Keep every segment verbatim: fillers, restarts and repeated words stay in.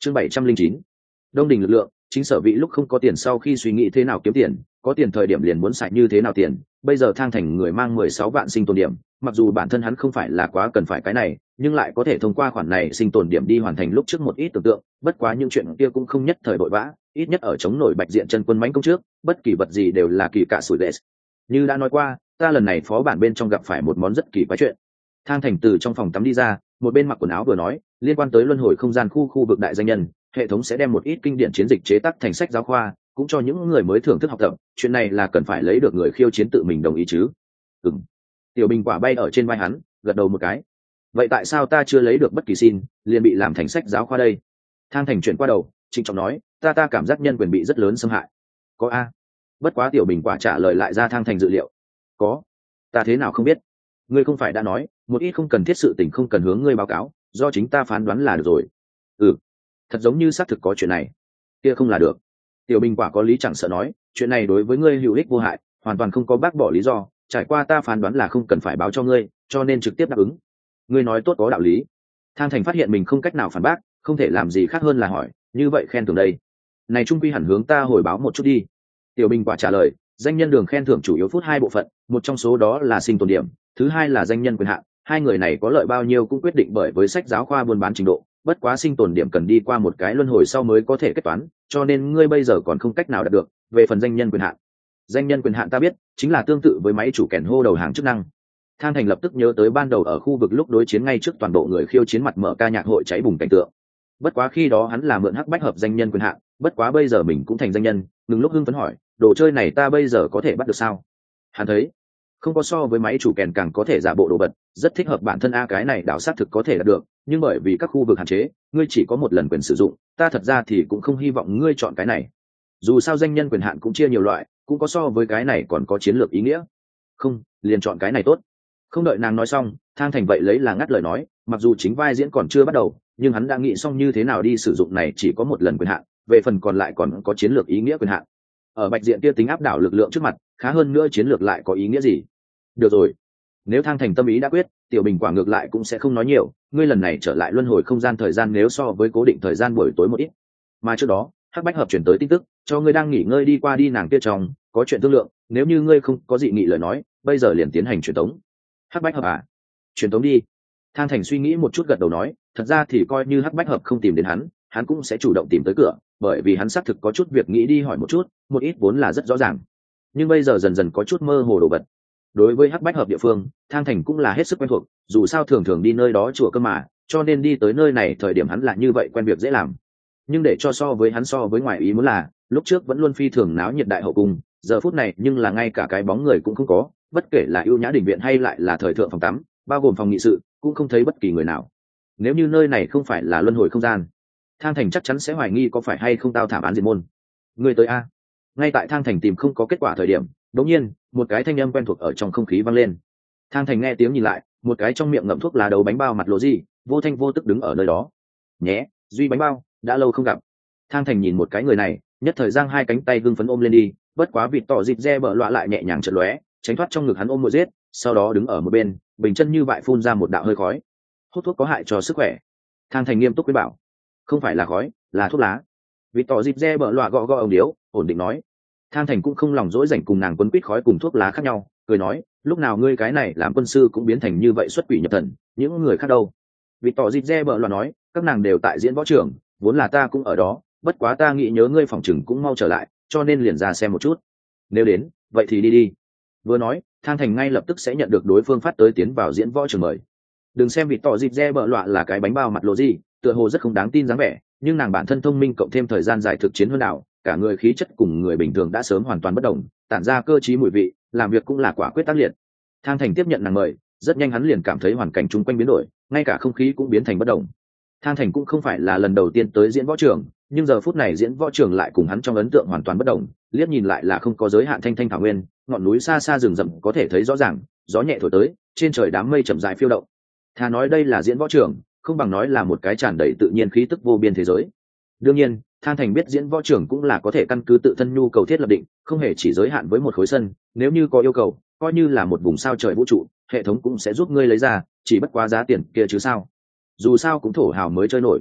chương bảy trăm linh chín, đông đình lực lượng. Chính Sở Vị lúc không có tiền sau khi suy nghĩ thế nào kiếm tiền, có tiền thời điểm liền muốn xài như thế nào tiền. Bây giờ Thang Thành người mang mười sáu vạn sinh tồn điểm, mặc dù bản thân hắn không phải là quá cần phải cái này, nhưng lại có thể thông qua khoản này sinh tồn điểm đi hoàn thành lúc trước một ít tưởng tượng. Bất quá những chuyện kia cũng không nhất thời vội vã, ít nhất ở chống nổi Bạch Diện chân quân mãnh công trước, bất kỳ vật gì đều là kỳ cạ sủi lệ. Như đã nói qua, ta lần này phó bản bên trong gặp phải một món rất kỳ quái chuyện. Thang Thành từ trong phòng tắm đi ra, một bên mặc quần áo vừa nói, liên quan tới luân hồi không gian khu khu vực đại danh nhân, hệ thống sẽ đem một ít kinh điển chiến dịch chế tác thành sách giáo khoa, cũng cho những người mới thưởng thức học tập. Chuyện này là cần phải lấy được người khiêu chiến tự mình đồng ý chứ? Ừm. Tiểu Bình Quả bay ở trên vai hắn, gật đầu một cái. Vậy tại sao ta chưa lấy được bất kỳ xin, liền bị làm thành sách giáo khoa đây? Thang Thành chuyển qua đầu, trịnh trọng nói, ta ta cảm giác nhân quyền bị rất lớn xâm hại. Có a? Bất quá Tiểu Bình Quả trả lời lại ra Thang Thành dự liệu. Có. Ta thế nào không biết? Ngươi không phải đã nói, một ít không cần thiết sự tình không cần hướng ngươi báo cáo, do chính ta phán đoán là được rồi. Ừ. Thật giống như xác thực có chuyện này. Kia không là được. Tiểu Bình Quả có lý chẳng sợ nói, chuyện này đối với ngươi hữu ích vô hại, hoàn toàn không có bác bỏ lý do, trải qua ta phán đoán là không cần phải báo cho ngươi, cho nên trực tiếp đáp ứng. Ngươi nói tốt có đạo lý. Thang Thành phát hiện mình không cách nào phản bác, không thể làm gì khác hơn là hỏi, như vậy khen thưởng đây, này trung quy hẳn hướng ta hồi báo một chút đi. Tiểu Bình Quả trả lời, danh nhân đường khen thưởng chủ yếu phút hai bộ phận, một trong số đó là sinh tồn điểm, thứ hai là danh nhân quyền hạn. Hai người này có lợi bao nhiêu cũng quyết định bởi với sách giáo khoa buôn bán trình độ, bất quá sinh tồn điểm cần đi qua một cái luân hồi sau mới có thể kết toán, cho nên ngươi bây giờ còn không cách nào đạt được. Về phần danh nhân quyền hạn, danh nhân quyền hạn ta biết, chính là tương tự với máy chủ kèn hô đầu hàng chức năng. Thang Thành lập tức nhớ tới ban đầu ở khu vực lúc đối chiến ngay trước toàn bộ người khiêu chiến mặt mở ca nhạc hội cháy bùng cảnh tượng. Bất quá khi đó hắn là mượn hắc bách hợp danh nhân quyền hạn, bất quá bây giờ mình cũng thành danh nhân, ngừng lúc hưng phấn hỏi, đồ chơi này ta bây giờ có thể bắt được sao? Hắn thấy không có so với máy chủ kèn càng có thể giả bộ đồ vật, rất thích hợp bản thân a cái này đảo xác thực có thể đạt được, nhưng bởi vì các khu vực hạn chế, ngươi chỉ có một lần quyền sử dụng, ta thật ra thì cũng không hy vọng ngươi chọn cái này. Dù sao danh nhân quyền hạn cũng chia nhiều loại, cũng có so với cái này còn có chiến lược ý nghĩa. Không, liền chọn cái này tốt. Không đợi nàng nói xong, Thang Thành vậy lấy là ngắt lời nói, mặc dù chính vai diễn còn chưa bắt đầu, nhưng hắn đã nghĩ xong như thế nào đi sử dụng này chỉ có một lần quyền hạn, về phần còn lại còn có chiến lược ý nghĩa quyền hạn. Ở Bạch Diện kia tính áp đảo lực lượng trước mặt, khá hơn nữa chiến lược lại có ý nghĩa gì? Được rồi, nếu Thang Thành tâm ý đã quyết, Tiểu Bình Quả ngược lại cũng sẽ không nói nhiều, ngươi lần này trở lại luân hồi không gian thời gian nếu so với cố định thời gian buổi tối một ít. Mà trước đó, Hắc Bách Hợp chuyển tới tin tức, cho ngươi đang nghỉ ngơi đi qua đi nàng kia trong, có chuyện thương lượng, nếu như ngươi không có dị nghị lời nói, bây giờ liền tiến hành truyền tống. Hắc Bách Hợp à? Truyền tống đi. Thang Thành suy nghĩ một chút gật đầu nói, thật ra thì coi như Hắc Bách Hợp không tìm đến hắn, hắn cũng sẽ chủ động tìm tới cửa, bởi vì hắn xác thực có chút việc nghĩ đi hỏi một chút, một ít vốn là rất rõ ràng. Nhưng bây giờ dần dần có chút mơ hồ đồ vật. Đối với Hắc Bách Hợp địa phương, Thang Thành cũng là hết sức quen thuộc, dù sao thường thường đi nơi đó chùa cơ mà, cho nên đi tới nơi này thời điểm hắn là như vậy quen việc dễ làm. Nhưng để cho so với hắn so với ngoài ý muốn là, lúc trước vẫn luôn phi thường náo nhiệt đại hậu cung, giờ phút này nhưng là ngay cả cái bóng người cũng không có, bất kể là ưu nhã đình viện hay lại là thời thượng phòng tắm, bao gồm phòng nghị sự, cũng không thấy bất kỳ người nào. Nếu như nơi này không phải là luân hồi không gian, Thang Thành chắc chắn sẽ hoài nghi có phải hay không tao thảm án diệt môn. Người tới a? Ngay tại Thang Thành tìm không có kết quả thời điểm, đột nhiên một cái thanh âm quen thuộc ở trong không khí vang lên. Thang Thành nghe tiếng nhìn lại, một cái trong miệng ngậm thuốc lá đấu bánh bao mặt lộ gì, vô thanh vô tức đứng ở nơi đó. Nhé, Duy bánh bao, đã lâu không gặp. Thang Thành nhìn một cái người này, nhất thời giang hai cánh tay hưng phấn ôm lên đi, bất quá vịt tỏ dịp re bợ loạ lại nhẹ nhàng chợt lóe, tránh thoát trong ngực hắn ôm một giết, sau đó đứng ở một bên, bình chân như vậy phun ra một đạo hơi khói. Hút thuốc có hại cho sức khỏe. Thang Thành nghiêm túc khuyên bảo. Không phải là khói, là thuốc lá. Vịt tỏ dịp re bợ loạ gõ gõ ông điếu, ổn định nói. Thang Thành cũng không lòng dỗi rảnh cùng nàng quấn quýt khói cùng thuốc lá khác nhau, cười nói, lúc nào ngươi cái này làm quân sư cũng biến thành như vậy xuất quỷ nhập thần, những người khác đâu? Vịt tỏ dịp re bợ loạ nói, các nàng đều tại diễn võ trường, vốn là ta cũng ở đó, bất quá ta nghĩ nhớ ngươi phòng chừng cũng mau trở lại, cho nên liền ra xem một chút. Nếu đến, vậy thì đi đi. Vừa nói, Thang Thành ngay lập tức sẽ nhận được đối phương phát tới tiến vào diễn võ trường mời. Đừng xem vịt tỏ dịp re bợ loạ là cái bánh bao mặt lộ gì, tựa hồ rất không đáng tin dáng vẻ, nhưng nàng bản thân thông minh cộng thêm thời gian dài thực chiến hơn đảo, cả người khí chất cùng người bình thường đã sớm hoàn toàn bất đồng, tản ra cơ trí mùi vị, làm việc cũng là quả quyết tác liệt. Thang Thành tiếp nhận nàng mời, rất nhanh hắn liền cảm thấy hoàn cảnh chung quanh biến đổi, ngay cả không khí cũng biến thành bất đồng. Thang Thành cũng không phải là lần đầu tiên tới diễn võ trường, nhưng giờ phút này diễn võ trường lại cùng hắn trong ấn tượng hoàn toàn bất đồng, liếc nhìn lại là không có giới hạn thanh thanh thảo nguyên, ngọn núi xa xa rừng rậm có thể thấy rõ ràng, gió nhẹ thổi tới, trên trời đám mây chậm rãi phiêu động. Thà nói đây là diễn võ trường, không bằng nói là một cái tràn đầy tự nhiên khí tức vô biên thế giới. Đương nhiên, Thang Thành biết diễn võ trường cũng là có thể căn cứ tự thân nhu cầu thiết lập định, không hề chỉ giới hạn với một khối sân, nếu như có yêu cầu, coi như là một vùng sao trời vũ trụ, hệ thống cũng sẽ giúp ngươi lấy ra, chỉ bất quá giá tiền kia chứ sao. Dù sao cũng thổ hào mới chơi nổi.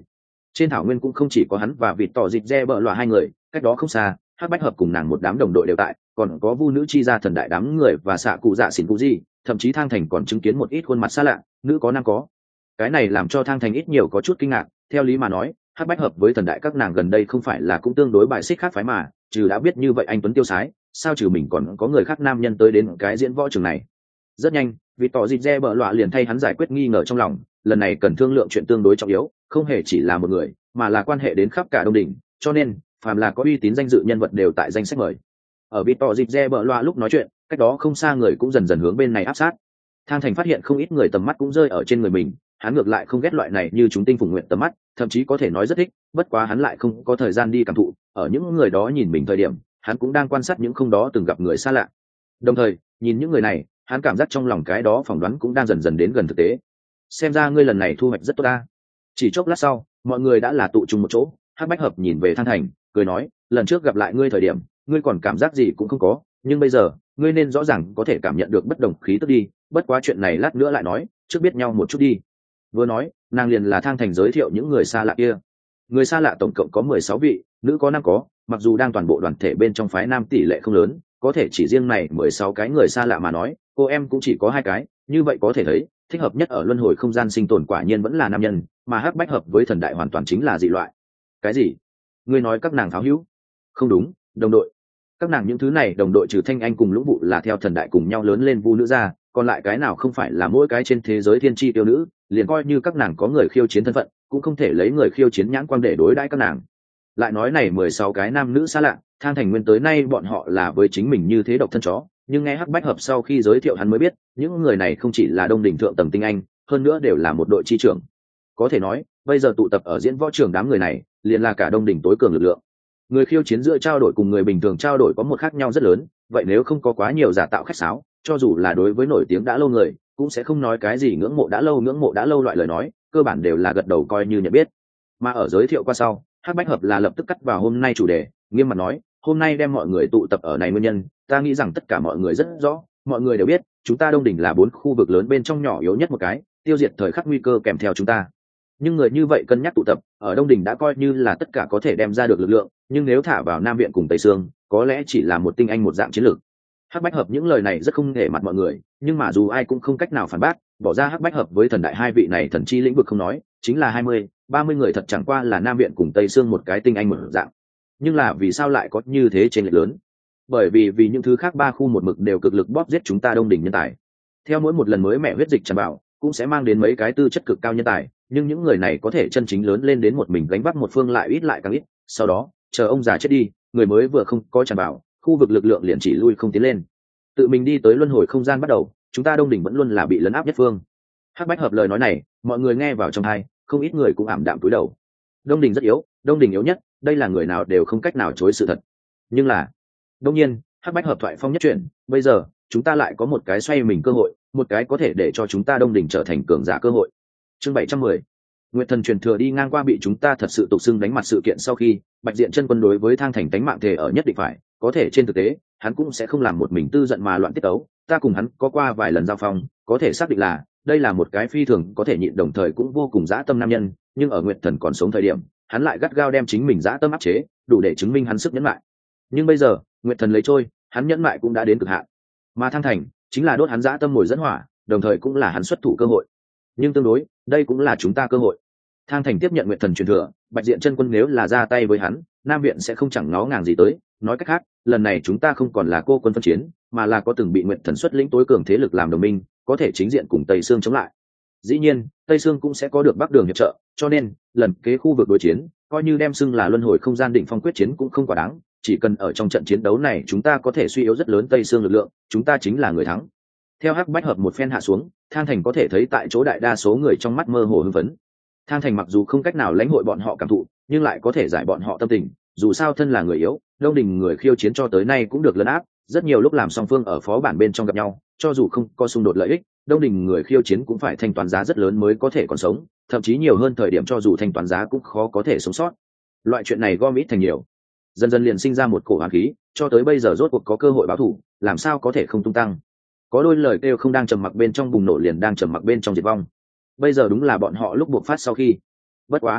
Trên thảo nguyên cũng không chỉ có hắn và vịt tỏ dịt re bợ loạ hai người, cách đó không xa hắc bách hợp cùng nàng một đám đồng đội đều tại, còn có vu nữ chi ra thần đại đám người và xạ cụ dạ xỉn cụ gì, thậm chí thang thành còn chứng kiến một ít khuôn mặt xa lạ, nữ có nam có. Cái này làm cho thang thành ít nhiều có chút kinh ngạc. Theo lý mà nói hắc bách hợp với thần đại các nàng gần đây không phải là cũng tương đối bài xích khác phái mà, trừ đã biết như vậy anh tuấn tiêu sái, sao trừ mình còn có người khác nam nhân tới đến cái diễn võ trường này. Rất nhanh vì tỏ dịp re bợ loạ liền thay hắn giải quyết nghi ngờ trong lòng, lần này cần thương lượng chuyện tương đối trọng yếu, không hề chỉ là một người mà là quan hệ đến khắp cả đông đỉnh, cho nên phàm là có uy tín danh dự nhân vật đều tại danh sách mời. Ở vị tỏ dịp re bợ loạ lúc nói chuyện, cách đó không xa người cũng dần dần hướng bên này áp sát. Thang thành phát hiện không ít người tầm mắt cũng rơi ở trên người mình, hắn ngược lại không ghét loại này như chúng tinh phùng nguyện tầm mắt, thậm chí có thể nói rất thích, bất quá hắn lại không có thời gian đi cảm thụ. Ở những người đó nhìn mình thời điểm, hắn cũng đang quan sát những không đó từng gặp người xa lạ. Đồng thời nhìn những người này, hắn cảm giác trong lòng cái đó phỏng đoán cũng đang dần dần đến gần thực tế. Xem ra ngươi lần này thu hoạch rất tốt ta. Chỉ chốc lát sau mọi người đã là tụ chung một chỗ. Hắc bách hợp nhìn về Thang thành cười nói, lần trước gặp lại ngươi thời điểm ngươi còn cảm giác gì cũng không có, nhưng bây giờ ngươi nên rõ ràng có thể cảm nhận được bất đồng khí tức đi, bất quá chuyện này lát nữa lại nói, trước biết nhau một chút đi. Vừa nói nàng liền là Thang thành giới thiệu những người xa lạ kia. Người xa lạ tổng cộng có mười sáu vị, nữ có năm có, mặc dù đang toàn bộ đoàn thể bên trong phái nam tỷ lệ không lớn, có thể chỉ riêng này mười sáu cái người xa lạ mà nói, cô em cũng chỉ có hai cái, như vậy có thể thấy thích hợp nhất ở luân hồi không gian sinh tồn quả nhiên vẫn là nam nhân, mà hắc bách hợp với thần đại hoàn toàn chính là dị loại. Cái gì? Ngươi nói các nàng pháo hữu? Không đúng, đồng đội. Các nàng những thứ này đồng đội trừ Thanh Anh cùng Lũng Vụ là theo thần đại cùng nhau lớn lên vu nữ ra, còn lại cái nào không phải là mỗi cái trên thế giới thiên chi tiêu nữ, liền coi như các nàng có người khiêu chiến thân phận, cũng không thể lấy người khiêu chiến nhãn quang để đối đãi các nàng. Lại nói này mười sáu cái nam nữ xa lạ, Thang thành nguyên tới nay bọn họ là với chính mình như thế độc thân chó, nhưng nghe hắc bách hợp sau khi giới thiệu hắn mới biết, những người này không chỉ là đông đỉnh thượng tầng tinh anh, hơn nữa đều là một đội chi trưởng. Có thể nói bây giờ tụ tập ở diễn võ trường đám người này liền là cả đông đỉnh tối cường lực lượng. Người khiêu chiến giữa trao đổi cùng người bình thường trao đổi có một khác nhau rất lớn, vậy nếu không có quá nhiều giả tạo khách sáo, cho dù là đối với nổi tiếng đã lâu người cũng sẽ không nói cái gì ngưỡng mộ đã lâu ngưỡng mộ đã lâu loại lời nói, cơ bản đều là gật đầu coi như nhận biết. Mà ở giới thiệu qua sau, hắc bách hợp là lập tức cắt vào hôm nay chủ đề, nghiêm mặt nói, hôm nay đem mọi người tụ tập ở này nguyên nhân, ta nghĩ rằng tất cả mọi người rất rõ, mọi người đều biết chúng ta đông đỉnh là bốn khu vực lớn bên trong nhỏ yếu nhất một cái, tiêu diệt thời khắc nguy cơ kèm theo chúng ta. Nhưng người như vậy cân nhắc tụ tập ở đông đỉnh đã coi như là tất cả có thể đem ra được lực lượng, nhưng nếu thả vào Nam viện cùng Tây Sương, có lẽ chỉ là một tinh anh một dạng chiến lược. Hắc bách hợp những lời này rất không nể mặt mọi người, nhưng mà dù ai cũng không cách nào phản bác, bỏ ra hắc bách hợp với thần đại hai vị này thần chi lĩnh vực không nói, chính là hai mươi ba mươi người thật chẳng qua là Nam viện cùng Tây Sương một cái tinh anh một dạng. Nhưng là vì sao lại có như thế trên lệch lớn? Bởi vì vì những thứ khác ba khu một mực đều cực lực bóp giết chúng ta đông đỉnh nhân tài. Theo mỗi một lần mới mẹ huyết dịch tràn bảo cũng sẽ mang đến mấy cái tư chất cực cao nhân tài, nhưng những người này có thể chân chính lớn lên đến một mình gánh vác một phương lại ít lại càng ít, sau đó chờ ông già chết đi, người mới vừa không có tràn bảo, khu vực lực lượng liền chỉ lui không tiến lên, tự mình đi tới luân hồi không gian bắt đầu, chúng ta đông đỉnh vẫn luôn là bị lấn áp nhất phương. Hắc bách hợp lời nói này mọi người nghe vào trong tai, không ít người cũng ảm đạm cúi đầu. Đông đỉnh rất yếu, đông đỉnh yếu nhất, đây là người nào đều không cách nào chối sự thật. Nhưng là đông nhiên hắc bách hợp thoại phong nhất chuyển, bây giờ chúng ta lại có một cái xoay mình cơ hội, một cái có thể để cho chúng ta đông đỉnh trở thành cường giả cơ hội. Chương bảy trăm mười, Nguyệt thần truyền thừa đi ngang qua bị chúng ta thật sự tục xưng đánh mặt sự kiện sau khi, Bạch Diện chân quân đối với Thang thành tánh mạng thể ở nhất định phải, có thể trên thực tế hắn cũng sẽ không làm một mình tư giận mà loạn tiết tấu, ta cùng hắn có qua vài lần giao phong, có thể xác định là đây là một cái phi thường có thể nhịn đồng thời cũng vô cùng dã tâm nam nhân, nhưng ở Nguyệt thần còn sống thời điểm, hắn lại gắt gao đem chính mình dã tâm áp chế, đủ để chứng minh hắn sức nhẫn nại. Nhưng bây giờ Nguyệt thần lấy trôi, hắn nhẫn nại cũng đã đến cực hạn, mà Thang thành chính là đốt hắn dã tâm mồi dẫn hỏa, đồng thời cũng là hắn xuất thủ cơ hội. Nhưng tương đối đây cũng là chúng ta cơ hội. Thang thành tiếp nhận Nguyệt thần truyền thừa, Bạch Diện chân quân nếu là ra tay với hắn, Nam viện sẽ không chẳng ngó ngàng gì tới. Nói cách khác, lần này chúng ta không còn là cô quân phân chiến, mà là có từng bị Nguyệt thần xuất lĩnh tối cường thế lực làm đồng minh, có thể chính diện cùng Tây Sương chống lại. Dĩ nhiên Tây Sương cũng sẽ có được Bắc đường hiệp trợ, cho nên lần kế khu vực đối chiến coi như đem xưng là luân hồi không gian đỉnh phong quyết chiến cũng không quá đáng, chỉ cần ở trong trận chiến đấu này chúng ta có thể suy yếu rất lớn Tây Sương lực lượng, chúng ta chính là người thắng. Theo hắc bách hợp một phen hạ xuống, Thang thành có thể thấy tại chỗ đại đa số người trong mắt mơ hồ hưng phấn. Thang thành mặc dù không cách nào lãnh hội bọn họ cảm thụ, nhưng lại có thể giải bọn họ tâm tình, dù sao thân là người yếu, đông đình người khiêu chiến cho tới nay cũng được lấn áp, rất nhiều lúc làm song phương ở phó bản bên trong gặp nhau, cho dù không có xung đột lợi ích, đông đình người khiêu chiến cũng phải thanh toán giá rất lớn mới có thể còn sống, thậm chí nhiều hơn thời điểm cho dù thanh toán giá cũng khó có thể sống sót. Loại chuyện này gom ít thành nhiều, dần dần liền sinh ra một cổ hàn khí, cho tới bây giờ rốt cuộc có cơ hội báo thù, làm sao có thể không tung tăng. Có đôi lời kêu không đang trầm mặc bên trong bùng nổ liền đang trầm mặc bên trong diệt vong. Bây giờ đúng là bọn họ lúc buộc phát sau khi. Bất quá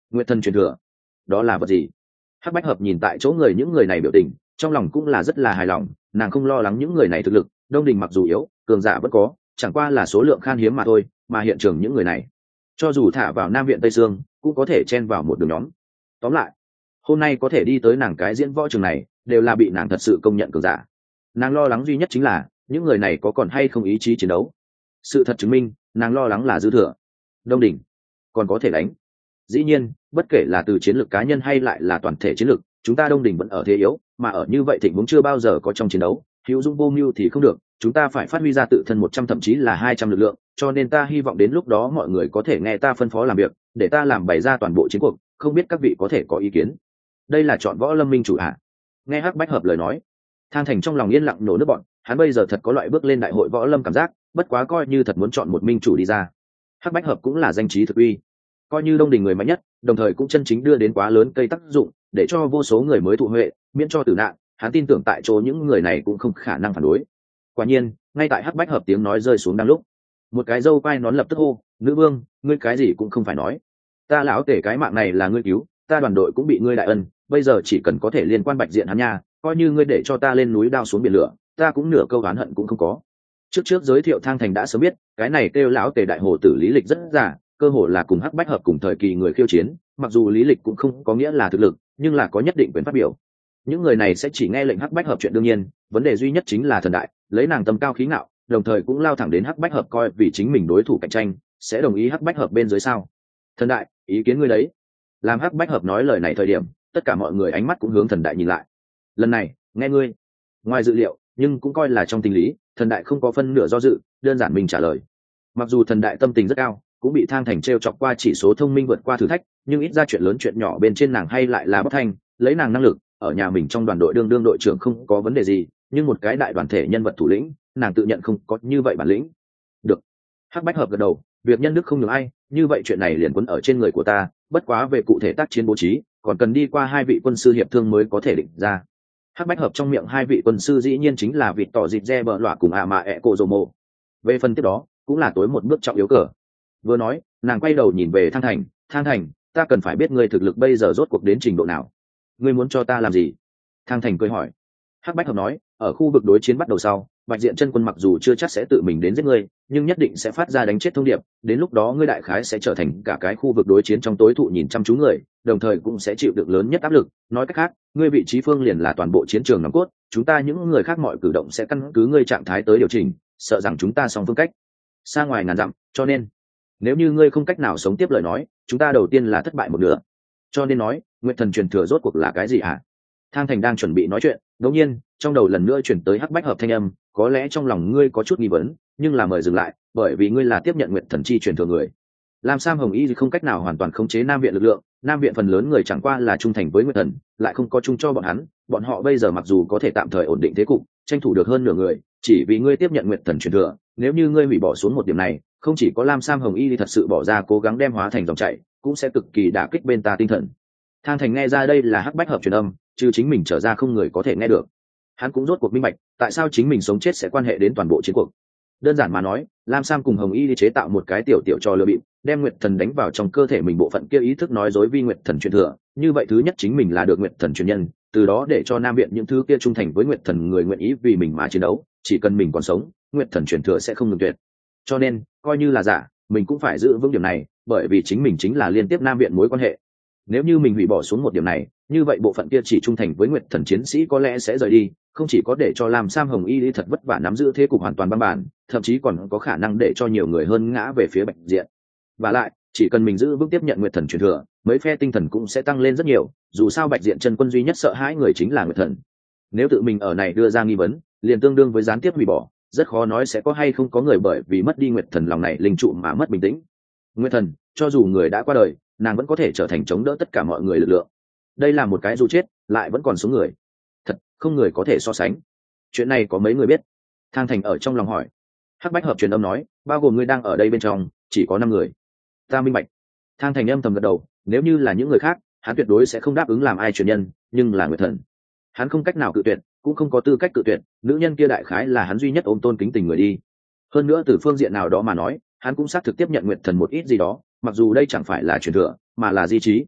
Nguyệt thần truyền thừa, đó là vật gì? Hắc Bách Hợp nhìn tại chỗ người những người này biểu tình, trong lòng cũng là rất là hài lòng, nàng không lo lắng những người này thực lực, Đông Đình mặc dù yếu, cường giả vẫn có, chẳng qua là số lượng khan hiếm mà thôi, mà hiện trường những người này, cho dù thả vào Nam viện Tây Sương, cũng có thể chen vào một đường nhóm. Tóm lại, hôm nay có thể đi tới nàng cái diễn võ trường này, đều là bị nàng thật sự công nhận cường giả. Nàng lo lắng duy nhất chính là những người này có còn hay không ý chí chiến đấu. Sự thật chứng minh, nàng lo lắng là dư thừa. Đông Đình còn có thể đánh. Dĩ nhiên, bất kể là từ chiến lược cá nhân hay lại là toàn thể chiến lược, chúng ta Đông Đình vẫn ở thế yếu, mà ở như vậy thịnh vốn chưa bao giờ có trong chiến đấu, hữu dung vô mưu thì không được, chúng ta phải phát huy ra tự thân một trăm thậm chí là hai trăm lực lượng, cho nên ta hy vọng đến lúc đó mọi người có thể nghe ta phân phó làm việc, để ta làm bày ra toàn bộ chiến cuộc, không biết các vị có thể có ý kiến. Đây là chọn Võ Lâm minh chủ ạ. Nghe Hắc Bách Hợp lời nói, Thang Thành trong lòng yên lặng nổ nước bọn, hắn bây giờ thật có loại bước lên đại hội Võ Lâm cảm giác, bất quá coi như thật muốn chọn một minh chủ đi ra. Hắc Bách Hợp cũng là danh trí thực uy, coi như Đông Đình người mạnh nhất, đồng thời cũng chân chính đưa đến quá lớn cây tác dụng, để cho vô số người mới thụ huệ, miễn cho tử nạn, hắn tin tưởng tại chỗ những người này cũng không khả năng phản đối. Quả nhiên, ngay tại Hắc Bách Hợp tiếng nói rơi xuống đang lúc, một cái dâu quai nón lập tức hô, nữ vương, ngươi cái gì cũng không phải nói, ta lão tể cái mạng này là ngươi cứu, ta đoàn đội cũng bị ngươi đại ân, bây giờ chỉ cần có thể liên quan Bạch Diện hắn nha, coi như ngươi để cho ta lên núi đao xuống biển lửa, ta cũng nửa câu oán hận cũng không có. Trước trước giới thiệu Thang Thành đã sớm biết, cái này kêu lão tể đại hồ tử lý lịch rất giả, cơ hồ là cùng Hắc Bách Hợp cùng thời kỳ người khiêu chiến, mặc dù lý lịch cũng không có nghĩa là thực lực, nhưng là có nhất định quyền phát biểu. Những người này sẽ chỉ nghe lệnh Hắc Bách Hợp chuyện đương nhiên, vấn đề duy nhất chính là thần đại, lấy nàng tâm cao khí ngạo, đồng thời cũng lao thẳng đến Hắc Bách Hợp coi vì chính mình đối thủ cạnh tranh, sẽ đồng ý Hắc Bách Hợp bên dưới sao? Thần đại, ý kiến ngươi đấy. Làm Hắc Bách Hợp nói lời này thời điểm, tất cả mọi người ánh mắt cũng hướng thần đại nhìn lại. Lần này, nghe ngươi. Ngoài dự liệu, nhưng cũng coi là trong tình lý, thần đại không có phân nửa do dự, đơn giản mình trả lời. Mặc dù thần đại tâm tình rất cao, cũng bị Thang Thành trêu chọc qua chỉ số thông minh vượt qua thử thách, nhưng ít ra chuyện lớn chuyện nhỏ bên trên nàng hay lại là bất thanh, lấy nàng năng lực, ở nhà mình trong đoàn đội đương đương đội trưởng không có vấn đề gì, nhưng một cái đại đoàn thể nhân vật thủ lĩnh, nàng tự nhận không có như vậy bản lĩnh. Được. Hắc Bách Hợp gật đầu, việc nhân đức không nhường ai, như vậy chuyện này liền quấn ở trên người của ta, bất quá về cụ thể tác chiến bố trí, còn cần đi qua hai vị quân sư hiệp thương mới có thể định ra. Hắc Bách Hợp trong miệng hai vị quân sư dĩ nhiên chính là vịt tỏ dịp re bờ lọa cùng ạ mà ẹ cổ rồ mộ. Về phần tiếp đó, cũng là tối một bước trọng yếu cờ. Vừa nói, nàng quay đầu nhìn về Thang Thành, Thang Thành, ta cần phải biết ngươi thực lực bây giờ rốt cuộc đến trình độ nào. Ngươi muốn cho ta làm gì? Thang Thành cười hỏi. Hắc Bách Hợp nói, ở khu vực đối chiến bắt đầu sau, Bạch Diện chân quân mặc dù chưa chắc sẽ tự mình đến giết ngươi, nhưng nhất định sẽ phát ra đánh chết thông điệp, đến lúc đó ngươi đại khái sẽ trở thành cả cái khu vực đối chiến trong tối thụ nhìn chăm chú người, đồng thời cũng sẽ chịu được lớn nhất áp lực. Nói cách khác, ngươi vị trí phương liền là toàn bộ chiến trường nòng cốt, chúng ta những người khác mọi cử động sẽ căn cứ ngươi trạng thái tới điều chỉnh, sợ rằng chúng ta song phương cách xa ngoài ngàn dặm, cho nên nếu như ngươi không cách nào sống tiếp lời nói, chúng ta đầu tiên là thất bại một nửa. Cho nên nói, Nguyệt thần truyền thừa rốt cuộc là cái gì hả? Thang Thành đang chuẩn bị nói chuyện, đột nhiên, trong đầu lần nữa chuyển tới Hắc Bách Hợp thanh âm, có lẽ trong lòng ngươi có chút nghi vấn, nhưng là mời dừng lại, bởi vì ngươi là tiếp nhận Nguyệt thần chi truyền thừa người. Lam Sam Hồng Y không cách nào hoàn toàn khống chế Nam viện lực lượng, Nam viện phần lớn người chẳng qua là trung thành với Nguyệt thần, lại không có chung cho bọn hắn, bọn họ bây giờ mặc dù có thể tạm thời ổn định thế cục, tranh thủ được hơn nửa người, chỉ vì ngươi tiếp nhận Nguyệt thần truyền thừa, nếu như ngươi hủy bỏ xuống một điểm này, không chỉ có Lam Sam Hồng Y thật sự bỏ ra cố gắng đem hóa thành dòng chảy, cũng sẽ cực kỳ đả kích bên ta tinh thần. Thang Thành nghe ra đây là Hắc Bách Hợp truyền âm, chứ chính mình trở ra không người có thể nghe được. Hắn cũng rốt cuộc minh bạch, tại sao chính mình sống chết sẽ quan hệ đến toàn bộ chiến cuộc. Đơn giản mà nói, Lam Sam cùng Hồng Y chế tạo một cái tiểu tiểu trò lừa bịp, đem Nguyệt thần đánh vào trong cơ thể mình bộ phận kia ý thức nói dối vi Nguyệt thần truyền thừa, như vậy thứ nhất chính mình là được Nguyệt thần truyền nhân, từ đó để cho Nam viện những thứ kia trung thành với Nguyệt thần người nguyện ý vì mình mà chiến đấu, chỉ cần mình còn sống, Nguyệt thần truyền thừa sẽ không ngừng tuyệt. Cho nên, coi như là giả, mình cũng phải giữ vững điểm này, bởi vì chính mình chính là liên tiếp Nam viện mối quan hệ. Nếu như mình hủy bỏ xuống một điểm này, như vậy bộ phận kia chỉ trung thành với Nguyệt thần chiến sĩ có lẽ sẽ rời đi, không chỉ có để cho Lam Sam Hồng Y thật vất vả nắm giữ thế cục hoàn toàn băng bản, thậm chí còn có khả năng để cho nhiều người hơn ngã về phía Bạch Diện. Và lại, chỉ cần mình giữ vững tiếp nhận Nguyệt thần truyền thừa, mấy phe tinh thần cũng sẽ tăng lên rất nhiều, dù sao Bạch Diện chân quân duy nhất sợ hãi người chính là Nguyệt thần. Nếu tự mình ở này đưa ra nghi vấn, liền tương đương với gián tiếp hủy bỏ, rất khó nói sẽ có hay không có người bởi vì mất đi Nguyệt thần lòng này linh trụ mà mất bình tĩnh. Nguyệt thần, cho dù người đã qua đời, nàng vẫn có thể trở thành chống đỡ tất cả mọi người lực lượng. Đây là một cái dù chết lại vẫn còn sống người, thật không người có thể so sánh. Chuyện này có mấy người biết? Thang Thành ở trong lòng hỏi. Hắc Bách Hợp truyền âm nói, bao gồm ngươi đang ở đây bên trong, chỉ có năm người. Ta minh bạch. Thang Thành âm thầm gật đầu, nếu như là những người khác, hắn tuyệt đối sẽ không đáp ứng làm ai truyền nhân, nhưng là Nguyệt thần, hắn không cách nào cự tuyệt, cũng không có tư cách cự tuyệt, nữ nhân kia đại khái là hắn duy nhất ôm tôn kính tình người đi. Hơn nữa từ phương diện nào đó mà nói, hắn cũng xác thực tiếp nhận Nguyệt thần một ít gì đó, mặc dù đây chẳng phải là truyền thừa, mà là di trí.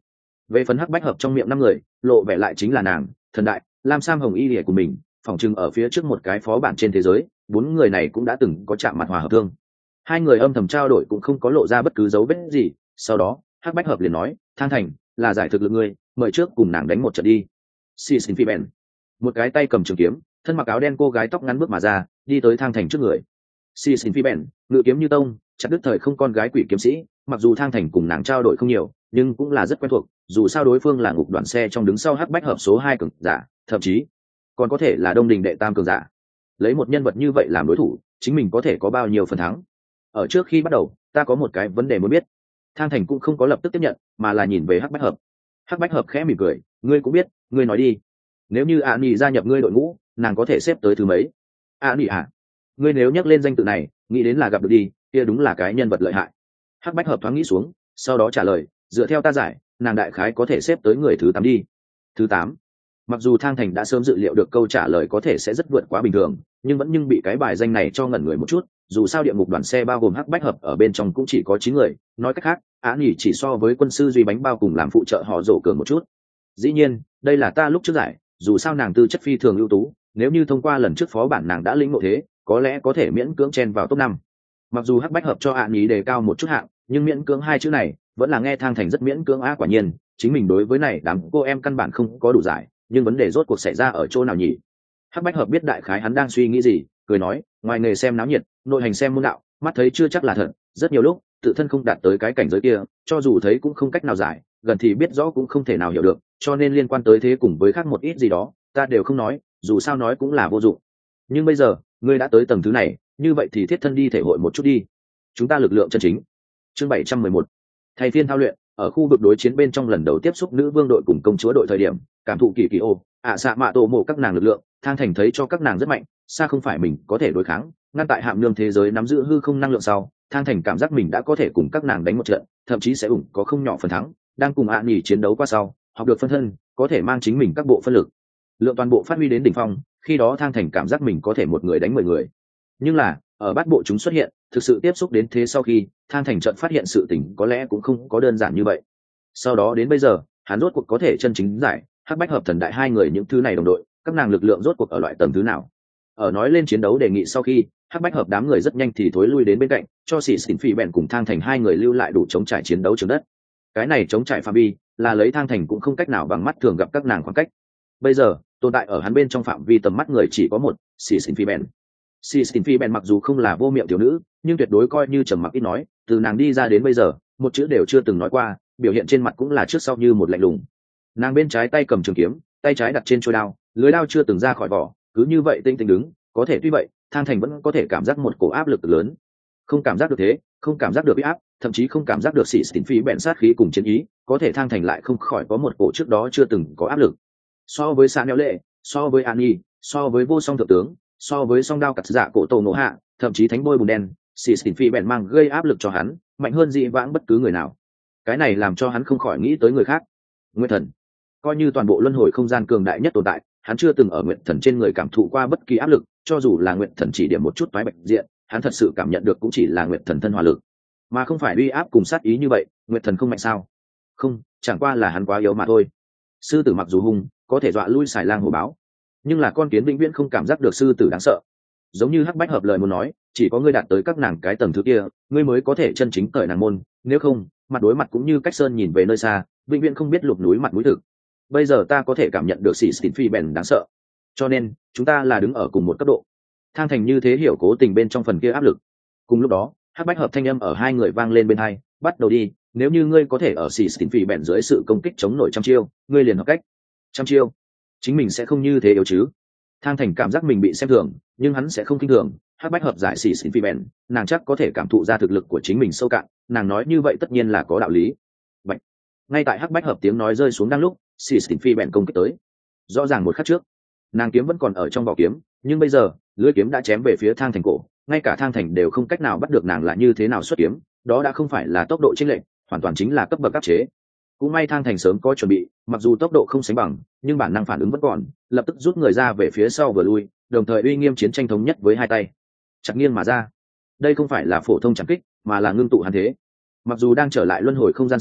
Về phần hắc bách hợp trong miệng năm người lộ vẻ lại chính là nàng, thần đại, lam sam hồng y lìa của mình, phỏng chừng ở phía trước một cái phó bản trên thế giới bốn người này cũng đã từng có chạm mặt hòa hợp thương. Hai người âm thầm trao đổi cũng không có lộ ra bất cứ dấu vết gì. Sau đó hắc bách hợp liền nói, Thang Thành là giải thực lực ngươi, mời trước cùng nàng đánh một trận đi. Si xin phi bèn, một cái tay cầm trường kiếm, thân mặc áo đen cô gái tóc ngắn bước mà ra, đi tới Thang Thành trước người. Si xin phi bèn ngự kiếm như tông, chặt đứt thời không con gái quỷ kiếm sĩ. Mặc dù Thang Thành cùng nàng trao đổi không nhiều nhưng cũng là rất quen thuộc, dù sao đối phương là ngục đoàn xe trong đứng sau hắc bách hợp số hai cường giả, thậm chí còn có thể là đông đình đệ tam cường giả. Lấy một nhân vật như vậy làm đối thủ, chính mình có thể có bao nhiêu phần thắng? Ở trước khi bắt đầu ta có một cái vấn đề muốn biết. Thang Thành cũng không có lập tức tiếp nhận mà là nhìn về hắc bách hợp. Hắc bách hợp khẽ mỉm cười, ngươi cũng biết, ngươi nói đi. Nếu như ạ nỉ gia nhập ngươi đội ngũ, nàng có thể xếp tới thứ mấy? ạ nỉ à? Ngươi nếu nhắc lên danh tự này, nghĩ đến là gặp được đi, kia đúng là cái nhân vật lợi hại. Hắc bách hợp thoáng nghĩ xuống, sau đó trả lời, dựa theo ta giải, nàng đại khái có thể xếp tới người thứ tám đi. Thứ tám? Mặc dù Thang Thành đã sớm dự liệu được câu trả lời có thể sẽ rất vượt quá bình thường, nhưng vẫn nhưng bị cái bài danh này cho ngẩn người một chút. Dù sao địa ngục đoàn xe bao gồm hắc bách hợp ở bên trong cũng chỉ có chín người, nói cách khác á nhỉ chỉ so với quân sư duy bánh bao cùng làm phụ trợ họ rổ cường một chút. Dĩ nhiên đây là ta lúc trước giải, dù sao nàng tư chất phi thường ưu tú, nếu như thông qua lần trước phó bản nàng đã lĩnh ngộ thế, có lẽ có thể miễn cưỡng chen vào top năm. Mặc dù hắc bách hợp cho á nhỉ đề cao một chút hạng, nhưng miễn cưỡng hai chữ này vẫn là nghe Thang Thành rất miễn cưỡng. Á quả nhiên chính mình đối với này đám cô em căn bản không có đủ giải, nhưng vấn đề rốt cuộc xảy ra ở chỗ nào nhỉ? Hắc bách hợp biết đại khái hắn đang suy nghĩ gì, cười nói, ngoài nghề xem náo nhiệt, nội hành xem môn đạo, mắt thấy chưa chắc là thật, rất nhiều lúc tự thân không đạt tới cái cảnh giới kia, cho dù thấy cũng không cách nào giải, gần thì biết rõ cũng không thể nào hiểu được, cho nên liên quan tới thế cùng với khác một ít gì đó ta đều không nói, dù sao nói cũng là vô dụng. Nhưng bây giờ ngươi đã tới tầng thứ này, như vậy thì thiết thân đi thể hội một chút đi. Chúng ta lực lượng chân chính. Chương bảy trăm mười một, thay phiên thao luyện. Ở khu vực đối chiến bên trong lần đầu tiếp xúc nữ vương đội cùng công chúa đội thời điểm, cảm thụ kỳ kỳ ô ạ xạ mạ tổ mộ các nàng lực lượng, Thang Thành thấy cho các nàng rất mạnh, xa không phải mình có thể đối kháng. Ngăn tại hạm nương thế giới nắm giữ hư không năng lượng sau, Thang Thành cảm giác mình đã có thể cùng các nàng đánh một trận, thậm chí sẽ ủng có không nhỏ phần thắng. Đang cùng ạ nhỉ chiến đấu qua sau, học được phân thân, có thể mang chính mình các bộ phân lực lượng toàn bộ phát huy đến đỉnh phong, khi đó Thang Thành cảm giác mình có thể một người đánh mười người. Nhưng là ở bát bộ chúng xuất hiện, thực sự tiếp xúc đến thế sau khi, Thang Thành chợt phát hiện sự tình có lẽ cũng không có đơn giản như vậy. Sau đó đến bây giờ, hắn rốt cuộc có thể chân chính giải hắc bách hợp thần đại hai người những thứ này đồng đội, các nàng lực lượng rốt cuộc ở loại tầng thứ nào. Ở nói lên chiến đấu đề nghị sau khi, hắc bách hợp đám người rất nhanh thì thối lui đến bên cạnh, cho xỉ xỉn phỉ bèn cùng Thang Thành hai người lưu lại đủ chống trải chiến đấu trường đất. Cái này chống trải phạm vi là lấy Thang Thành cũng không cách nào bằng mắt thường gặp các nàng khoảng cách. Bây giờ tồn tại ở hắn bên trong phạm vi tầm mắt người chỉ có một, xỉ xỉn phỉ bèn. xỉ xỉn phỉ bèn mặc dù không là vô miệng tiểu nữ, nhưng tuyệt đối coi như trầm mặc ít nói, từ nàng đi ra đến bây giờ một chữ đều chưa từng nói qua, biểu hiện trên mặt cũng là trước sau như một lạnh lùng. Nàng bên trái tay cầm trường kiếm, tay trái đặt trên chuôi đao, lưới đao chưa từng ra khỏi vỏ, cứ như vậy tinh tinh đứng. Có thể tuy vậy, Thang Thành vẫn có thể cảm giác một cổ áp lực lớn. Không cảm giác được thế, không cảm giác được uy áp, thậm chí không cảm giác được xỉ xỉn phỉ bèn sát khí cùng chiến ý, có thể Thang Thành lại không khỏi có một cổ trước đó chưa từng có áp lực. So với Sa Neo Lệ, so với An Nhi, so với Vô Song thượng tướng, so với Song đao cắt dạ cổ tổ nổ hạ, thậm chí thánh bôi bùn đen, xỉ xỉn phỉ bèn mang gây áp lực cho hắn, mạnh hơn dị vãng bất cứ người nào. Cái này làm cho hắn không khỏi nghĩ tới người khác. Nguyệt Thần, coi như toàn bộ luân hồi không gian cường đại nhất tồn tại, hắn chưa từng ở Nguyệt Thần trên người cảm thụ qua bất kỳ áp lực, cho dù là Nguyệt Thần chỉ điểm một chút toái bệnh diện, hắn thật sự cảm nhận được cũng chỉ là Nguyệt Thần thân hỏa lực, mà không phải uy áp cùng sát ý như vậy. Nguyệt Thần không mạnh sao? Không, chẳng qua là hắn quá yếu mà thôi. Sư tử mặc dù hung, có thể dọa lui xài lang hổ báo, nhưng là con kiến vĩnh viễn không cảm giác được sư tử đáng sợ. Giống như hắc bách hợp lời muốn nói, chỉ có ngươi đạt tới các nàng cái tầng thứ kia, ngươi mới có thể chân chính cởi nàng môn, nếu không mặt đối mặt cũng như cách sơn nhìn về nơi xa, vĩnh viễn không biết lục núi mặt mũi thực. Bây giờ ta có thể cảm nhận được xỉ xỉn phi bèn đáng sợ, cho nên chúng ta là đứng ở cùng một cấp độ. Thang Thành như thế hiểu cố tình bên trong phần kia áp lực. Cùng lúc đó hắc bách hợp thanh âm ở hai người vang lên bên hai, bắt đầu đi, nếu như ngươi có thể ở xỉ xỉn phi bèn dưới sự công kích chống nổi trăm chiêu, ngươi liền học cách. Trăm chiêu? Chính mình sẽ không như thế yếu chứ? Thang Thành cảm giác mình bị xem thường, nhưng hắn sẽ không kinh thường. Hắc bách hợp giải xỉ xỉn phi bèn, nàng chắc có thể cảm thụ ra thực lực của chính mình sâu cạn, nàng nói như vậy tất nhiên là có đạo lý. Vậy ngay tại hắc bách hợp tiếng nói rơi xuống đang lúc, xỉ xỉn phi bèn công kích tới. Rõ ràng một khắc trước nàng kiếm vẫn còn ở trong vỏ kiếm, nhưng bây giờ lưỡi kiếm đã chém về phía Thang Thành cổ, ngay cả Thang Thành đều không cách nào bắt được nàng là như thế nào xuất kiếm, đó đã không phải là tốc độ chênh lệch, hoàn toàn chính là cấp bậc áp chế. Cũng may Thang Thành sớm có chuẩn bị, mặc dù tốc độ không sánh bằng, nhưng bản năng phản ứng vẫn còn, lập tức rút người ra về phía sau vừa lui, đồng thời uy nghiêm chiến tranh thống nhất với hai tay chặt nghiêng mà ra. Đây không phải là phổ thông chạm kích, mà là ngưng tụ hàn thế. Mặc dù đang trở lại luân hồi không gian sau,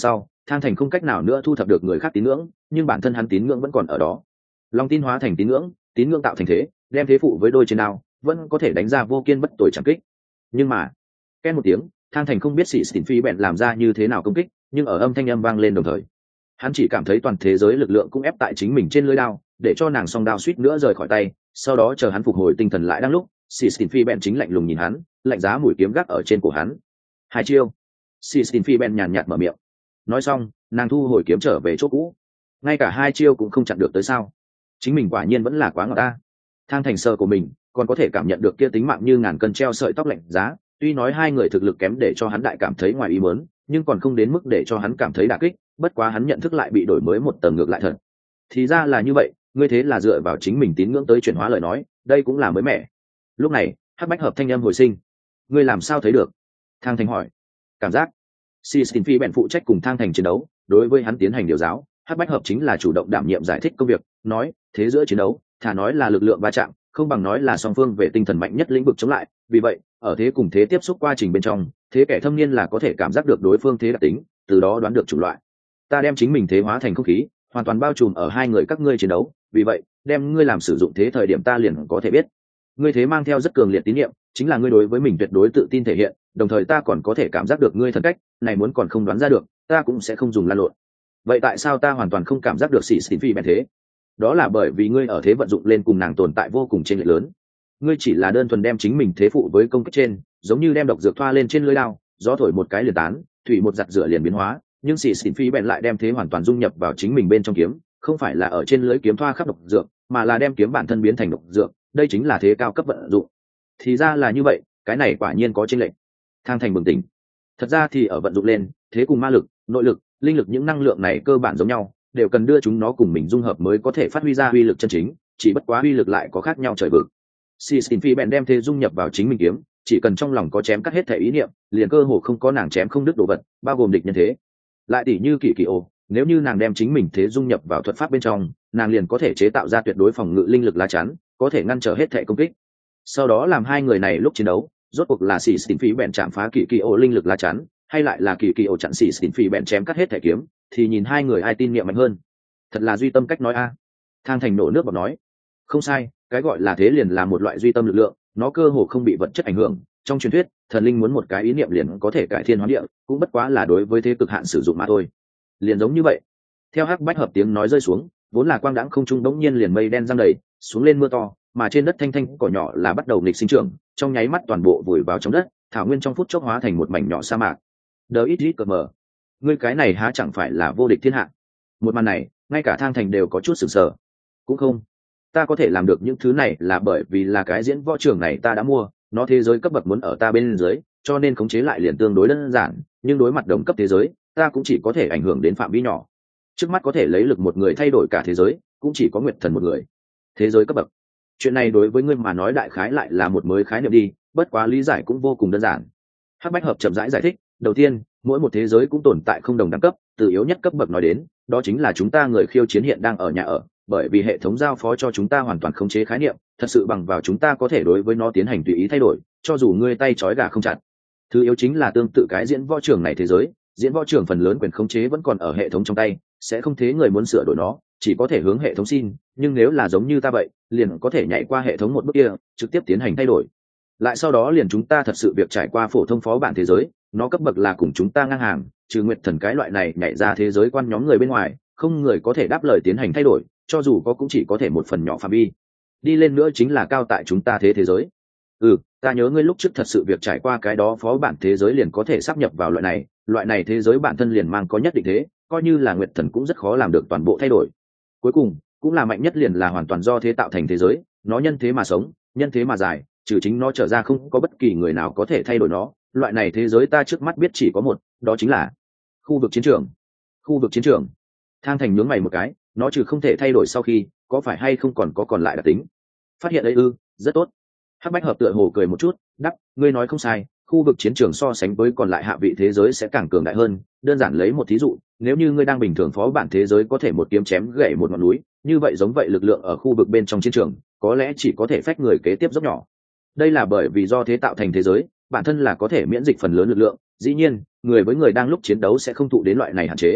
Thang Thành không cách nào nữa thu thập được người khác tín ngưỡng, nhưng bản thân hắn tín ngưỡng vẫn còn ở đó. Lòng tin hóa thành tín ngưỡng, tín ngưỡng tạo thành thế, đem thế phụ với đôi trên nào, vẫn có thể đánh ra vô kiên bất tồi chẳng kích. Nhưng mà, két một tiếng, Thang Thành không biết Sĩ Xỉn Phi bèn làm ra như thế nào công kích, nhưng ở âm thanh âm vang lên đồng thời, hắn chỉ cảm thấy toàn thế giới lực lượng cũng ép tại chính mình trên lưỡi đao, để cho nàng song đao suýt nữa rời khỏi tay. Sau đó chờ hắn phục hồi tinh thần lại đang lúc, Sĩ Xỉn Phi bèn chính lạnh lùng nhìn hắn, lạnh giá mũi kiếm gác ở trên cổ hắn. Hai chiêu. Sĩ Xỉn Phi bèn nhàn nhạt mở miệng. Nói xong, nàng thu hồi kiếm trở về chỗ cũ. Ngay cả hai chiêu cũng không chặn được tới sao? Chính mình quả nhiên vẫn là quá ngọt ta. Thang Thành sơ của mình còn có thể cảm nhận được kia tính mạng như ngàn cân treo sợi tóc lạnh giá. Tuy nói hai người thực lực kém để cho hắn đại cảm thấy ngoài ý muốn, nhưng còn không đến mức để cho hắn cảm thấy đả kích. Bất quá hắn nhận thức lại bị đổi mới một tầng ngược lại thật. Thì ra là như vậy, ngươi thế là dựa vào chính mình tín ngưỡng tới chuyển hóa lời nói, đây cũng là mới mẻ. Lúc này, Hắc Bách Hợp thanh âm hồi sinh. Ngươi làm sao thấy được? Thang Thành hỏi. Cảm giác. Si Stin Phi bèn phụ trách cùng Thang Thành chiến đấu, đối với hắn tiến hành điều giáo. Hắc Bách Hợp chính là chủ động đảm nhiệm giải thích công việc, nói thế giữa chiến đấu, thà nói là lực lượng va chạm, không bằng nói là song phương về tinh thần mạnh nhất lĩnh vực chống lại. Vì vậy, ở thế cùng thế tiếp xúc quá trình bên trong, thế kẻ thâm niên là có thể cảm giác được đối phương thế đặc tính, từ đó đoán được chủng loại. Ta đem chính mình thế hóa thành không khí, hoàn toàn bao trùm ở hai người các ngươi chiến đấu. Vì vậy, đem ngươi làm sử dụng thế thời điểm ta liền có thể biết. Ngươi thế mang theo rất cường liệt tín nhiệm, chính là ngươi đối với mình tuyệt đối tự tin thể hiện, đồng thời ta còn có thể cảm giác được ngươi thần cách, này muốn còn không đoán ra được, ta cũng sẽ không dùng lan lộn. Vậy tại sao ta hoàn toàn không cảm giác được Sĩ Xỉn Phi bèn thế? Đó là bởi vì ngươi ở thế vận dụng lên cùng nàng tồn tại vô cùng chênh lệch lớn. Ngươi chỉ là đơn thuần đem chính mình thế phụ với công kích trên, giống như đem độc dược thoa lên trên lưỡi dao, gió thổi một cái liền tán, thủy một giặt rửa liền biến hóa, nhưng Sĩ Xỉn Phi bèn lại đem thế hoàn toàn dung nhập vào chính mình bên trong kiếm, không phải là ở trên lưỡi kiếm thoa khắp độc dược, mà là đem kiếm bản thân biến thành độc dược, đây chính là thế cao cấp vận dụng. Thì ra là như vậy, cái này quả nhiên có chênh lệch. Thang Thành bừng tỉnh. Thật ra thì ở vận dụng lên, thế cùng ma lực, nội lực, linh lực những năng lượng này cơ bản giống nhau, đều cần đưa chúng nó cùng mình dung hợp mới có thể phát huy ra uy lực chân chính, chỉ bất quá uy lực lại có khác nhau trời vực. Si Stin Phi bèn đem thế dung nhập vào chính mình kiếm, chỉ cần trong lòng có chém cắt hết thể ý niệm, liền cơ hồ không có nàng chém không đứt đồ vật, bao gồm địch nhân thế. Lại tỷ như Kỳ Kỳ Ô, nếu như nàng đem chính mình thế dung nhập vào thuật pháp bên trong, nàng liền có thể chế tạo ra tuyệt đối phòng ngự linh lực lá chắn, có thể ngăn trở hết thể công kích. Sau đó làm hai người này lúc chiến đấu, rốt cuộc là Si Stin Phi bèn chạm phá Kỳ Kỳ Ô linh lực lá chắn, hay lại là Kỳ Kỳ Ô chặn Si Stin Phi bèn chém cắt hết thể kiếm, thì nhìn hai người ai tin niệm mạnh hơn. Thật là duy tâm cách nói a. Thang Thành nổ nước bọt nói. Không sai, cái gọi là thế liền là một loại duy tâm lực lượng, nó cơ hồ không bị vật chất ảnh hưởng. Trong truyền thuyết, thần linh muốn một cái ý niệm liền có thể cải thiên hóa địa, cũng bất quá là đối với thế cực hạn sử dụng mà thôi. Liền giống như vậy. Theo Hắc Bách Hợp tiếng nói rơi xuống, vốn là quang đãng không trung đống nhiên liền mây đen giăng đầy, xuống lên mưa to, mà trên đất thanh thanh cỏ nhỏ là bắt đầu nghịch sinh trưởng, trong nháy mắt toàn bộ vùi vào trong đất, thảo nguyên trong phút chốc hóa thành một mảnh nhỏ sa mạc. Đờ ít ít cờ mờ. Ngươi cái này há chẳng phải là vô địch thiên hạ? Một màn này, ngay cả Thang Thành đều có chút sửng sờ. Cũng không, ta có thể làm được những thứ này là bởi vì là cái diễn võ trường này ta đã mua, nó thế giới cấp bậc muốn ở ta bên dưới, cho nên khống chế lại liền tương đối đơn giản, nhưng đối mặt đồng cấp thế giới, ta cũng chỉ có thể ảnh hưởng đến phạm vi nhỏ. Trước mắt có thể lấy lực một người thay đổi cả thế giới, cũng chỉ có Nguyệt Thần một người. Thế giới cấp bậc. Chuyện này đối với ngươi mà nói đại khái lại là một mới khái niệm đi, bất quá lý giải cũng vô cùng đơn giản. Hắc Bách Hợp chậm rãi giải, giải thích, đầu tiên, mỗi một thế giới cũng tồn tại không đồng đẳng cấp, từ yếu nhất cấp bậc nói đến, đó chính là chúng ta người khiêu chiến hiện đang ở nhà ở, bởi vì hệ thống giao phó cho chúng ta hoàn toàn khống chế khái niệm, thật sự bằng vào chúng ta có thể đối với nó tiến hành tùy ý thay đổi, cho dù ngươi tay trói gà không chặt. Thứ yếu chính là tương tự cái diễn võ trường này thế giới, diễn võ trường phần lớn quyền khống chế vẫn còn ở hệ thống trong tay, sẽ không thế người muốn sửa đổi nó, chỉ có thể hướng hệ thống xin, nhưng nếu là giống như ta vậy, liền có thể nhảy qua hệ thống một bước kia, trực tiếp tiến hành thay đổi. Lại sau đó liền chúng ta thật sự việc trải qua phổ thông phó bản thế giới, nó cấp bậc là cùng chúng ta ngang hàng, trừ Nguyệt Thần cái loại này nhảy ra thế giới quan nhóm người bên ngoài, không người có thể đáp lời tiến hành thay đổi, cho dù có cũng chỉ có thể một phần nhỏ phạm vi. Đi lên nữa chính là cao tại chúng ta thế thế giới. Ừ, ta nhớ ngươi lúc trước thật sự việc trải qua cái đó phó bản thế giới liền có thể sáp nhập vào loại này, loại này thế giới bản thân liền mang có nhất định thế, coi như là Nguyệt Thần cũng rất khó làm được toàn bộ thay đổi. Cuối cùng, cũng là mạnh nhất liền là hoàn toàn do thế tạo thành thế giới, nó nhân thế mà sống, nhân thế mà dài, trừ chính nó trở ra không có bất kỳ người nào có thể thay đổi nó. Loại này thế giới ta trước mắt biết chỉ có một, đó chính là khu vực chiến trường. Khu vực chiến trường. Thang Thành nhướng mày một cái, nó trừ không thể thay đổi sau khi, có phải hay không còn có còn lại đặc tính? Phát hiện đấy ư, rất tốt. Hắc Bách Hợp tựa hồ cười một chút, đáp, ngươi nói không sai, khu vực chiến trường so sánh với còn lại hạ vị thế giới sẽ càng cường đại hơn. Đơn giản lấy một thí dụ, nếu như ngươi đang bình thường phó bản thế giới có thể một kiếm chém gãy một ngọn núi, như vậy giống vậy lực lượng ở khu vực bên trong chiến trường, có lẽ chỉ có thể phách người kế tiếp dốc nhỏ. Đây là bởi vì do thế tạo thành thế giới, bản thân là có thể miễn dịch phần lớn lực lượng, dĩ nhiên, người với người đang lúc chiến đấu sẽ không thụ đến loại này hạn chế,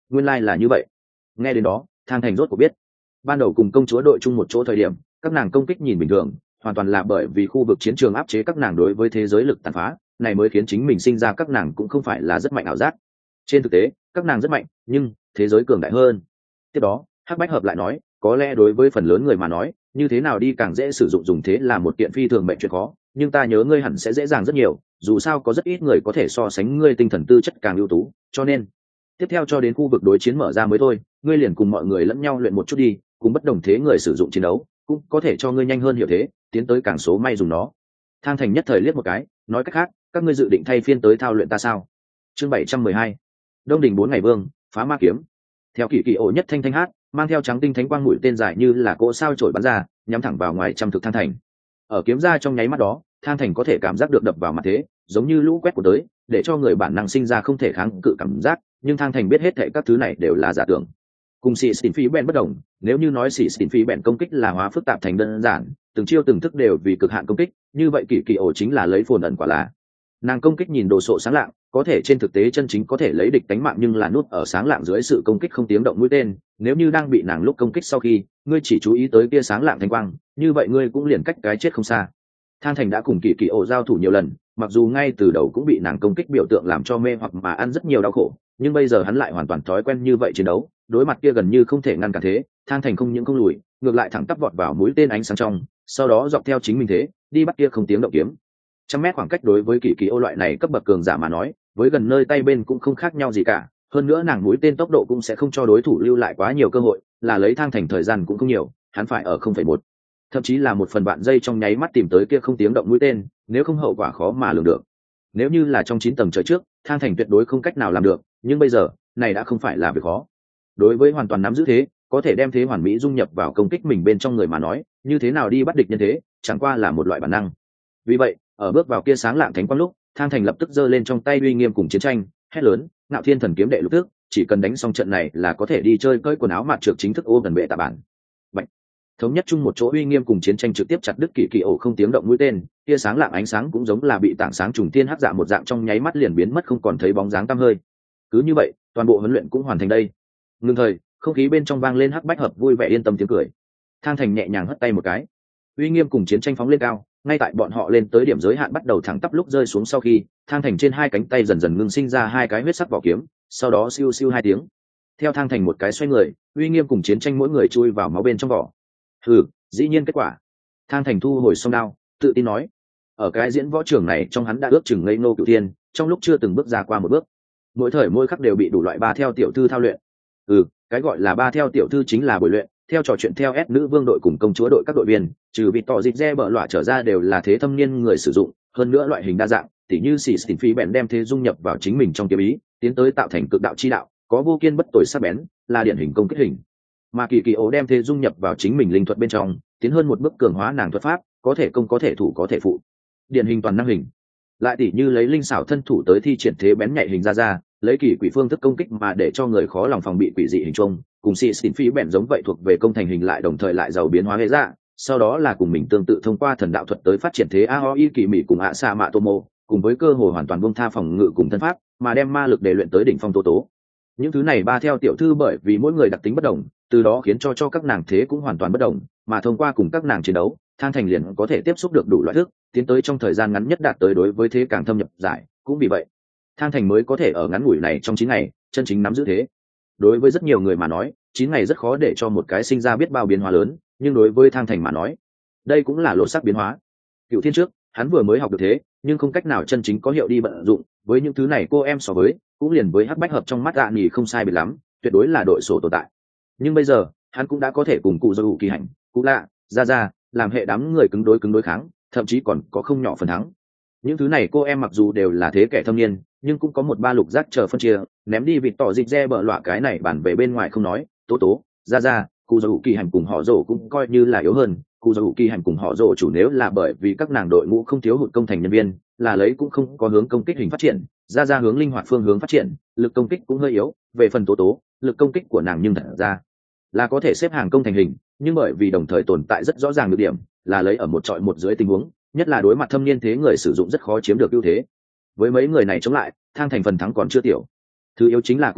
nguyên lai、like、là như vậy. Nghe đến đó Thang Thành rốt cuộc biết, ban đầu cùng công chúa đội chung một chỗ thời điểm các nàng công kích nhìn bình thường, hoàn toàn là bởi vì khu vực chiến trường áp chế các nàng đối với thế giới lực tàn phá này mới khiến chính mình sinh ra các nàng cũng không phải là rất mạnh ảo giác. Trên thực tế các nàng rất mạnh, nhưng thế giới cường đại hơn. Tiếp đó Hắc Bách Hợp lại nói, có lẽ đối với phần lớn người mà nói, như thế nào đi càng dễ sử dụng dùng thế là một kiện phi thường mệnh chuyện khó, nhưng ta nhớ ngươi hẳn sẽ dễ dàng rất nhiều, dù sao có rất ít người có thể so sánh ngươi tinh thần tư chất càng ưu tú, cho nên tiếp theo cho đến khu vực đối chiến mở ra mới thôi, ngươi liền cùng mọi người lẫn nhau luyện một chút đi, cùng bất đồng thế người sử dụng chiến đấu cũng có thể cho ngươi nhanh hơn hiểu thế, tiến tới càng số may dùng nó. Thang Thành nhất thời liếc một cái, nói cách khác các ngươi dự định thay phiên tới thao luyện ta sao? Chương bảy trăm mười hai, Đông Đình bốn ngày vương phá ma kiếm. Theo kỳ kỳ ổ nhất thanh thanh hát, mang theo trắng tinh thánh quang mũi tên dài như là cỗ sao chổi bắn ra, nhắm thẳng vào ngoài trăm thực Thang Thành. Ở kiếm ra trong nháy mắt đó, Thang Thành có thể cảm giác được đập vào mặt thế, giống như lũ quét của tới, để cho người bản năng sinh ra không thể kháng cự cảm giác, nhưng Thang Thành biết hết thảy các thứ này đều là giả tưởng. Cùng xì xỉn phí bèn bất đồng, nếu như nói xì xỉn phí bèn công kích là hóa phức tạp thành đơn giản, từng chiêu từng thức đều vì cực hạn công kích, như vậy kỳ kỳ ổ chính là lấy phồn ẩn quả là. Nàng công kích nhìn đồ sộ sáng lạng, có thể trên thực tế chân chính có thể lấy địch đánh mạng, nhưng là nút ở sáng lạng dưới sự công kích không tiếng động mũi tên, nếu như đang bị nàng lúc công kích sau khi, ngươi chỉ chú ý tới kia sáng lạng thanh quang, như vậy ngươi cũng liền cách cái chết không xa. Thang Thành đã cùng kỳ kỳ ổ giao thủ nhiều lần, mặc dù ngay từ đầu cũng bị nàng công kích biểu tượng làm cho mê hoặc mà ăn rất nhiều đau khổ, nhưng bây giờ hắn lại hoàn toàn thói quen như vậy chiến đấu, đối mặt kia gần như không thể ngăn cản thế, Thang Thành không những không lùi, ngược lại thẳng tắp vọt vào mũi tên ánh sáng trong, sau đó dọc theo chính mình thế đi bắt kia không tiếng động kiếm. Trăm mét khoảng cách đối với kỳ kỳ ô loại này cấp bậc cường giả mà nói, với gần nơi tay bên cũng không khác nhau gì cả, hơn nữa nàng mũi tên tốc độ cũng sẽ không cho đối thủ lưu lại quá nhiều cơ hội, là lấy Thang Thành thời gian cũng không nhiều, hắn phải ở không phẩy một, thậm chí là một phần vạn giây trong nháy mắt tìm tới kia không tiếng động mũi tên, nếu không hậu quả khó mà lường được. Nếu như là trong chín tầng trời trước, Thang Thành tuyệt đối không cách nào làm được, nhưng bây giờ này đã không phải là việc khó. Đối với hoàn toàn nắm giữ thế, có thể đem thế hoàn mỹ dung nhập vào công kích mình bên trong người mà nói, như thế nào đi bắt địch nhân thế, chẳng qua là một loại bản năng. Vì vậy ở bước vào kia sáng lạng thánh quang lúc, Thang Thành lập tức giơ lên trong tay uy nghiêm cùng chiến tranh, hét lớn, Ngạo Thiên Thần kiếm đệ lục tước, chỉ cần đánh xong trận này là có thể đi chơi cởi quần áo mặt trược chính thức ô gần bệ tạ bản. Bạch. Thống nhất chung một chỗ uy nghiêm cùng chiến tranh trực tiếp chặt đứt kỳ kỳ ổ không tiếng động mũi tên, kia sáng lạng ánh sáng cũng giống là bị tảng sáng trùng thiên hắc dạ một dạng trong nháy mắt liền biến mất không còn thấy bóng dáng tăm hơi. Cứ như vậy, toàn bộ huấn luyện cũng hoàn thành đây. Ngưng thời, không khí bên trong vang lên Hắc Bách Hợp vui vẻ yên tâm tiếng cười. Thang Thành nhẹ nhàng hất tay một cái, uy nghiêm cùng chiến tranh phóng lên cao, ngay tại bọn họ lên tới điểm giới hạn bắt đầu thẳng tắp lúc rơi xuống sau khi, Thang Thành trên hai cánh tay dần dần ngưng sinh ra hai cái huyết sắc vỏ kiếm, sau đó siêu siêu hai tiếng. Theo Thang Thành một cái xoay người, uy nghiêm cùng chiến tranh mỗi người chui vào máu bên trong vỏ. Hừ, dĩ nhiên kết quả. Thang Thành thu hồi song đao, tự tin nói, ở cái diễn võ trường này trong hắn đã ước chừng ngây ngô cửu thiên, trong lúc chưa từng bước ra qua một bước, mỗi thời mỗi khắc đều bị đủ loại ba theo tiểu thư thao luyện. Ừ, cái gọi là ba theo tiểu thư chính là buổi luyện, theo trò chuyện theo S nữ vương đội cùng công chúa đội các đội viên, trừ vị tỏ dịp re bợ lọa trở ra đều là thế thâm niên người sử dụng, hơn nữa loại hình đa dạng, tỉ như xì xỉn phí bèn đem thế dung nhập vào chính mình trong kiếm ý, tiến tới tạo thành cực đạo chi đạo, có vô kiên bất tồi sắc bén, là điển hình công kích hình. Mà kỳ kỳ ố đem thế dung nhập vào chính mình linh thuật bên trong, tiến hơn một bước cường hóa nàng thuật pháp, có thể công có thể thủ có thể phụ, điển hình toàn năng hình. Lại tỉ như lấy linh xảo thân thủ tới thi triển thế bén nhạy hình ra ra, lấy kỳ quỷ phương thức công kích mà để cho người khó lòng phòng bị quỷ dị hình trung, cùng xì xỉn phí bèn giống vậy thuộc về công thành hình lại đồng thời lại giàu biến hóa hệ dạ, sau đó là cùng mình tương tự thông qua thần đạo thuật tới phát triển thế aoi kỳ mỹ cùng ạ sa mạ tomo, cùng với cơ hội hoàn toàn buông tha phòng ngự cùng thân pháp, mà đem ma lực để luyện tới đỉnh phong tố tố. Những thứ này ba theo tiểu thư bởi vì mỗi người đặc tính bất đồng, từ đó khiến cho cho các nàng thế cũng hoàn toàn bất đồng, mà thông qua cùng các nàng chiến đấu, Thang Thành liền có thể tiếp xúc được đủ loại thức, tiến tới trong thời gian ngắn nhất đạt tới đối với thế càng thâm nhập giải, cũng vì vậy Thang Thành mới có thể ở ngắn ngủi này trong chín ngày chân chính nắm giữ thế. Đối với rất nhiều người mà nói, chín ngày rất khó để cho một cái sinh ra biết bao biến hóa lớn, nhưng đối với Thang Thành mà nói, đây cũng là lộ sắc biến hóa. Cựu thiên trước, hắn vừa mới học được thế, nhưng không cách nào chân chính có hiệu đi vận dụng, với những thứ này cô em so với, cũng liền với Hắc Bách Hợp trong mắt ạ nhỉ không sai biệt lắm, tuyệt đối là đội sổ tồn tại. Nhưng bây giờ, hắn cũng đã có thể cùng cụ Dầu Kỳ Hành, cụ lạ, ra ra, làm hệ đám người cứng đối cứng đối kháng, thậm chí còn có không nhỏ phần thắng. Những thứ này cô em mặc dù đều là thế kẻ thâm niên, nhưng cũng có một ba lục giác chờ phân chia, ném đi vịt tỏ dịch re bợ lọa cái này bản về bên ngoài không nói, tố tố, ra ra, cụ Dầu Kỳ Hành cùng họ rổ cũng coi như là yếu hơn. Cụ Dầu Kỳ Hành cùng họ rổ chủ nếu là bởi vì các nàng đội ngũ không thiếu hụt công thành nhân viên, là lấy cũng không có hướng công kích hình phát triển, ra ra hướng linh hoạt phương hướng phát triển, lực công kích cũng hơi yếu. Về phần tố tố, lực công kích của nàng nhưng thật ra là có thể xếp hàng công thành hình, nhưng bởi vì đồng thời tồn tại rất rõ ràng được điểm, là lấy ở một trọi một dưới tình huống, nhất là đối mặt thâm niên thế người sử dụng rất khó chiếm được ưu thế. Với mấy người này chống lại, Thang Thành phần thắng còn chưa tiểu. Thứ yếu chính là cú lạ,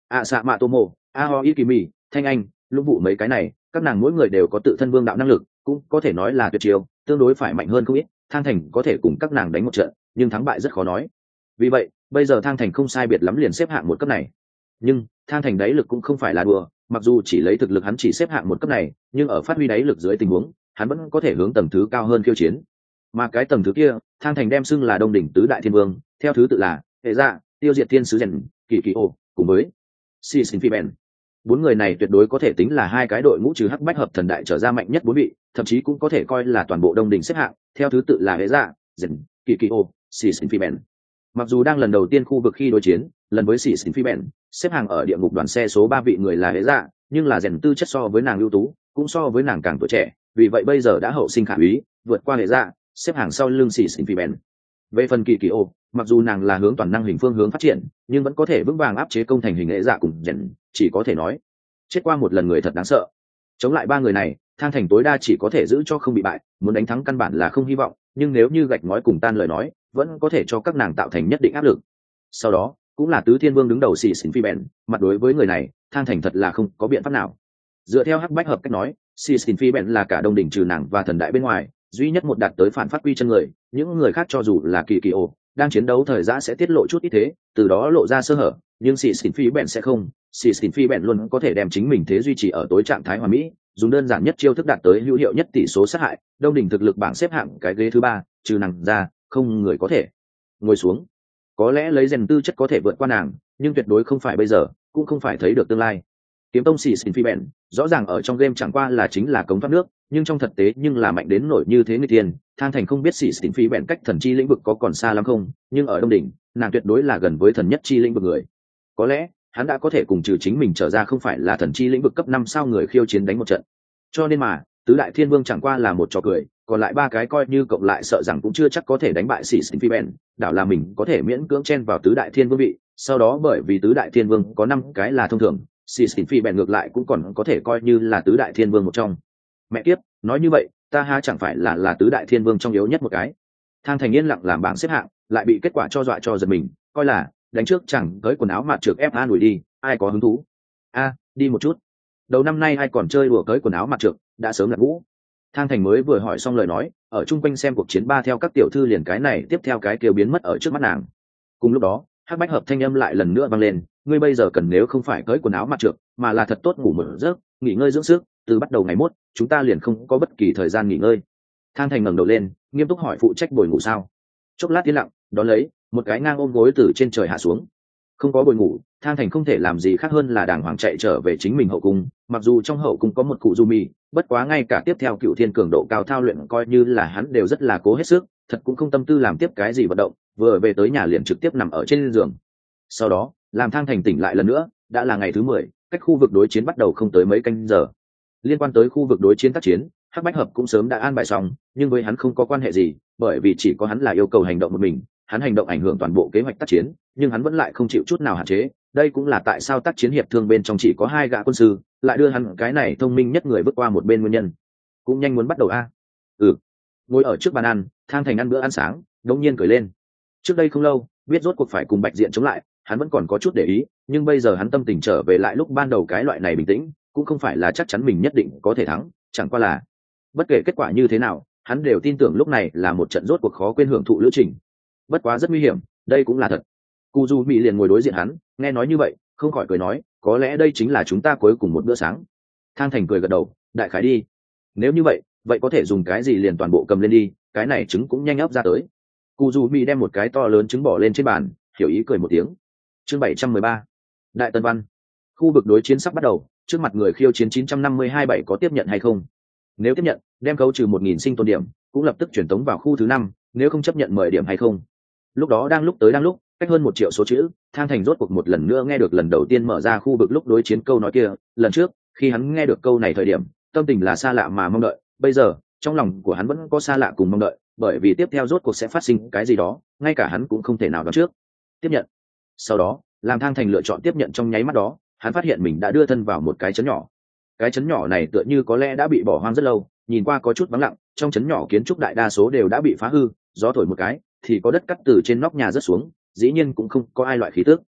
ạ xạ mạ tô mô, a ho y kỳ mì, thanh anh, lũng vụ mấy cái này các nàng mỗi người đều có tự thân vương đạo năng lực, cũng có thể nói là tuyệt chiêu, tương đối phải mạnh hơn không ít. Thang Thành có thể cùng các nàng đánh một trận, nhưng thắng bại rất khó nói. Vì vậy bây giờ Thang Thành không sai biệt lắm liền xếp hạng một cấp này. Nhưng Thang Thành đáy lực cũng không phải là đùa, mặc dù chỉ lấy thực lực hắn chỉ xếp hạng một cấp này, nhưng ở phát huy đáy lực dưới tình huống, hắn vẫn có thể hướng tầng thứ cao hơn khiêu chiến. Mà cái tầng thứ kia, Thang Thành đem xưng là Đông đỉnh tứ đại thiên vương, theo thứ tự là Hệ Dạ, Tiêu Diệt Thiên sứ Rèn, Kỳ Kỳ Ô, cùng với Si Sin Phi Ben. Bốn người này tuyệt đối có thể tính là hai cái đội ngũ trừ Hắc Bách hợp thần đại trở ra mạnh nhất bốn vị, thậm chí cũng có thể coi là toàn bộ Đông đỉnh xếp hạng, theo thứ tự là Hệ Dạ, Rèn, Kỳ Kỳ Ô, Si Sin Phi Ben. Mặc dù đang lần đầu tiên khu vực khi đối chiến, lần với Si Sin Phi Ben, xếp hàng ở địa ngục đoàn xe số ba vị người là Hệ Dạ, nhưng là Rèn tư chất so với nàng ưu tú, cũng so với nàng càng tuổi trẻ, vì vậy bây giờ đã hậu sinh khả úy, vượt qua Hệ Dạ, xếp hàng sau lưng Si Sin Phi Ben. Về phần Kỳ Kỳ Ô, mặc dù nàng là hướng toàn năng hình phương hướng phát triển, nhưng vẫn có thể vững vàng áp chế công thành hình Hệ Dạ cùng Rèn, chỉ có thể nói chết qua một lần người thật đáng sợ. Chống lại ba người này, Thang Thành tối đa chỉ có thể giữ cho không bị bại, muốn đánh thắng căn bản là không hy vọng, nhưng nếu như gạch ngói cùng tan lời nói, vẫn có thể cho các nàng tạo thành nhất định áp lực. Sau đó cũng là tứ thiên vương đứng đầu xì xỉn phi bèn, mặt đối với người này, Thang Thành thật là không có biện pháp nào. Dựa theo Hắc Bách hợp cách nói, xì xỉn phi bèn là cả Đông đỉnh trừ nàng và thần đại bên ngoài duy nhất một đạt tới phản phát quy chân người, những người khác cho dù là Kỳ Kỳ Ô đang chiến đấu thời gian sẽ tiết lộ chút ít thế, từ đó lộ ra sơ hở, nhưng xì xỉn phi bèn sẽ không. Xì xỉn phi bèn luôn có thể đem chính mình thế duy trì ở tối trạng thái hoàn mỹ, dùng đơn giản nhất chiêu thức đạt tới hữu hiệu nhất tỷ số sát hại. Đông đỉnh thực lực bảng xếp hạng cái ghế thứ ba, trừ nàng ra không người có thể ngồi xuống. Có lẽ lấy Rèn tư chất có thể vượt qua nàng, nhưng tuyệt đối không phải bây giờ, cũng không phải thấy được tương lai. Kiếm tông xì xỉn phi bèn rõ ràng ở trong game chẳng qua là chính là cống thoát nước, nhưng trong thực tế nhưng là mạnh đến nổi như thế người tiền. Thang Thành không biết xì xỉn phi bèn cách thần chi lĩnh vực có còn xa lắm không, nhưng ở Đông đỉnh nàng tuyệt đối là gần với thần nhất chi lĩnh vực người. Có lẽ hắn đã có thể cùng trừ chính mình trở ra không phải là thần chi lĩnh vực cấp năm sao người khiêu chiến đánh một trận. Cho nên mà tứ đại thiên vương chẳng qua là một trò cười, còn lại ba cái coi như cộng lại sợ rằng cũng chưa chắc có thể đánh bại xì xỉn phi bèn. Đảo là mình có thể miễn cưỡng chen vào tứ đại thiên vương vị, sau đó bởi vì tứ đại thiên vương có năm cái là thông thường, xì xỉn phi bèn ngược lại cũng còn có thể coi như là tứ đại thiên vương một trong. Mẹ kiếp, nói như vậy ta há chẳng phải là là tứ đại thiên vương trong yếu nhất một cái. Thang Thành yên lặng làm bảng xếp hạng, lại bị kết quả cho dọa cho giật mình, coi là đánh trước chẳng tới quần áo mạt trượt ép a đuổi đi, ai có hứng thú a đi một chút. Đầu năm nay ai còn chơi đùa tới quần áo mạt trượt, đã sớm là ngũ. Thang Thành mới vừa hỏi xong lời nói, ở chung quanh xem cuộc chiến ba theo các tiểu thư liền cái này tiếp theo cái kêu biến mất ở trước mắt nàng. Cùng lúc đó Hắc Bách hợp thanh âm lại lần nữa vang lên, ngươi bây giờ cần nếu không phải tới quần áo mạt trượt, mà là thật tốt ngủ một giấc, nghỉ ngơi dưỡng sức, từ bắt đầu ngày mốt chúng ta liền không có bất kỳ thời gian nghỉ ngơi. Thang Thành ngẩng đầu lên, nghiêm túc hỏi phụ trách bồi ngủ sao. Chốc lát yên lặng, đón lấy một cái ngang ôm gối từ trên trời hạ xuống. Không có bồi ngủ, Thang Thành không thể làm gì khác hơn là đàng hoàng chạy trở về chính mình hậu cung. Mặc dù trong hậu cung có một cụ du mì, bất quá ngay cả tiếp theo cựu thiên cường độ cao thao luyện coi như là hắn đều rất là cố hết sức, thật cũng không tâm tư làm tiếp cái gì vận động, vừa về tới nhà liền trực tiếp nằm ở trên giường. Sau đó làm Thang Thành tỉnh lại lần nữa, đã là ngày thứ mười, cách khu vực đối chiến bắt đầu không tới mấy canh giờ. Liên quan tới khu vực đối chiến tác chiến, Hắc Bách hợp cũng sớm đã an bài xong, nhưng với hắn không có quan hệ gì, bởi vì chỉ có hắn là yêu cầu hành động một mình, hắn hành động ảnh hưởng toàn bộ kế hoạch tác chiến, nhưng hắn vẫn lại không chịu chút nào hạn chế. Đây cũng là tại sao tác chiến hiệp thương bên trong chỉ có hai gã quân sư, lại đưa hắn cái này thông minh nhất người bước qua một bên nguyên nhân. Cũng nhanh muốn bắt đầu a. Ừ. Ngồi ở trước bàn ăn, Thang Thành ăn bữa ăn sáng, đống nhiên cười lên. Trước đây không lâu, biết rốt cuộc phải cùng Bạch Diện chống lại, hắn vẫn còn có chút để ý, nhưng bây giờ hắn tâm tình trở về lại lúc ban đầu cái loại này bình tĩnh, cũng không phải là chắc chắn mình nhất định có thể thắng, chẳng qua là bất kể kết quả như thế nào, hắn đều tin tưởng lúc này là một trận rốt cuộc khó quên hưởng thụ lữ trình. Bất quá rất nguy hiểm, đây cũng là thật. Cù Du Mỹ liền ngồi đối diện hắn, nghe nói như vậy, không khỏi cười nói, có lẽ đây chính là chúng ta cuối cùng một bữa sáng. Thang Thành cười gật đầu, đại khái đi. Nếu như vậy, vậy có thể dùng cái gì liền toàn bộ cầm lên đi, cái này trứng cũng nhanh ấp ra tới. Cù Du Mỹ đem một cái to lớn trứng bỏ lên trên bàn, hiểu ý cười một tiếng. Chương bảy trăm mười ba, Đại Tân Văn. Khu vực đối chiến sắp bắt đầu, trước mặt người khiêu chiến chín trăm năm mươi hai bảy có tiếp nhận hay không? Nếu tiếp nhận, đem khấu trừ một nghìn sinh tồn điểm, cũng lập tức chuyển tống vào khu thứ năm, nếu không chấp nhận mười điểm hay không. Lúc đó đang lúc tới đang lúc, cách hơn một triệu số chữ, Thang Thành rốt cuộc một lần nữa nghe được lần đầu tiên mở ra khu vực lúc đối chiến câu nói kia. Lần trước khi hắn nghe được câu này thời điểm, tâm tình là xa lạ mà mong đợi, bây giờ trong lòng của hắn vẫn có xa lạ cùng mong đợi, bởi vì tiếp theo rốt cuộc sẽ phát sinh cái gì đó, ngay cả hắn cũng không thể nào đoán trước. Tiếp nhận. Sau đó làm Thang Thành lựa chọn tiếp nhận, trong nháy mắt đó hắn phát hiện mình đã đưa thân vào một cái trấn nhỏ. Cái trấn nhỏ này tựa như có lẽ đã bị bỏ hoang rất lâu, nhìn qua có chút vắng lặng, trong trấn nhỏ kiến trúc đại đa số đều đã bị phá hư, gió thổi một cái thì có đất cắt từ trên nóc nhà rớt xuống, dĩ nhiên cũng không có ai loại khí tước.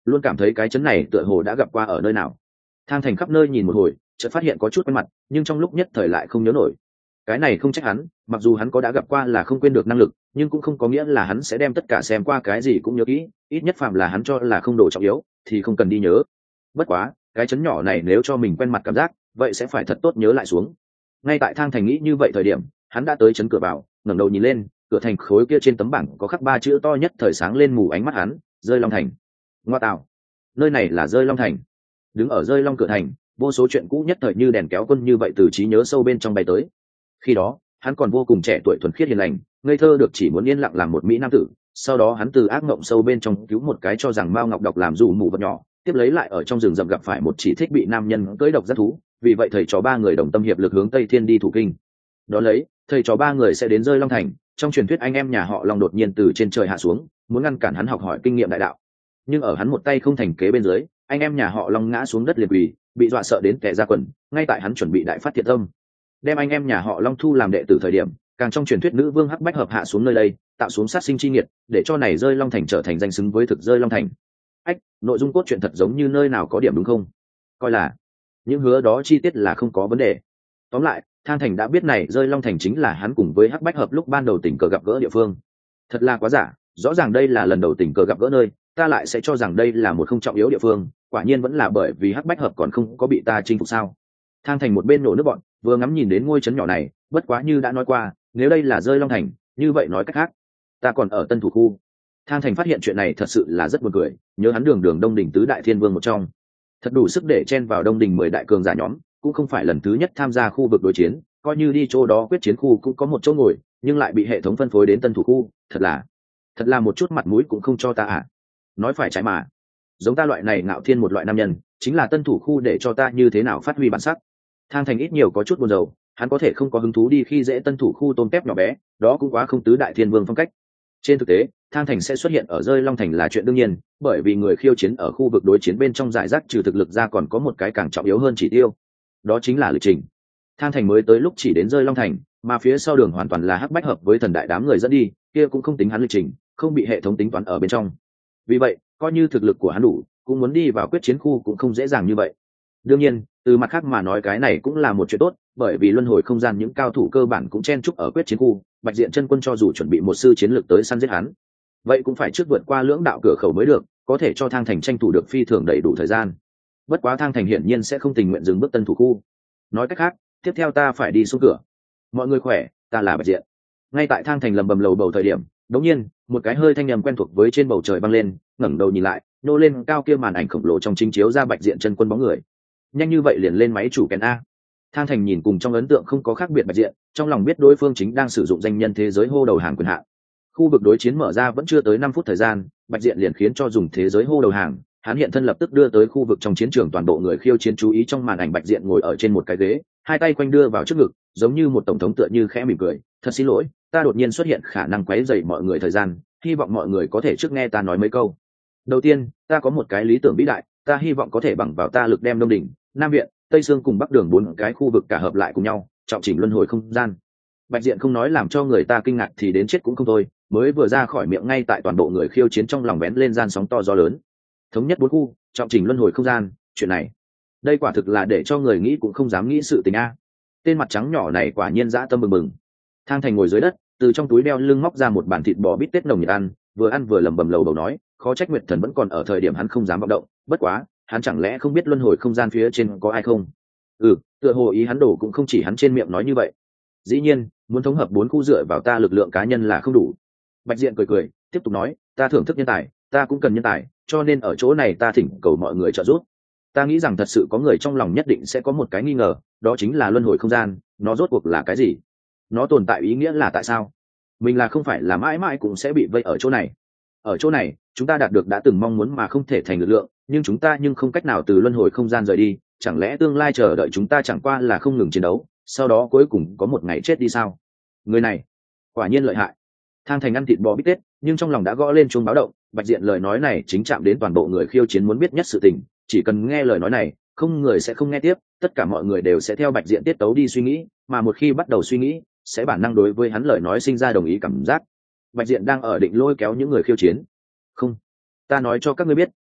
luôn cảm thấy cái chấn này tựa hồ đã gặp qua ở nơi nào. Thang Thành khắp nơi nhìn một hồi, chợt phát hiện có chút quen mặt, nhưng trong lúc nhất thời lại không nhớ nổi. Cái này không trách hắn, mặc dù hắn có đã gặp qua là không quên được năng lực, nhưng cũng không có nghĩa là hắn sẽ đem tất cả xem qua cái gì cũng nhớ kỹ, ít nhất phạm là hắn cho là không đồ trọng yếu thì không cần đi nhớ. Bất quá cái chấn nhỏ này nếu cho mình quen mặt cảm giác, vậy sẽ phải thật tốt nhớ lại xuống. Ngay tại Thang Thành nghĩ như vậy thời điểm, hắn đã tới chấn cửa vào, ngẩng đầu nhìn lên, cửa thành khối kia trên tấm bảng có khắc ba chữ to nhất thời sáng lên mù ánh mắt hắn: Rơi Long Thành. Ngoa tạo, nơi này là Rơi Long Thành. Đứng ở Rơi Long cửa thành, vô số chuyện cũ nhất thời như đèn kéo quân như vậy từ trí nhớ sâu bên trong bay tới. Khi đó hắn còn vô cùng trẻ tuổi thuần khiết hiền lành, ngây thơ được chỉ muốn yên lặng làm một mỹ nam tử. Sau đó hắn từ ác mộng sâu bên trong cứu một cái cho rằng Mao Ngọc Độc làm dụ mù vật nhỏ, tiếp lấy lại ở trong rừng rậm gặp phải một chỉ thích bị nam nhân cưỡi độc rất thú, vì vậy thầy trò ba người đồng tâm hiệp lực hướng Tây Thiên đi thủ kinh. Đó lấy thầy trò ba người sẽ đến Rơi Long Thành. Trong truyền thuyết anh em nhà họ Long đột nhiên từ trên trời hạ xuống, muốn ngăn cản hắn học hỏi kinh nghiệm đại đạo, nhưng ở hắn một tay không thành kế bên dưới, anh em nhà họ Long ngã xuống đất liền quỳ, bị dọa sợ đến tè ra quần. Ngay tại hắn chuẩn bị đại phát thiện tâm, đem anh em nhà họ Long thu làm đệ tử thời điểm, càng trong truyền thuyết nữ vương Hắc Bách Hợp hạ xuống nơi đây, tạo xuống sát sinh chi nghiệt, để cho này Rơi Long Thành trở thành danh xứng với thực Rơi Long Thành. Ách, nội dung cốt truyện thật giống như nơi nào có điểm đúng không? Coi là những hứa đó chi tiết là không có vấn đề. Tóm lại, Thang Thành đã biết này Rơi Long Thành chính là hắn cùng với Hắc Bách Hợp lúc ban đầu tình cờ gặp gỡ địa phương. Thật là quá giả, rõ ràng đây là lần đầu tình cờ gặp gỡ nơi, ta lại sẽ cho rằng đây là một không trọng yếu địa phương, quả nhiên vẫn là bởi vì Hắc Bách Hợp còn không có bị ta chinh phục sao? Thang Thành một bên nổ nước bọn, vừa ngắm nhìn đến ngôi trấn nhỏ này, bất quá như đã nói qua, nếu đây là Rơi Long Thành, như vậy nói cách khác, ta còn ở Tân Thủ khu. Thang Thành phát hiện chuyện này thật sự là rất buồn cười, nhớ hắn Đường Đường Đông Đình tứ đại thiên vương một trong, thật đủ sức để chen vào Đông Đình mười đại cường giả nhóm, cũng không phải lần thứ nhất tham gia khu vực đối chiến, coi như đi chỗ đó quyết chiến khu cũng có một chỗ ngồi, nhưng lại bị hệ thống phân phối đến Tân Thủ khu, thật là thật là một chút mặt mũi cũng không cho ta à. Nói phải trái mà, giống ta loại này ngạo thiên một loại nam nhân, chính là Tân Thủ khu để cho ta như thế nào phát huy bản sắc. Thang Thành ít nhiều có chút buồn rầu, hắn có thể không có hứng thú đi khi dễ Tân Thủ khu tôm tép nhỏ bé, đó cũng quá không tứ đại thiên vương phong cách. Trên thực tế, Thang Thành sẽ xuất hiện ở Rơi Long Thành là chuyện đương nhiên, bởi vì người khiêu chiến ở khu vực đối chiến bên trong giải rác trừ thực lực ra còn có một cái càng trọng yếu hơn chỉ tiêu, đó chính là lịch trình. Thang Thành mới tới lúc chỉ đến Rơi Long Thành, mà phía sau đường hoàn toàn là Hắc Bách Hợp với thần đại đám người dẫn đi, kia cũng không tính hắn lịch trình, không bị hệ thống tính toán ở bên trong. Vì vậy, coi như thực lực của hắn đủ, cũng muốn đi vào quyết chiến khu cũng không dễ dàng như vậy. Đương nhiên, từ mặt khác mà nói cái này cũng là một chuyện tốt, bởi vì luân hồi không gian những cao thủ cơ bản cũng chen chúc ở quyết chiến khu, Bạch Diện Chân Quân cho dù chuẩn bị một sư chiến lược tới săn giết hắn, vậy cũng phải trước vượt qua lưỡng đạo cửa khẩu mới được, có thể cho Thang Thành tranh thủ được phi thường đầy đủ thời gian. Bất quá Thang Thành hiển nhiên sẽ không tình nguyện dừng bước Tân Thủ khu. Nói cách khác, tiếp theo ta phải đi xuống cửa. Mọi người khỏe, ta là Bạch Diện. Ngay tại Thang Thành lầm bầm lầu bầu thời điểm, đột nhiên, một cái hơi thanh nhầm quen thuộc với trên bầu trời băng lên, ngẩng đầu nhìn lại, nô lên cao kia màn ảnh khổng lồ trong chính chiếu ra Bạch Diện Chân Quân bóng người. Nhanh như vậy liền lên máy chủ kèn a. Thang Thành nhìn cùng trong ấn tượng không có khác biệt Bạch Diện, trong lòng biết đối phương chính đang sử dụng danh nhân thế giới hô đầu hàng quyền hạn. Khu vực đối chiến mở ra vẫn chưa tới năm phút thời gian, Bạch Diện liền khiến cho dùng thế giới hô đầu hàng, hắn hiện thân lập tức đưa tới khu vực trong chiến trường toàn bộ người khiêu chiến chú ý. Trong màn ảnh Bạch Diện ngồi ở trên một cái ghế, hai tay quanh đưa vào trước ngực, giống như một tổng thống tựa như khẽ mỉm cười, "Thật xin lỗi, ta đột nhiên xuất hiện khả năng quấy rầy mọi người thời gian, hy vọng mọi người có thể trước nghe ta nói mấy câu. Đầu tiên, ta có một cái lý tưởng vĩ đại, ta hy vọng có thể bằng vào ta lực đem Đông Đỉnh, Nam Viện, Tây Sương cùng Bắc Đường bốn cái khu vực cả hợp lại cùng nhau, trọng chỉnh luân hồi không gian." Bạch Diện không nói làm cho người ta kinh ngạc thì đến chết cũng không thôi, mới vừa ra khỏi miệng ngay tại toàn bộ người khiêu chiến trong lòng bén lên gian sóng to gió lớn. Thống nhất bốn khu, trọng chỉnh luân hồi không gian, chuyện này, đây quả thực là để cho người nghĩ cũng không dám nghĩ sự tình a. Tên mặt trắng nhỏ này quả nhiên dã tâm bừng bừng. Thang Thành ngồi dưới đất, từ trong túi đeo lưng móc ra một bản thịt bò bít tết nồng nhiệt ăn, vừa ăn vừa lẩm bẩm lầu bầu nói, khó trách Nguyệt Thần vẫn còn ở thời điểm hắn không dám vọng động, bất quá, hắn chẳng lẽ không biết luân hồi không gian phía trên có ai không? Ừ, tựa hồ ý hắn đổ cũng không chỉ hắn trên miệng nói như vậy. Dĩ nhiên, muốn thống hợp bốn khu dựa vào ta lực lượng cá nhân là không đủ. Bạch Diện cười cười, tiếp tục nói, ta thưởng thức nhân tài, ta cũng cần nhân tài, cho nên ở chỗ này ta thỉnh cầu mọi người trợ giúp. Ta nghĩ rằng thật sự có người trong lòng nhất định sẽ có một cái nghi ngờ, đó chính là luân hồi không gian, nó rốt cuộc là cái gì? Nó tồn tại ý nghĩa là tại sao? Mình là không phải là mãi mãi cũng sẽ bị vây ở chỗ này. Ở chỗ này, chúng ta đạt được đã từng mong muốn mà không thể thành lực lượng, nhưng chúng ta nhưng không cách nào từ luân hồi không gian rời đi, chẳng lẽ tương lai chờ đợi chúng ta chẳng qua là không ngừng chiến đấu, sau đó cuối cùng có một ngày chết đi sao? Người này, quả nhiên lợi hại. Thang Thành ăn thịt bò bít tết, nhưng trong lòng đã gõ lên chuông báo động, Bạch Diện lời nói này chính chạm đến toàn bộ người khiêu chiến muốn biết nhất sự tình, chỉ cần nghe lời nói này, không người sẽ không nghe tiếp, tất cả mọi người đều sẽ theo Bạch Diện tiết tấu đi suy nghĩ, mà một khi bắt đầu suy nghĩ, sẽ bản năng đối với hắn lời nói sinh ra đồng ý cảm giác. Bạch Diện đang ở định lôi kéo những người khiêu chiến. "Không, ta nói cho các ngươi biết,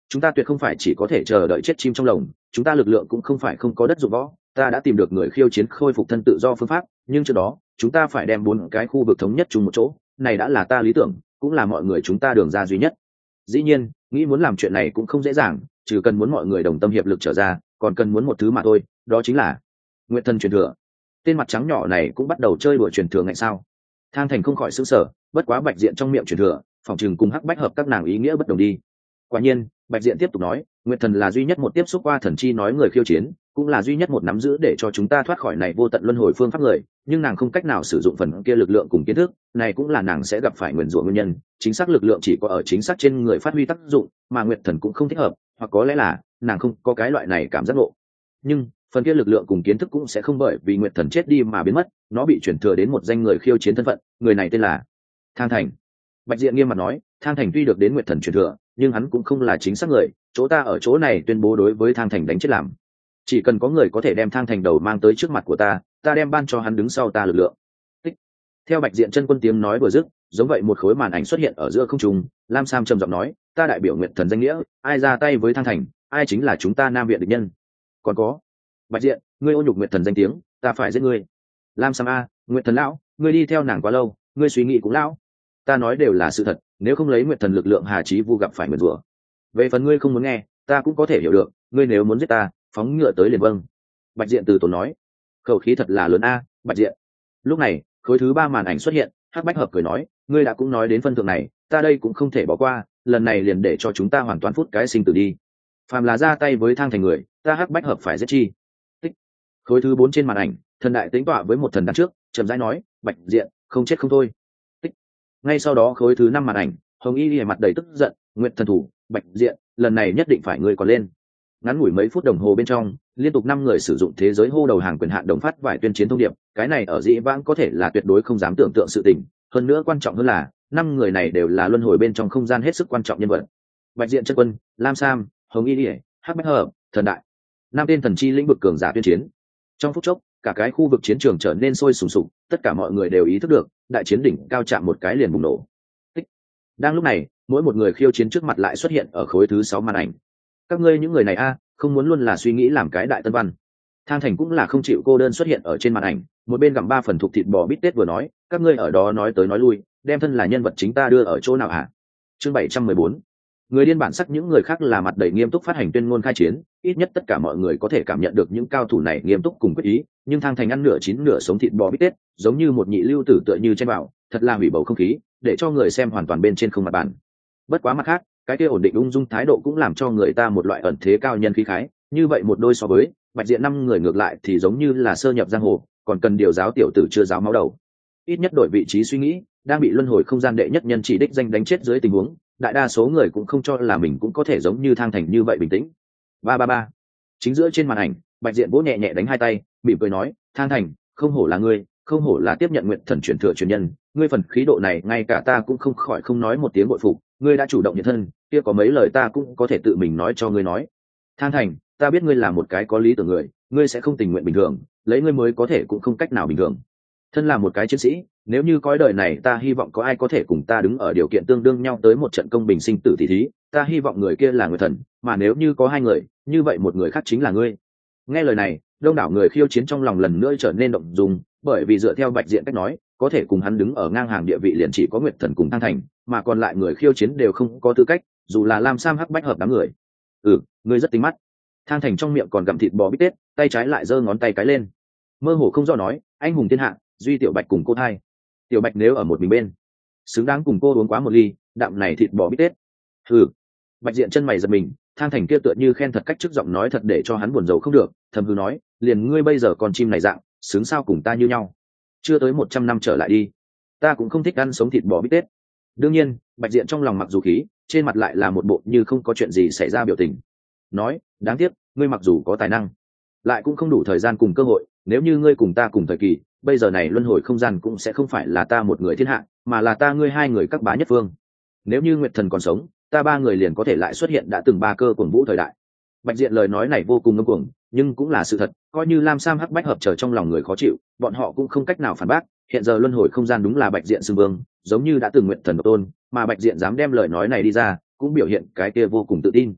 chúng ta tuyệt không phải chỉ có thể chờ đợi chết chim trong lồng, chúng ta lực lượng cũng không phải không có đất dụng võ. Ta đã tìm được người khiêu chiến khôi phục thân tự do phương pháp, nhưng trước đó chúng ta phải đem bốn cái khu vực thống nhất chung một chỗ, này đã là ta lý tưởng, cũng là mọi người chúng ta đường ra duy nhất. Dĩ nhiên, nghĩ muốn làm chuyện này cũng không dễ dàng, trừ cần muốn mọi người đồng tâm hiệp lực trở ra, còn cần muốn một thứ mà thôi, đó chính là nguyện thần truyền thừa. Tên mặt trắng nhỏ này cũng bắt đầu chơi đùa truyền thừa ngày sao? Thang Thành không khỏi sững sờ, bất quá Bạch Diện trong miệng truyền thừa, phòng trường cùng Hắc Bách hợp các nàng ý nghĩa bất đồng đi. Quả nhiên, Bạch Diện tiếp tục nói, nguyện thần là duy nhất một tiếp xúc qua thần chi nói người khiêu chiến, cũng là duy nhất một nắm giữ để cho chúng ta thoát khỏi này vô tận luân hồi phương pháp người, nhưng nàng không cách nào sử dụng phần kia lực lượng cùng kiến thức, này cũng là nàng sẽ gặp phải nguyền rủa nguyên nhân. Chính xác lực lượng chỉ có ở chính xác trên người phát huy tác dụng, mà nguyệt thần cũng không thích hợp, hoặc có lẽ là nàng không có cái loại này cảm giác ngộ. Nhưng phần kia lực lượng cùng kiến thức cũng sẽ không bởi vì nguyệt thần chết đi mà biến mất, nó bị chuyển thừa đến một danh người khiêu chiến thân phận, người này tên là Thang Thành. Bạch Diện nghiêm mặt nói, Thang Thành tuy được đến nguyệt thần truyền thừa, nhưng hắn cũng không là chính xác người, chỗ ta ở chỗ này tuyên bố đối với Thang Thành đánh chết làm. Chỉ cần có người có thể đem Thang Thành đầu mang tới trước mặt của ta, ta đem ban cho hắn đứng sau ta lực lượng. Tích. Theo Bạch Diện chân quân tiếng nói vừa dứt, giống vậy một khối màn ảnh xuất hiện ở giữa không trung, Lam Sam trầm giọng nói, ta đại biểu nguyệt thần danh nghĩa, ai ra tay với Thang Thành, ai chính là chúng ta Nam Viện địch nhân. Còn có, Bạch Diện, ngươi ô nhục nguyệt thần danh tiếng, ta phải giết ngươi. Lam Sam a, nguyệt thần lão, ngươi đi theo nàng quá lâu, ngươi suy nghĩ cũng lão. Ta nói đều là sự thật, nếu không lấy nguyệt thần lực lượng Hà Chí Vu gặp phải nguyền rủa. Về phần ngươi không muốn nghe, ta cũng có thể hiểu được, ngươi nếu muốn giết ta, phóng ngựa tới liền vâng. Bạch Diện từ tốn nói, khẩu khí thật là lớn a, Bạch Diện. Lúc này, khối thứ ba màn ảnh xuất hiện, Hắc Bách Hợp cười nói, ngươi đã cũng nói đến phân thượng này, ta đây cũng không thể bỏ qua, lần này liền để cho chúng ta hoàn toàn phút cái sinh tử đi. Phàm là ra tay với Thang Thành người, ta Hắc Bách Hợp phải giết chi. Tích. Khối thứ bốn trên màn ảnh, thần đại tính tọa với một thần đằng trước, chậm rãi nói, Bạch Diện, không chết không thôi. Tích. Ngay sau đó khối thứ năm màn ảnh, Hồng Y Lìa mặt đầy tức giận, Nguyệt thần thủ, Bạch Diện, lần này nhất định phải ngươi còn lên. Ngắn ngủi mấy phút đồng hồ bên trong, liên tục năm người sử dụng thế giới hô đầu hàng quyền hạn đồng phát vải tuyên chiến thông điệp, cái này ở dĩ vãng có thể là tuyệt đối không dám tưởng tượng sự tình, hơn nữa quan trọng hơn là năm người này đều là luân hồi bên trong không gian hết sức quan trọng nhân vật. Bạch Diện chân quân, Lam Sam, Hồng Y Lìa, Hắc Bách Hợp, thần đại, năm tên thần chi lĩnh vực cường giả tuyên chiến. Trong phút chốc, cả cái khu vực chiến trường trở nên sôi sùng sục, tất cả mọi người đều ý thức được, đại chiến đỉnh cao chạm một cái liền bùng nổ. Tích. Đang lúc này, mỗi một người khiêu chiến trước mặt lại xuất hiện ở khối thứ sáu màn ảnh. Các ngươi những người này a, không muốn luôn là suy nghĩ làm cái đại tân văn. Thang Thành cũng là không chịu cô đơn xuất hiện ở trên màn ảnh, một bên gặm ba phần thuộc thịt bò bít tết vừa nói, các ngươi ở đó nói tới nói lui, đem thân là nhân vật chính ta đưa ở chỗ nào hả? Chương bảy trăm mười bốn. Người điên bản sắc, những người khác là mặt đầy nghiêm túc phát hành tuyên ngôn khai chiến, ít nhất tất cả mọi người có thể cảm nhận được những cao thủ này nghiêm túc cùng quyết ý, nhưng Thang Thành ăn nửa chín nửa sống thịt bò bít tết, giống như một nhị lưu tử tựa như trên bảo, thật là hủy bầu không khí, để cho người xem hoàn toàn bên trên không mặt bàn. Bất quá mặt khác, cái kia ổn định ung dung thái độ cũng làm cho người ta một loại ẩn thế cao nhân khí khái, như vậy một đôi so với Bạch Diện năm người ngược lại thì giống như là sơ nhập giang hồ, còn cần điều giáo tiểu tử chưa giáo máu đầu. Ít nhất đổi vị trí suy nghĩ, đang bị luân hồi không gian đệ nhất nhân chỉ đích danh đánh chết dưới tình huống, đại đa số người cũng không cho là mình cũng có thể giống như Thang Thành như vậy bình tĩnh. Ba ba ba. Chính giữa trên màn ảnh, Bạch Diện vỗ nhẹ nhẹ đánh hai tay, mỉm cười nói, Thang Thành, không hổ là ngươi, không hổ là tiếp nhận nguyện thần truyền thừa truyền nhân, ngươi phần khí độ này ngay cả ta cũng không khỏi không nói một tiếng bội phục, ngươi đã chủ động hiện thân, kia có mấy lời ta cũng có thể tự mình nói cho ngươi nói. Thang Thành, ta biết ngươi là một cái có lý tưởng người, ngươi sẽ không tình nguyện bình thường, lấy ngươi mới có thể cũng không cách nào bình thường. Thân là một cái chiến sĩ, nếu như cõi đời này ta hy vọng có ai có thể cùng ta đứng ở điều kiện tương đương nhau tới một trận công bình sinh tử tỷ thí, ta hy vọng người kia là người thần, mà nếu như có hai người, như vậy một người khác chính là ngươi. Nghe lời này, đông đảo người khiêu chiến trong lòng lần nữa trở nên động dung, bởi vì dựa theo Bạch Diện cách nói, có thể cùng hắn đứng ở ngang hàng địa vị liền chỉ có Nguyệt Thần cùng Thang Thành, mà còn lại người khiêu chiến đều không có tư cách, dù là Lam Sam Hắc Bách Hợp đám người. Ừ, ngươi rất tính mắt. Thang Thành trong miệng còn gặm thịt bò bít tết, tay trái lại giơ ngón tay cái lên, mơ hồ không rõ nói, anh hùng thiên hạ, duy Tiểu Bạch cùng cô thai. Tiểu Bạch nếu ở một mình bên, xứng đáng cùng cô uống quá một ly đạm này thịt bò bít tết. Ừ. Bạch Diện chân mày giật mình, Thang Thành kia tựa như khen thật cách trước giọng nói thật để cho hắn buồn rầu không được, thầm hư nói, liền ngươi bây giờ con chim này dạng, xứng sao cùng ta như nhau. Chưa tới một trăm năm trở lại đi, ta cũng không thích ăn sống thịt bò bít tết. Đương nhiên, Bạch Diện trong lòng mặc dù khí, trên mặt lại là một bộ như không có chuyện gì xảy ra biểu tình. Nói, đáng tiếc, ngươi mặc dù có tài năng, lại cũng không đủ thời gian cùng cơ hội, nếu như ngươi cùng ta cùng thời kỳ, bây giờ này luân hồi không gian cũng sẽ không phải là ta một người thiên hạ, mà là ta ngươi hai người các bá nhất phương. Nếu như Nguyệt Thần còn sống, ta ba người liền có thể lại xuất hiện đã từng ba cơ cuồng vũ thời đại. Bạch Diện lời nói này vô cùng ngông cuồng, nhưng cũng là sự thật, coi như Lam Sam Hắc Bách Hợp trở trong lòng người khó chịu, bọn họ cũng không cách nào phản bác, hiện giờ luân hồi không gian đúng là Bạch Diện xưng vương, giống như đã từng Nguyệt Thần độc tôn, mà Bạch Diện dám đem lời nói này đi ra, cũng biểu hiện cái kia vô cùng tự tin.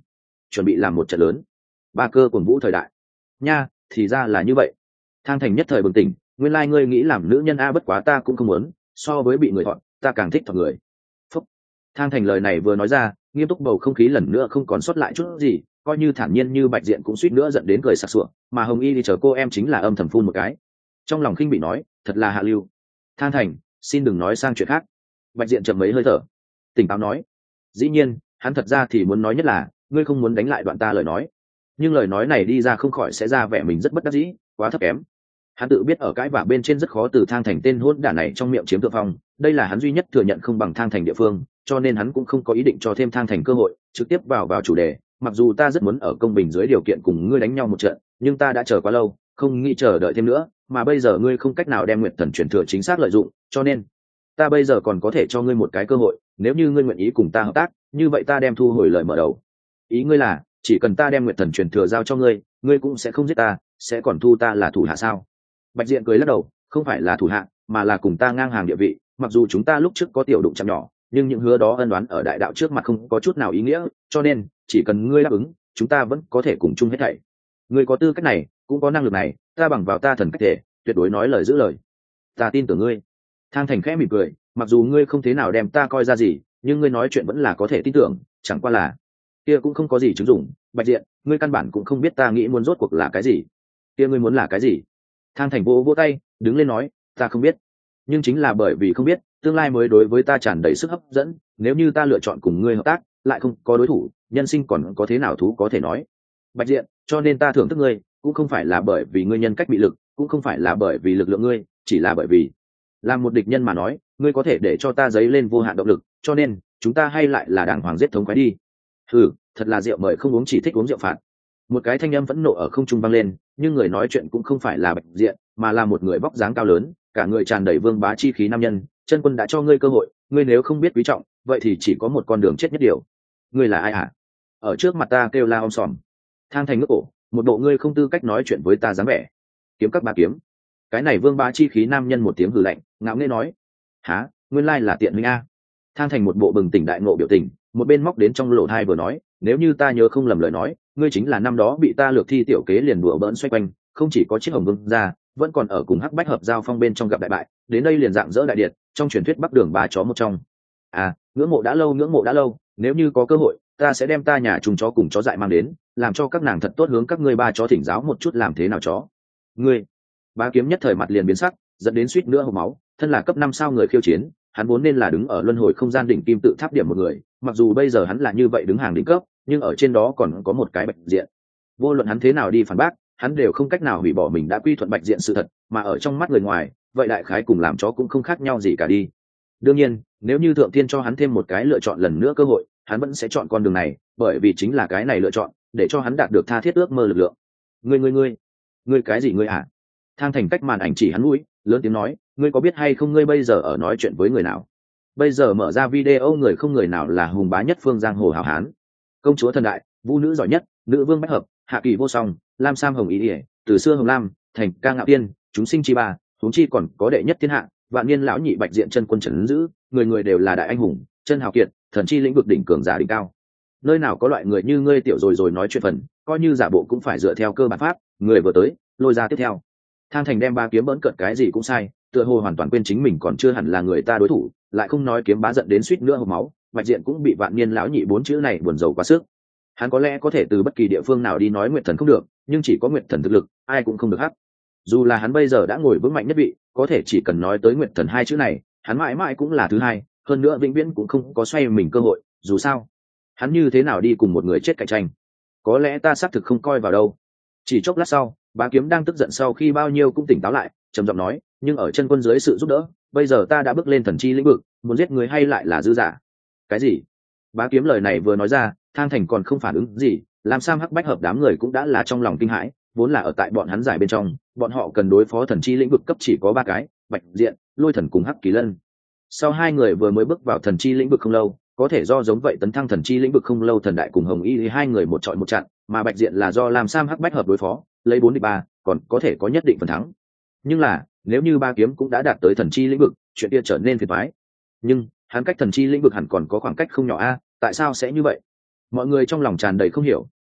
chuẩn bị làm một trận lớn. Ba cơ cuồng vũ thời đại. Nha, thì ra là như vậy. Thang Thành nhất thời bừng tỉnh, nguyên lai ngươi nghĩ làm nữ nhân a, bất quá ta cũng không muốn, so với bị người thọn, ta càng thích thọn người. Phúc. Thang Thành lời này vừa nói ra, nghiêm túc bầu không khí lần nữa không còn sót lại chút gì, coi như thản nhiên như Bạch Diện cũng suýt nữa giận đến cười sặc sụa, mà Hồng Y thì chờ cô em chính là âm thầm phun một cái. Trong lòng khinh bị nói, thật là hạ lưu. Thang Thành, xin đừng nói sang chuyện khác. Bạch Diện chậm mấy hơi thở, tỉnh táo nói, dĩ nhiên, hắn thật ra thì muốn nói nhất là, ngươi không muốn đánh lại đoạn ta lời nói. Nhưng lời nói này đi ra không khỏi sẽ ra vẻ mình rất bất đắc dĩ, quá thấp kém. Hắn tự biết ở cãi vã bên trên rất khó từ Thang Thành tên hỗn đản này trong miệng chiếm thượng phong, đây là hắn duy nhất thừa nhận không bằng Thang Thành địa phương, cho nên hắn cũng không có ý định cho thêm Thang Thành cơ hội, trực tiếp vào vào chủ đề. Mặc dù ta rất muốn ở công bình dưới điều kiện cùng ngươi đánh nhau một trận, nhưng ta đã chờ quá lâu, không nghĩ chờ đợi thêm nữa, mà bây giờ ngươi không cách nào đem Nguyệt Thần truyền thừa chính xác lợi dụng, cho nên ta bây giờ còn có thể cho ngươi một cái cơ hội, nếu như ngươi nguyện ý cùng ta hợp tác, như vậy ta đem thu hồi lời mở đầu. Ý ngươi là, chỉ cần ta đem Nguyệt Thần truyền thừa giao cho ngươi, ngươi cũng sẽ không giết ta, sẽ còn thu ta là thủ hạ sao? Bạch Diện cười lắc đầu, không phải là thủ hạ, mà là cùng ta ngang hàng địa vị, mặc dù chúng ta lúc trước có tiểu đụng chạm nhỏ, nhưng những hứa đó ân đoán ở đại đạo trước mặt không có chút nào ý nghĩa, cho nên chỉ cần ngươi đáp ứng, chúng ta vẫn có thể cùng chung hết thảy. Ngươi có tư cách này, cũng có năng lực này, ta bằng vào ta thần cách thể, tuyệt đối nói lời giữ lời. Ta tin tưởng ngươi. Thang Thành khẽ mỉm cười, mặc dù ngươi không thế nào đem ta coi ra gì, nhưng ngươi nói chuyện vẫn là có thể tin tưởng, chẳng qua là kia cũng không có gì chứng dụng. Bạch Diện, ngươi căn bản cũng không biết ta nghĩ muốn rốt cuộc là cái gì. Kia ngươi muốn là cái gì? Thang Thành vỗ vỗ tay, đứng lên nói, ta không biết, nhưng chính là bởi vì không biết, tương lai mới đối với ta tràn đầy sức hấp dẫn. Nếu như ta lựa chọn cùng ngươi hợp tác, lại không có đối thủ, nhân sinh còn có thế nào thú có thể nói. Bạch Diện, cho nên ta thưởng thức ngươi, cũng không phải là bởi vì ngươi nhân cách bị lực, cũng không phải là bởi vì lực lượng ngươi, chỉ là bởi vì làm một địch nhân mà nói, ngươi có thể để cho ta dấy lên vô hạn động lực, cho nên chúng ta hay lại là đàng hoàng giết thống khoái đi. Ừ, thật là rượu mời không uống, chỉ thích uống rượu phạt. Một cái thanh âm phẫn nộ ở không trung vang lên, nhưng người nói chuyện cũng không phải là Bạch Diện, mà là một người vóc dáng cao lớn, cả người tràn đầy vương bá chi khí nam nhân. Chân Quân đã cho ngươi cơ hội, ngươi nếu không biết quý trọng, vậy thì chỉ có một con đường chết nhất điều. Ngươi là ai hả? Ở trước mặt ta kêu la om sòm. Thang Thành ngước cổ, một bộ ngươi không tư cách nói chuyện với ta dáng vẻ. Kiếm các ba kiếm. Cái này vương bá chi khí nam nhân một tiếng hừ lạnh, ngạo nghễ nói, há, nguyên lai là tiện huynh a. Thang Thành một bộ bừng tỉnh đại ngộ biểu tình, một bên móc đến trong lỗ tai vừa nói, nếu như ta nhớ không lầm lời nói, ngươi chính là năm đó bị ta lược thi tiểu kế liền đùa bỡn xoay quanh, không chỉ có chiếc hồng vương ra, vẫn còn ở cùng hắc bách hợp giao phong bên trong gặp đại bại, đến đây liền dạng dỡ đại điện, trong truyền thuyết bắc đường ba chó một trong. À, ngưỡng mộ đã lâu, ngưỡng mộ đã lâu, nếu như có cơ hội, ta sẽ đem ta nhà trùng chó cùng chó dại mang đến, làm cho các nàng thật tốt hướng các ngươi ba chó thỉnh giáo một chút làm thế nào chó. Ngươi, Bá Kiếm nhất thời mặt liền biến sắc, dẫn đến suýt nữa hộc máu. Thân là cấp năm sao người khiêu chiến, hắn vốn nên là đứng ở luân hồi không gian đỉnh kim tự tháp điểm một người, mặc dù bây giờ hắn là như vậy đứng hàng đỉnh cấp, nhưng ở trên đó còn có một cái Bạch Diện. Vô luận hắn thế nào đi phản bác, hắn đều không cách nào hủy bỏ mình đã quy thuận Bạch Diện sự thật, mà ở trong mắt người ngoài, vậy đại khái cùng làm chó cũng không khác nhau gì cả đi. Đương nhiên, nếu như thượng tiên cho hắn thêm một cái lựa chọn lần nữa cơ hội, hắn vẫn sẽ chọn con đường này, bởi vì chính là cái này lựa chọn để cho hắn đạt được tha thiết ước mơ lực lượng. Ngươi ngươi ngươi, ngươi cái gì ngươi hả? Thang Thành cách màn ảnh chỉ hắn mũi, lớn tiếng nói, ngươi có biết hay không ngươi bây giờ ở nói chuyện với người nào? Bây giờ mở ra video người không người nào là hùng bá nhất phương giang hồ hảo hán, công chúa thần đại, vũ nữ giỏi nhất, nữ vương bách hợp, hạ kỳ vô song, lam sam hồng ý ỉa, từ xưa hồng lam, thành ca ngạo tiên, chúng sinh chi ba, huống chi còn có đệ nhất thiên hạ, vạn niên lão nhị Bạch Diện chân quân trấn giữ, người người đều là đại anh hùng, chân hào kiệt, thần chi lĩnh vực đỉnh cường giả đỉnh cao. Nơi nào có loại người như ngươi tiểu rồi rồi nói chuyện phần, coi như giả bộ cũng phải dựa theo cơ bản pháp, người vừa tới, lôi ra tiếp theo. Thang Thành đem Ba Kiếm bỡn cợt cái gì cũng sai, tựa hồ hoàn toàn quên chính mình còn chưa hẳn là người ta đối thủ, lại không nói Kiếm Bá giận đến suýt nữa hộc máu, Bạch Diện cũng bị vạn niên lão nhị bốn chữ này buồn rầu quá sức. Hắn có lẽ có thể từ bất kỳ địa phương nào đi nói Nguyệt Thần không được, nhưng chỉ có Nguyệt Thần thực lực, ai cũng không được hắc. Dù là hắn bây giờ đã ngồi vững mạnh nhất vị, có thể chỉ cần nói tới Nguyệt Thần hai chữ này, hắn mãi mãi cũng là thứ hai, hơn nữa vĩnh viễn cũng không có xoay mình cơ hội, dù sao, hắn như thế nào đi cùng một người chết cạnh tranh. Có lẽ ta xác thực không coi vào đâu. Chỉ chốc lát sau, Bá Kiếm đang tức giận sau khi bao nhiêu cũng tỉnh táo lại, trầm giọng nói, nhưng ở chân quân dưới sự giúp đỡ, bây giờ ta đã bước lên thần chi lĩnh vực, muốn giết người hay lại là dư giả. Cái gì? Bá Kiếm lời này vừa nói ra, Thang Thành còn không phản ứng gì, làm Sam Hắc Bách hợp đám người cũng đã là trong lòng kinh hãi, vốn là ở tại bọn hắn giải bên trong, bọn họ cần đối phó thần chi lĩnh vực cấp chỉ có ba cái, Bạch Diện, Lôi Thần cùng Hắc Kỳ Lân. Sau hai người vừa mới bước vào thần chi lĩnh vực không lâu, có thể do giống vậy tấn thăng thần chi lĩnh vực không lâu thần đại cùng Hồng Y hai người một trọi một chặn, mà Bạch Diện là do làm Sam Hắc Bách hợp đối phó, lấy bốn địch ba, còn có thể có nhất định phần thắng. Nhưng là, nếu như Ba Kiếm cũng đã đạt tới thần chi lĩnh vực, chuyện kia trở nên phiền toái. Nhưng, hắn cách thần chi lĩnh vực hẳn còn có khoảng cách không nhỏ a, tại sao sẽ như vậy? Mọi người trong lòng tràn đầy không hiểu,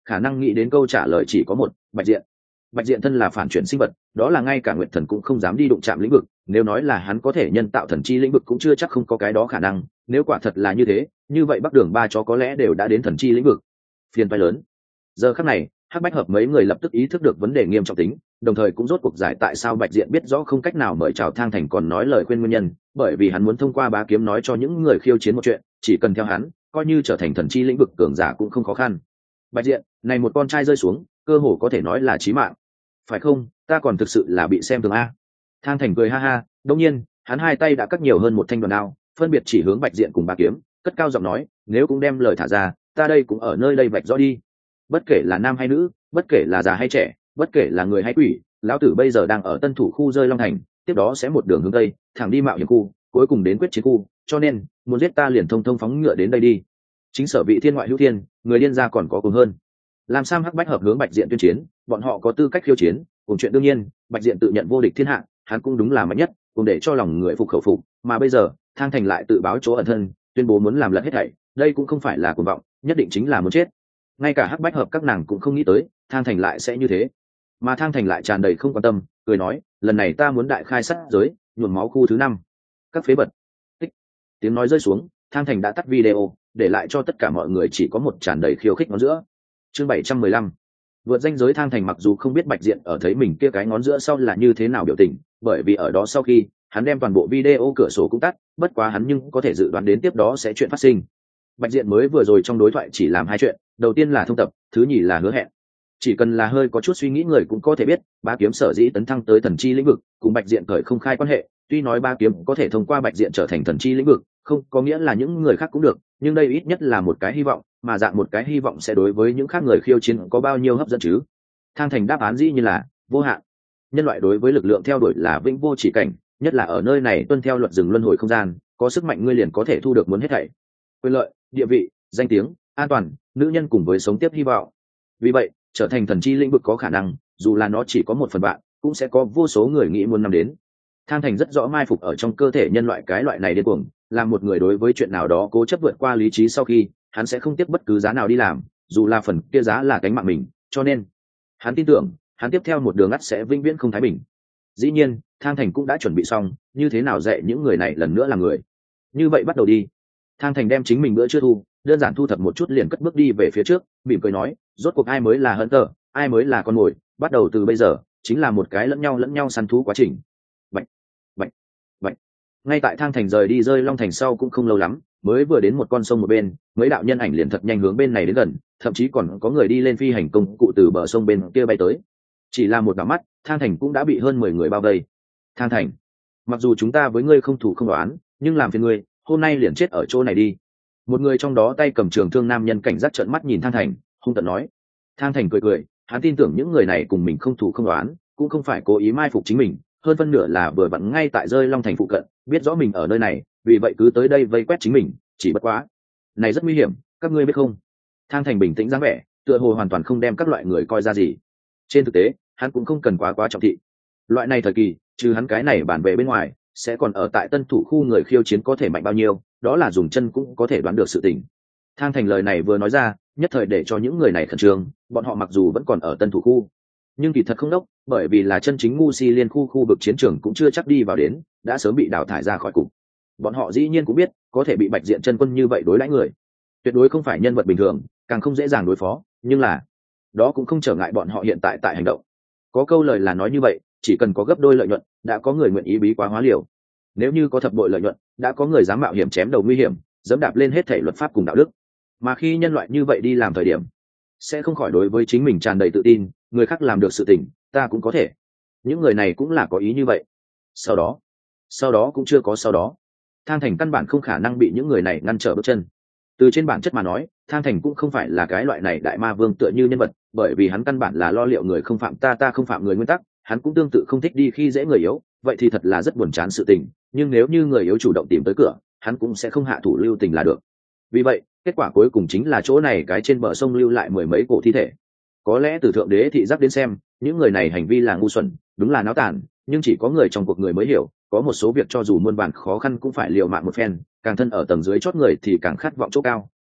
khả năng nghĩ đến câu trả lời chỉ có một: Bạch Diện. Bạch Diện thân là phản chuyển sinh vật, đó là ngay cả Nguyệt Thần cũng không dám đi đụng chạm lĩnh vực, nếu nói là hắn có thể nhân tạo thần chi lĩnh vực cũng chưa chắc không có cái đó khả năng, nếu quả thật là như thế, như vậy Bắc Đường ba chó có lẽ đều đã đến thần chi lĩnh vực. Phiền toái lớn. Giờ khắc này, Hắc Bách Hợp mấy người lập tức ý thức được vấn đề nghiêm trọng tính, đồng thời cũng rốt cuộc giải tại sao Bạch Diện biết rõ không cách nào mời chào Thang Thành còn nói lời khuyên nguyên nhân, bởi vì hắn muốn thông qua Bá Kiếm nói cho những người khiêu chiến một chuyện, chỉ cần theo hắn, coi như trở thành thần chi lĩnh vực cường giả cũng không khó khăn. Bạch Diện, này một con trai rơi xuống, cơ hồ có thể nói là chí mạng. Phải không, ta còn thực sự là bị xem thường a. Thang Thành cười ha ha, đương nhiên, hắn hai tay đã cắt nhiều hơn một thanh đoàn đao, phân biệt chỉ hướng Bạch Diện cùng Bá Kiếm, cất cao giọng nói, nếu cũng đem lời thả ra, ta đây cũng ở nơi đây vạch rõ đi. Bất kể là nam hay nữ, bất kể là già hay trẻ, bất kể là người hay quỷ, lão tử bây giờ đang ở Tân Thủ khu rơi Long Thành, tiếp đó sẽ một đường hướng tây, thẳng đi Mạo Hiểm khu, cuối cùng đến quyết chiến khu, cho nên, muốn giết ta liền thông thông phóng ngựa đến đây đi. Chính sở vị thiên ngoại hữu thiên, người điên ra còn có cùng hơn. Làm Sam Hắc Bách Hợp hướng Bạch Diện tuyên chiến, bọn họ có tư cách khiêu chiến, cùng chuyện đương nhiên, Bạch Diện tự nhận vô địch thiên hạ, hắn cũng đúng là mạnh nhất, cùng để cho lòng người phục khẩu phục, mà bây giờ, Thang Thành lại tự báo chỗ ẩn thân, tuyên bố muốn làm lật hết thảy, đây cũng không phải là cuồng vọng, nhất định chính là muốn chết. Ngay cả Hắc Bách Hợp các nàng cũng không nghĩ tới, Thang Thành lại sẽ như thế, mà Thang Thành lại tràn đầy không quan tâm, cười nói, lần này ta muốn đại khai sát giới, nhuộm máu khu thứ năm. Các phế vật. Tích. Tiếng nói rơi xuống, Thang Thành đã tắt video, để lại cho tất cả mọi người chỉ có một tràn đầy khiêu khích ngón giữa. Chương bảy trăm mười lăm. Vượt danh giới. Thang Thành mặc dù không biết Bạch Diện ở thấy mình kia cái ngón giữa sau là như thế nào biểu tình, bởi vì ở đó sau khi hắn đem toàn bộ video cửa sổ cũng tắt, bất quá hắn nhưng có thể dự đoán đến tiếp đó sẽ chuyện phát sinh. Bạch Diện mới vừa rồi trong đối thoại chỉ làm hai chuyện, đầu tiên là thông tập, thứ nhì là hứa hẹn. Chỉ cần là hơi có chút suy nghĩ người cũng có thể biết, Bá Kiếm sở dĩ tấn thăng tới thần chi lĩnh vực, cùng Bạch Diện cởi không khai quan hệ, tuy nói Bá Kiếm có thể thông qua Bạch Diện trở thành thần chi lĩnh vực, không có nghĩa là những người khác cũng được, nhưng đây ít nhất là một cái hy vọng, mà dạng một cái hy vọng sẽ đối với những khác người khiêu chiến có bao nhiêu hấp dẫn chứ? Thang Thành đáp án dĩ như là vô hạn. Nhân loại đối với lực lượng theo đuổi là vĩnh vô chỉ cảnh, nhất là ở nơi này tuân theo luật rừng luân hồi không gian, có sức mạnh ngươi liền có thể thu được muốn hết thảy. Quyền lợi, địa vị, danh tiếng, an toàn, nữ nhân cùng với sống tiếp hy vọng. Vì vậy, trở thành thần chi lĩnh vực có khả năng, dù là nó chỉ có một phần bạn, cũng sẽ có vô số người nghĩ muốn năm đến. Thang Thành rất rõ mai phục ở trong cơ thể nhân loại cái loại này điên cuồng, là một người đối với chuyện nào đó cố chấp vượt qua lý trí sau khi, hắn sẽ không tiếp bất cứ giá nào đi làm, dù là phần kia giá là cánh mạng mình, cho nên hắn tin tưởng, hắn tiếp theo một đường ngắt sẽ vĩnh viễn không thái bình. Dĩ nhiên, Thang Thành cũng đã chuẩn bị xong, như thế nào dạy những người này lần nữa làm người. Như vậy bắt đầu đi. Thang Thành đem chính mình bữa trưa thu, đơn giản thu thập một chút liền cất bước đi về phía trước, mỉm cười nói, rốt cuộc ai mới là Hunter, ai mới là con mồi, bắt đầu từ bây giờ, chính là một cái lẫn nhau lẫn nhau săn thú quá trình. Bạch, bạch, bạch. Ngay tại Thang Thành rời đi rơi Long Thành sau cũng không lâu lắm, mới vừa đến một con sông một bên, mấy đạo nhân ảnh liền thật nhanh hướng bên này đến gần, thậm chí còn có người đi lên phi hành công cụ từ bờ sông bên kia bay tới. Chỉ là một đảo mắt, Thang Thành cũng đã bị hơn mười người bao vây. Thang Thành, mặc dù chúng ta với ngươi không thủ không đoán, nhưng làm phiền ngươi, hôm nay liền chết ở chỗ này đi. Một người trong đó tay cầm trường thương nam nhân cảnh giác trợn mắt nhìn Thang Thành, hung tợn nói. Thang Thành cười cười, hắn tin tưởng những người này cùng mình không thủ không đoán, cũng không phải cố ý mai phục chính mình, hơn phân nửa là vừa vặn ngay tại rơi Long Thành phụ cận, biết rõ mình ở nơi này, vì vậy cứ tới đây vây quét chính mình, chỉ bất quá, này rất nguy hiểm, các ngươi biết không? Thang Thành bình tĩnh dáng vẻ, tựa hồ hoàn toàn không đem các loại người coi ra gì. Trên thực tế, hắn cũng không cần quá quá trọng thị. Loại này thời kỳ, trừ hắn cái này bản vệ bên ngoài, sẽ còn ở tại Tân Thủ khu người khiêu chiến có thể mạnh bao nhiêu, đó là dùng chân cũng có thể đoán được sự tình. Thang Thành lời này vừa nói ra, nhất thời để cho những người này khẩn trương, bọn họ mặc dù vẫn còn ở Tân Thủ khu, nhưng kỳ thật không đốc, bởi vì là chân chính ngu si liên khu khu vực chiến trường cũng chưa chắc đi vào đến, đã sớm bị đào thải ra khỏi cục. Bọn họ dĩ nhiên cũng biết, có thể bị Bạch Diện chân quân như vậy đối đãi người, tuyệt đối không phải nhân vật bình thường, càng không dễ dàng đối phó, nhưng là đó cũng không trở ngại bọn họ hiện tại tại hành động. Có câu lời là nói như vậy, chỉ cần có gấp đôi lợi nhuận, đã có người nguyện ý bí quá hóa liều. Nếu như có thập bội lợi nhuận, đã có người dám mạo hiểm chém đầu nguy hiểm, dẫm đạp lên hết thảy luật pháp cùng đạo đức. Mà khi nhân loại như vậy đi làm thời điểm, sẽ không khỏi đối với chính mình tràn đầy tự tin, người khác làm được sự tình, ta cũng có thể. Những người này cũng là có ý như vậy. Sau đó, sau đó cũng chưa có sau đó. Thang Thành căn bản không khả năng bị những người này ngăn trở bước chân. Từ trên bản chất mà nói, Thang Thành cũng không phải là cái loại này đại ma vương tựa như nhân vật, bởi vì hắn căn bản là lo liệu người không phạm ta ta không phạm người nguyên tắc, hắn cũng tương tự không thích đi khi dễ người yếu, vậy thì thật là rất buồn chán sự tình, nhưng nếu như người yếu chủ động tìm tới cửa, hắn cũng sẽ không hạ thủ lưu tình là được. Vì vậy, kết quả cuối cùng chính là chỗ này cái trên bờ sông lưu lại mười mấy cổ thi thể. Có lẽ từ thượng đế thị giác đến xem, những người này hành vi là ngu xuẩn, đúng là náo tàn, nhưng chỉ có người trong cuộc người mới hiểu, có một số việc cho dù muôn vàn khó khăn cũng phải liều mạng một phen, càng thân ở tầng dưới chót người thì càng khát vọng chỗ cao,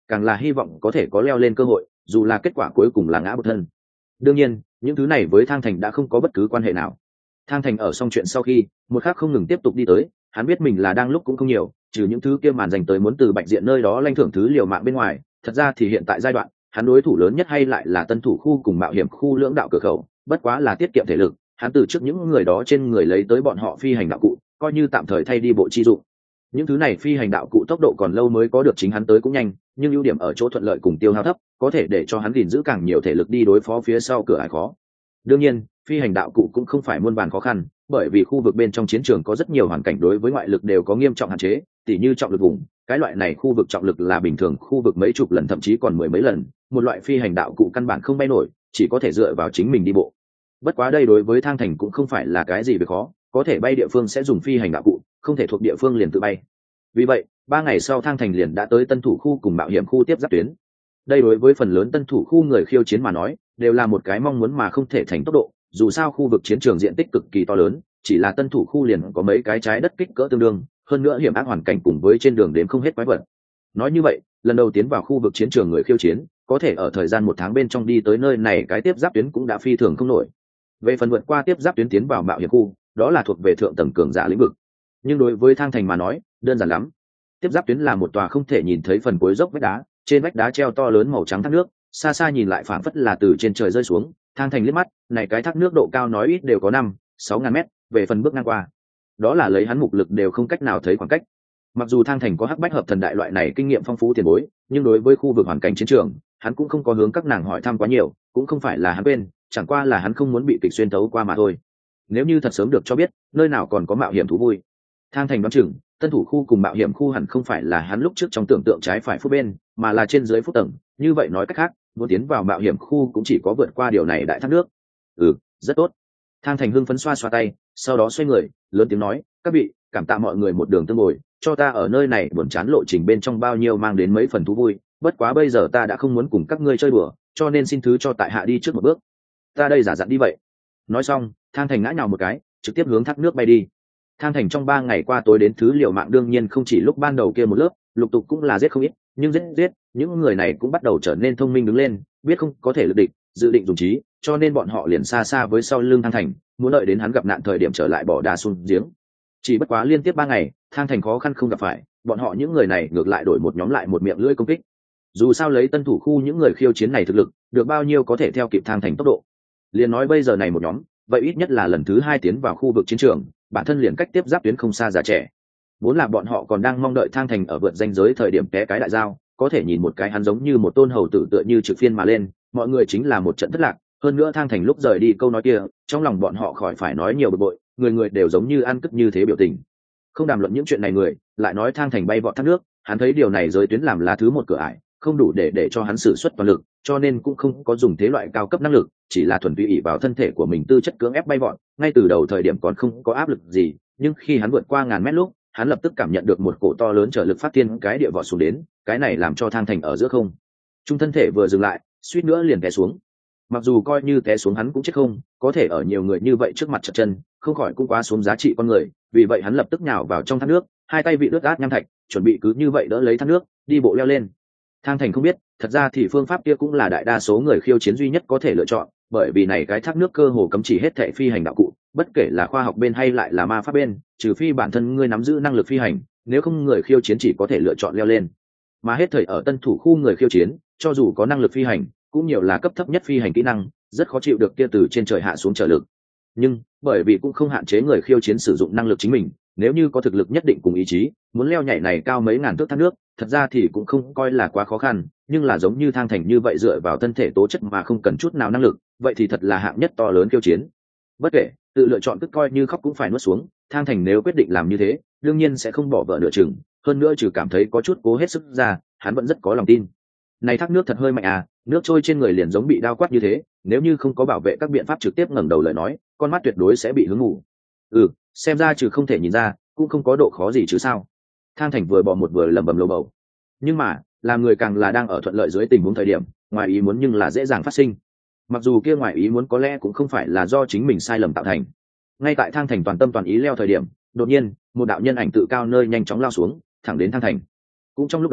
càng là hy vọng có thể có leo lên cơ hội, dù là kết quả cuối cùng là ngã một thân. Đương nhiên những thứ này với Thang Thành đã không có bất cứ quan hệ nào. Thang Thành ở xong chuyện sau khi một khắc không ngừng tiếp tục đi tới, hắn biết mình là đang lúc cũng không nhiều, trừ những thứ kia màn dành tới muốn từ Bạch Diện nơi đó lanh thưởng thứ liều mạng bên ngoài, thật ra thì hiện tại giai đoạn hắn đối thủ lớn nhất hay lại là tân thủ khu cùng mạo hiểm khu lưỡng đạo cửa khẩu, bất quá là tiết kiệm thể lực, hắn từ trước những người đó trên người lấy tới bọn họ phi hành đạo cụ, coi như tạm thời thay đi bộ chi dụng. Những thứ này phi hành đạo cụ tốc độ còn lâu mới có được, chính hắn tới cũng nhanh, nhưng ưu điểm ở chỗ thuận lợi cùng tiêu hao thấp, có thể để cho hắn gìn giữ càng nhiều thể lực đi đối phó phía sau cửa ải khó. Đương nhiên phi hành đạo cụ cũng không phải muôn vàn khó khăn, bởi vì khu vực bên trong chiến trường có rất nhiều hoàn cảnh đối với ngoại lực đều có nghiêm trọng hạn chế, tỉ như trọng lực vùng, cái loại này khu vực trọng lực là bình thường khu vực mấy chục lần thậm chí còn mười mấy lần, một loại phi hành đạo cụ căn bản không bay nổi, chỉ có thể dựa vào chính mình đi bộ. Bất quá đây đối với Thang Thành cũng không phải là cái gì việc khó, có thể bay địa phương sẽ dùng phi hành đạo cụ, không thể thuộc địa phương liền tự bay. Vì vậy ba ngày sau Thang Thành liền đã tới tân thủ khu cùng mạo hiểm khu tiếp giáp tuyến. Đây đối với phần lớn tân thủ khu người khiêu chiến mà nói đều là một cái mong muốn mà không thể thành tốc độ, dù sao khu vực chiến trường diện tích cực kỳ to lớn, chỉ là tân thủ khu liền có mấy cái trái đất kích cỡ tương đương, hơn nữa hiểm ác hoàn cảnh cùng với trên đường đến không hết quái vật. Nói như vậy lần đầu tiến vào khu vực chiến trường người khiêu chiến có thể ở thời gian một tháng bên trong đi tới nơi này cái tiếp giáp tuyến cũng đã phi thường không nổi. Về phần vượt qua tiếp giáp tuyến tiến vào mạo hiểm khu, đó là thuộc về thượng tầng cường giả lĩnh vực, nhưng đối với Thang Thành mà nói đơn giản lắm. Tiếp giáp tuyến là một tòa không thể nhìn thấy phần cuối dốc vách đá, trên vách đá treo to lớn màu trắng thác nước, xa xa nhìn lại phảng phất là từ trên trời rơi xuống. Thang Thành liếc mắt, này cái thác nước độ cao nói ít đều có năm sáu ngàn mét, về phần bước ngang qua đó là lấy hắn mục lực đều không cách nào thấy khoảng cách. Mặc dù Thang Thành có hắc bách hợp thần đại loại này kinh nghiệm phong phú tiền bối, nhưng đối với khu vực hoàn cảnh chiến trường hắn cũng không có hướng các nàng hỏi thăm quá nhiều, cũng không phải là hắn quên, chẳng qua là hắn không muốn bị kịch xuyên tấu qua mà thôi. Nếu như thật sớm được cho biết nơi nào còn có mạo hiểm thú vui. Thang Thành đoán chừng tân thủ khu cùng mạo hiểm khu hẳn không phải là hắn lúc trước trong tưởng tượng trái phải phút bên, mà là trên dưới phút tầng. Như vậy nói cách khác, muốn tiến vào mạo hiểm khu cũng chỉ có vượt qua điều này đại thác nước. Ừ, rất tốt. Thang Thành hưng phấn xoa xoa tay, sau đó xoay người lớn tiếng nói, các vị, cảm tạ mọi người một đường tương ngồi, cho ta ở nơi này buồn chán lộ trình bên trong bao nhiêu mang đến mấy phần thú vui, bất quá bây giờ ta đã không muốn cùng các ngươi chơi đùa, cho nên xin thứ cho tại hạ đi trước một bước. Ta đây giả dặn đi vậy. Nói xong Thang Thành ngã nhào một cái, trực tiếp hướng thác nước bay đi. Thang Thành trong ba ngày qua tối đến thứ liều mạng đương nhiên không chỉ lúc ban đầu kia một lớp, lục tục cũng là giết không ít, nhưng giết giết những người này cũng bắt đầu trở nên thông minh đứng lên, biết không có thể lực địch, dự định dùng trí, cho nên bọn họ liền xa xa với sau lưng Thang Thành, muốn đợi đến hắn gặp nạn thời điểm trở lại bỏ đá xuống giếng. Chỉ bất quá liên tiếp ba ngày Thang Thành khó khăn không gặp phải, bọn họ những người này ngược lại đổi một nhóm lại một miệng lưỡi công kích. Dù sao lấy tân thủ khu những người khiêu chiến này thực lực được bao nhiêu có thể theo kịp Thang Thành tốc độ. Liền nói bây giờ này một nhóm, vậy ít nhất là lần thứ hai tiến vào khu vực chiến trường, bản thân liền cách tiếp giáp tuyến không xa già trẻ. Vốn là bọn họ còn đang mong đợi Thang Thành ở vượt ranh giới thời điểm té cái đại giao, có thể nhìn một cái hắn giống như một tôn hầu tử tựa như trực phiên mà lên, mọi người chính là một trận thất lạc. Hơn nữa Thang Thành lúc rời đi câu nói kia, trong lòng bọn họ khỏi phải nói nhiều bực bội, người người đều giống như ăn cất như thế biểu tình. Không đàm luận những chuyện này người, lại nói Thang Thành bay vọt thác nước, hắn thấy điều này giới tuyến làm lá thứ một cửa ải, không đủ để để cho hắn sử xuất toàn lực, cho nên cũng không có dùng thế loại cao cấp năng lực, chỉ là thuần túy ỷ vào thân thể của mình tư chất cưỡng ép bay vọt, ngay từ đầu thời điểm còn không có áp lực gì, nhưng khi hắn vượt qua ngàn mét lúc, hắn lập tức cảm nhận được một cổ to lớn trở lực phát tiên cái địa vọt xuống đến, cái này làm cho Thang Thành ở giữa không trung thân thể vừa dừng lại, suýt nữa liền té xuống. Mặc dù coi như té xuống hắn cũng chết không, có thể ở nhiều người như vậy trước mặt chật chân, không khỏi cũng quá xuống giá trị con người, vì vậy hắn lập tức nhào vào trong thác nước, hai tay vị ướt át nham thạch, chuẩn bị cứ như vậy đỡ lấy thác nước, đi bộ leo lên. Thang Thành không biết, thật ra thì phương pháp kia cũng là đại đa số người khiêu chiến duy nhất có thể lựa chọn, bởi vì này cái thác nước cơ hồ cấm chỉ hết thảy phi hành đạo cụ, bất kể là khoa học bên hay lại là ma pháp bên, trừ phi bản thân ngươi nắm giữ năng lực phi hành, nếu không người khiêu chiến chỉ có thể lựa chọn leo lên. Mà hết thảy ở tân thủ khu người khiêu chiến, cho dù có năng lực phi hành, cũng nhiều là cấp thấp nhất phi hành kỹ năng, rất khó chịu được kia từ trên trời hạ xuống trở lực. Nhưng bởi vì cũng không hạn chế người khiêu chiến sử dụng năng lực chính mình, nếu như có thực lực nhất định cùng ý chí, muốn leo nhảy này cao mấy ngàn thước thác nước, thật ra thì cũng không coi là quá khó khăn, nhưng là giống như Thang Thành như vậy dựa vào thân thể tố chất mà không cần chút nào năng lực, vậy thì thật là hạng nhất to lớn khiêu chiến. Bất kể, tự lựa chọn cứ coi như khóc cũng phải nuốt xuống, Thang Thành nếu quyết định làm như thế, đương nhiên sẽ không bỏ vợ nửa chừng, hơn nữa trừ cảm thấy có chút cố hết sức ra, hắn vẫn rất có lòng tin. Này thác nước thật hơi mạnh à, nước trôi trên người liền giống bị đao quát như thế, nếu như không có bảo vệ các biện pháp trực tiếp ngẩng đầu lời nói, con mắt tuyệt đối sẽ bị hướng ngủ. Ừ, xem ra trừ không thể nhìn ra, cũng không có độ khó gì chứ sao. Thang Thành vừa bỏ một vừa lẩm bẩm lầu bầu. Nhưng mà, làm người càng là đang ở thuận lợi dưới tình huống thời điểm, ngoài ý muốn nhưng là dễ dàng phát sinh. Mặc dù kia ngoài ý muốn có lẽ cũng không phải là do chính mình sai lầm tạo thành. Ngay tại Thang Thành toàn tâm toàn ý leo thời điểm, đột nhiên, một đạo nhân ảnh tự cao nơi nhanh chóng lao xuống, thẳng đến Thang Thành. Cũng trong lúc đó,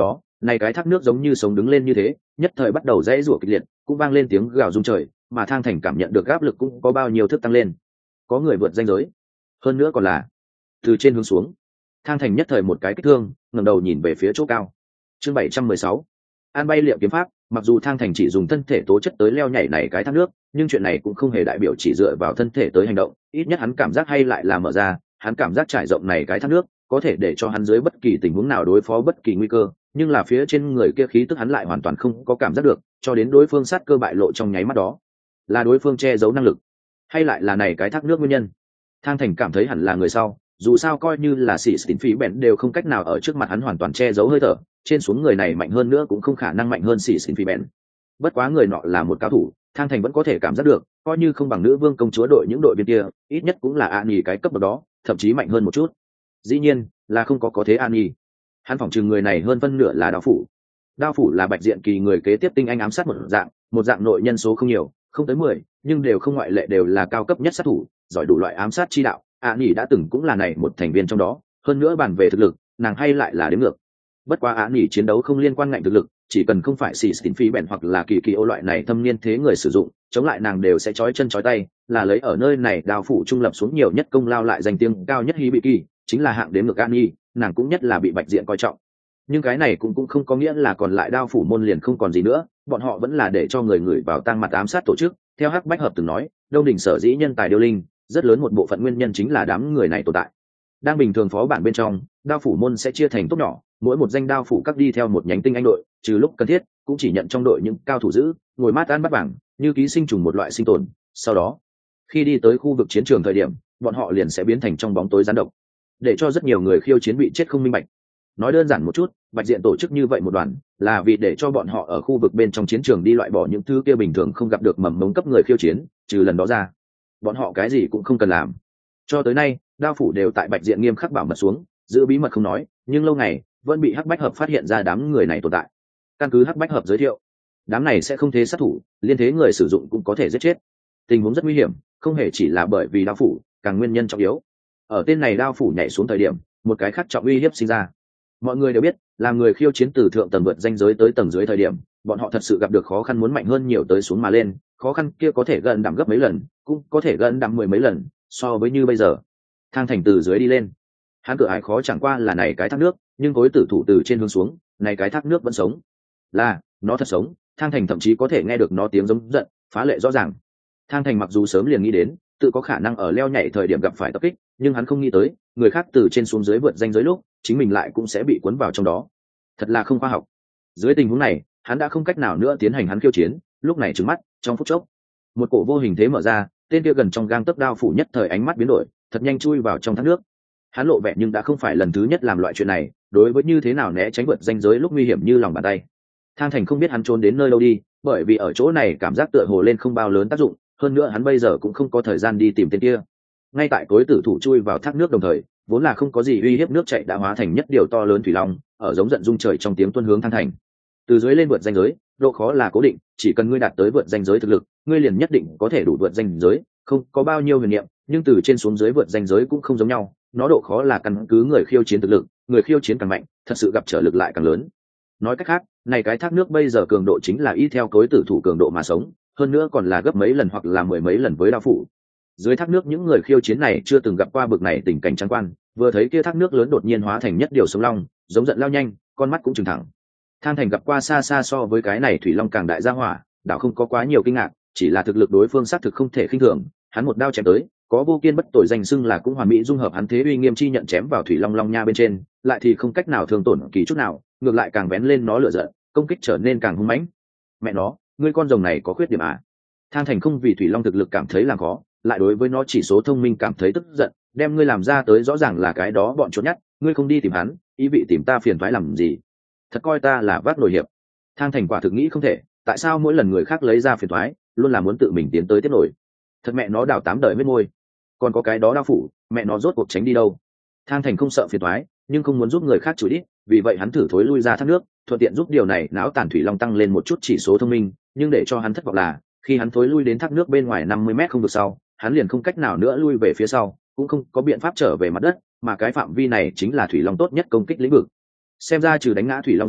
Này cái thác nước giống như sống đứng lên như thế, nhất thời bắt đầu rẽ rủa kịch liệt, cũng vang lên tiếng gào rung trời, mà Thang Thành cảm nhận được áp lực cũng có bao nhiêu thức tăng lên. Có người vượt ranh giới, hơn nữa còn là từ trên hướng xuống. Thang Thành nhất thời một cái kích thương, ngẩng đầu nhìn về phía chỗ cao. Chương bảy trăm mười sáu, An bay liệm kiếm pháp. Mặc dù Thang Thành chỉ dùng thân thể tố chất tới leo nhảy này cái thác nước, nhưng chuyện này cũng không hề đại biểu chỉ dựa vào thân thể tới hành động, ít nhất hắn cảm giác hay lại là mở ra, hắn cảm giác trải rộng này cái thác nước, có thể để cho hắn dưới bất kỳ tình huống nào đối phó bất kỳ nguy cơ, nhưng là phía trên người kia khí tức hắn lại hoàn toàn không có cảm giác được, cho đến đối phương sát cơ bại lộ trong nháy mắt đó. Là đối phương che giấu năng lực, hay lại là này cái thác nước nguyên nhân? Thang Thành cảm thấy hẳn là người sau, dù sao coi như là sĩ tín phí bèn đều không cách nào ở trước mặt hắn hoàn toàn che giấu hơi thở, trên xuống người này mạnh hơn nữa cũng không khả năng mạnh hơn sĩ tín phí bèn. Bất quá người nọ là một cao thủ, Thang Thành vẫn có thể cảm giác được, coi như không bằng nữ vương công chúa đội những đội viên kia, ít nhất cũng là an nhì cái cấp bậc đó, thậm chí mạnh hơn một chút. Dĩ nhiên là không có có thế an nhì, hắn phỏng chừng người này hơn phân nửa là đao phủ. Đao phủ là bạch diện kỳ người kế tiếp tinh anh ám sát một dạng, một dạng nội nhân số không nhiều, không tới mười, nhưng đều không ngoại lệ đều là cao cấp nhất sát thủ, giỏi đủ loại ám sát chi đạo. An nhì đã từng cũng là này một thành viên trong đó, hơn nữa bàn về thực lực, nàng hay lại là đến ngược. Bất quá An nhì chiến đấu không liên quan ngạnh thực lực, chỉ cần không phải xì xỉn phi bèn hoặc là kỳ kỳ ô loại này thâm niên thế người sử dụng, chống lại nàng đều sẽ chói chân chói tay, là lấy ở nơi này đao phủ trung lập xuống nhiều nhất công lao lại danh tiếng cao nhất hi bị kỳ, chính là hạng đếm ngược An nhì, nàng cũng nhất là bị bạch diện coi trọng. Nhưng cái này cũng cũng không có nghĩa là còn lại đao phủ môn liền không còn gì nữa, bọn họ vẫn là để cho người người vào tang mặt ám sát tổ chức. Theo Hắc Bách Hợp từng nói, Đông Đình sở dĩ nhân tài điêu linh, rất lớn một bộ phận nguyên nhân chính là đám người này tồn tại. Đang bình thường phó bản bên trong, đao phủ môn sẽ chia thành tốt nhỏ, mỗi một danh đao phủ các đi theo một nhánh tinh anh đội, trừ lúc cần thiết cũng chỉ nhận trong đội những cao thủ giữ, ngồi mát ăn bắt bảng, như ký sinh trùng một loại sinh tồn. Sau đó, khi đi tới khu vực chiến trường thời điểm, bọn họ liền sẽ biến thành trong bóng tối gián độc, để cho rất nhiều người khiêu chiến bị chết không minh bạch. Nói đơn giản một chút, bạch diện tổ chức như vậy một đoàn, là vì để cho bọn họ ở khu vực bên trong chiến trường đi loại bỏ những thứ kia bình thường không gặp được mầm mống cấp người khiêu chiến, trừ lần đó ra, bọn họ cái gì cũng không cần làm. Cho tới nay, đao phủ đều tại bạch diện nghiêm khắc bảo mật xuống, giữ bí mật không nói, nhưng lâu ngày vẫn bị Hắc Bách Hợp phát hiện ra đám người này tồn tại. Căn cứ Hắc Bách Hợp giới thiệu, đám này sẽ không thế sát thủ, liên thế người sử dụng cũng có thể giết chết. Tình huống rất nguy hiểm, không hề chỉ là bởi vì đao phủ, càng nguyên nhân trọng yếu. Ở tên này đao phủ nhảy xuống thời điểm, một cái khác trọng uy hiếp sinh ra. Mọi người đều biết, làm người khiêu chiến từ thượng tầng vượt ranh giới tới tầng dưới thời điểm, bọn họ thật sự gặp được khó khăn muốn mạnh hơn nhiều tới xuống mà lên, khó khăn kia có thể gần đẳng gấp mấy lần, cũng có thể gần đẳng mười mấy lần so với như bây giờ. Thang Thành từ dưới đi lên, hắn cửa ải khó chẳng qua là này cái thác nước, nhưng khối tử thủ từ trên hướng xuống, này cái thác nước vẫn sống, là nó thật sống. Thang Thành thậm chí có thể nghe được nó tiếng giống giận, phá lệ rõ ràng. Thang Thành mặc dù sớm liền nghĩ đến tự có khả năng ở leo nhảy thời điểm gặp phải tập kích, nhưng hắn không nghĩ tới người khác từ trên xuống dưới vượt ranh giới lúc chính mình lại cũng sẽ bị cuốn vào trong đó, thật là không khoa học. Dưới tình huống này, hắn đã không cách nào nữa tiến hành hắn khiêu chiến. Lúc này trừng mắt, trong phút chốc một cổ vô hình thế mở ra, tên kia gần trong gang tấc đao phủ nhất thời ánh mắt biến đổi, thật nhanh chui vào trong thác nước. Hắn lộ vẻ nhưng đã không phải lần thứ nhất làm loại chuyện này, đối với như thế nào né tránh vượt ranh giới lúc nguy hiểm như lòng bàn tay. Thang Thành không biết hắn trốn đến nơi đâu đi, bởi vì ở chỗ này cảm giác tựa hồ lên không bao lớn tác dụng, hơn nữa hắn bây giờ cũng không có thời gian đi tìm tên kia. Ngay tại cối tử thủ chui vào thác nước đồng thời, vốn là không có gì uy hiếp nước chảy đã hóa thành nhất điều to lớn thủy long, ở giống giận dung trời trong tiếng tuôn hướng Thang Thành. Từ dưới lên vượt ranh giới, độ khó là cố định, chỉ cần ngươi đạt tới vượt ranh giới thực lực, ngươi liền nhất định có thể đủ vượt ranh giới, không có bao nhiêu huyền niệm. Nhưng từ trên xuống dưới vượt ranh giới cũng không giống nhau, nó độ khó là căn cứ người khiêu chiến thực lực, người khiêu chiến càng mạnh, thật sự gặp trở lực lại càng lớn. Nói cách khác, này cái thác nước bây giờ cường độ chính là y theo cối tử thủ cường độ mà sống, hơn nữa còn là gấp mấy lần hoặc là mười mấy lần với đao phủ. Dưới thác nước những người khiêu chiến này chưa từng gặp qua bực này tình cảnh trắng quan, vừa thấy kia thác nước lớn đột nhiên hóa thành nhất điều sống long, giống giận lao nhanh, con mắt cũng trừng thẳng. Thang Thành gặp qua xa xa so với cái này thủy long càng đại gia hỏa, đảo không có quá nhiều kinh ngạc, chỉ là thực lực đối phương xác thực không thể khinh thường. Hắn một đao chém tới, có vô kiên bất tội danh xưng là cũng hoàn mỹ dung hợp hắn thế uy nghiêm chi nhận chém vào thủy long long nha bên trên, lại thì không cách nào thương tổn kỳ chút nào, ngược lại càng bén lên nó lửa giận, công kích trở nên càng hung mãnh. Mẹ nó, ngươi con rồng này có khuyết điểm à? Thang Thành không vì thủy long thực lực cảm thấy làm khó, lại đối với nó chỉ số thông minh cảm thấy tức giận, đem ngươi làm ra tới rõ ràng là cái đó bọn chốt nhắt, ngươi không đi tìm hắn, ý vị tìm ta phiền toái làm gì? Thật coi ta là vác nổi hiệp. Thang Thành quả thực nghĩ không thể, tại sao mỗi lần người khác lấy ra phiền toái, luôn là muốn tự mình tiến tới tiếp nổi. Thật mẹ nó đào tám đời huyết môi. Còn có cái đó đao phủ, mẹ nó rốt cuộc tránh đi đâu? Thang Thành không sợ phiền toái, nhưng không muốn giúp người khác chửi đít, vì vậy hắn thử thối lui ra thác nước, thuận tiện giúp điều này não tàn thủy long tăng lên một chút chỉ số thông minh, nhưng để cho hắn thất vọng là, khi hắn thối lui đến thác nước bên ngoài năm mươi mét không được sau, hắn liền không cách nào nữa lui về phía sau, cũng không có biện pháp trở về mặt đất, mà cái phạm vi này chính là thủy long tốt nhất công kích lĩnh vực. Xem ra trừ đánh ngã thủy long ra,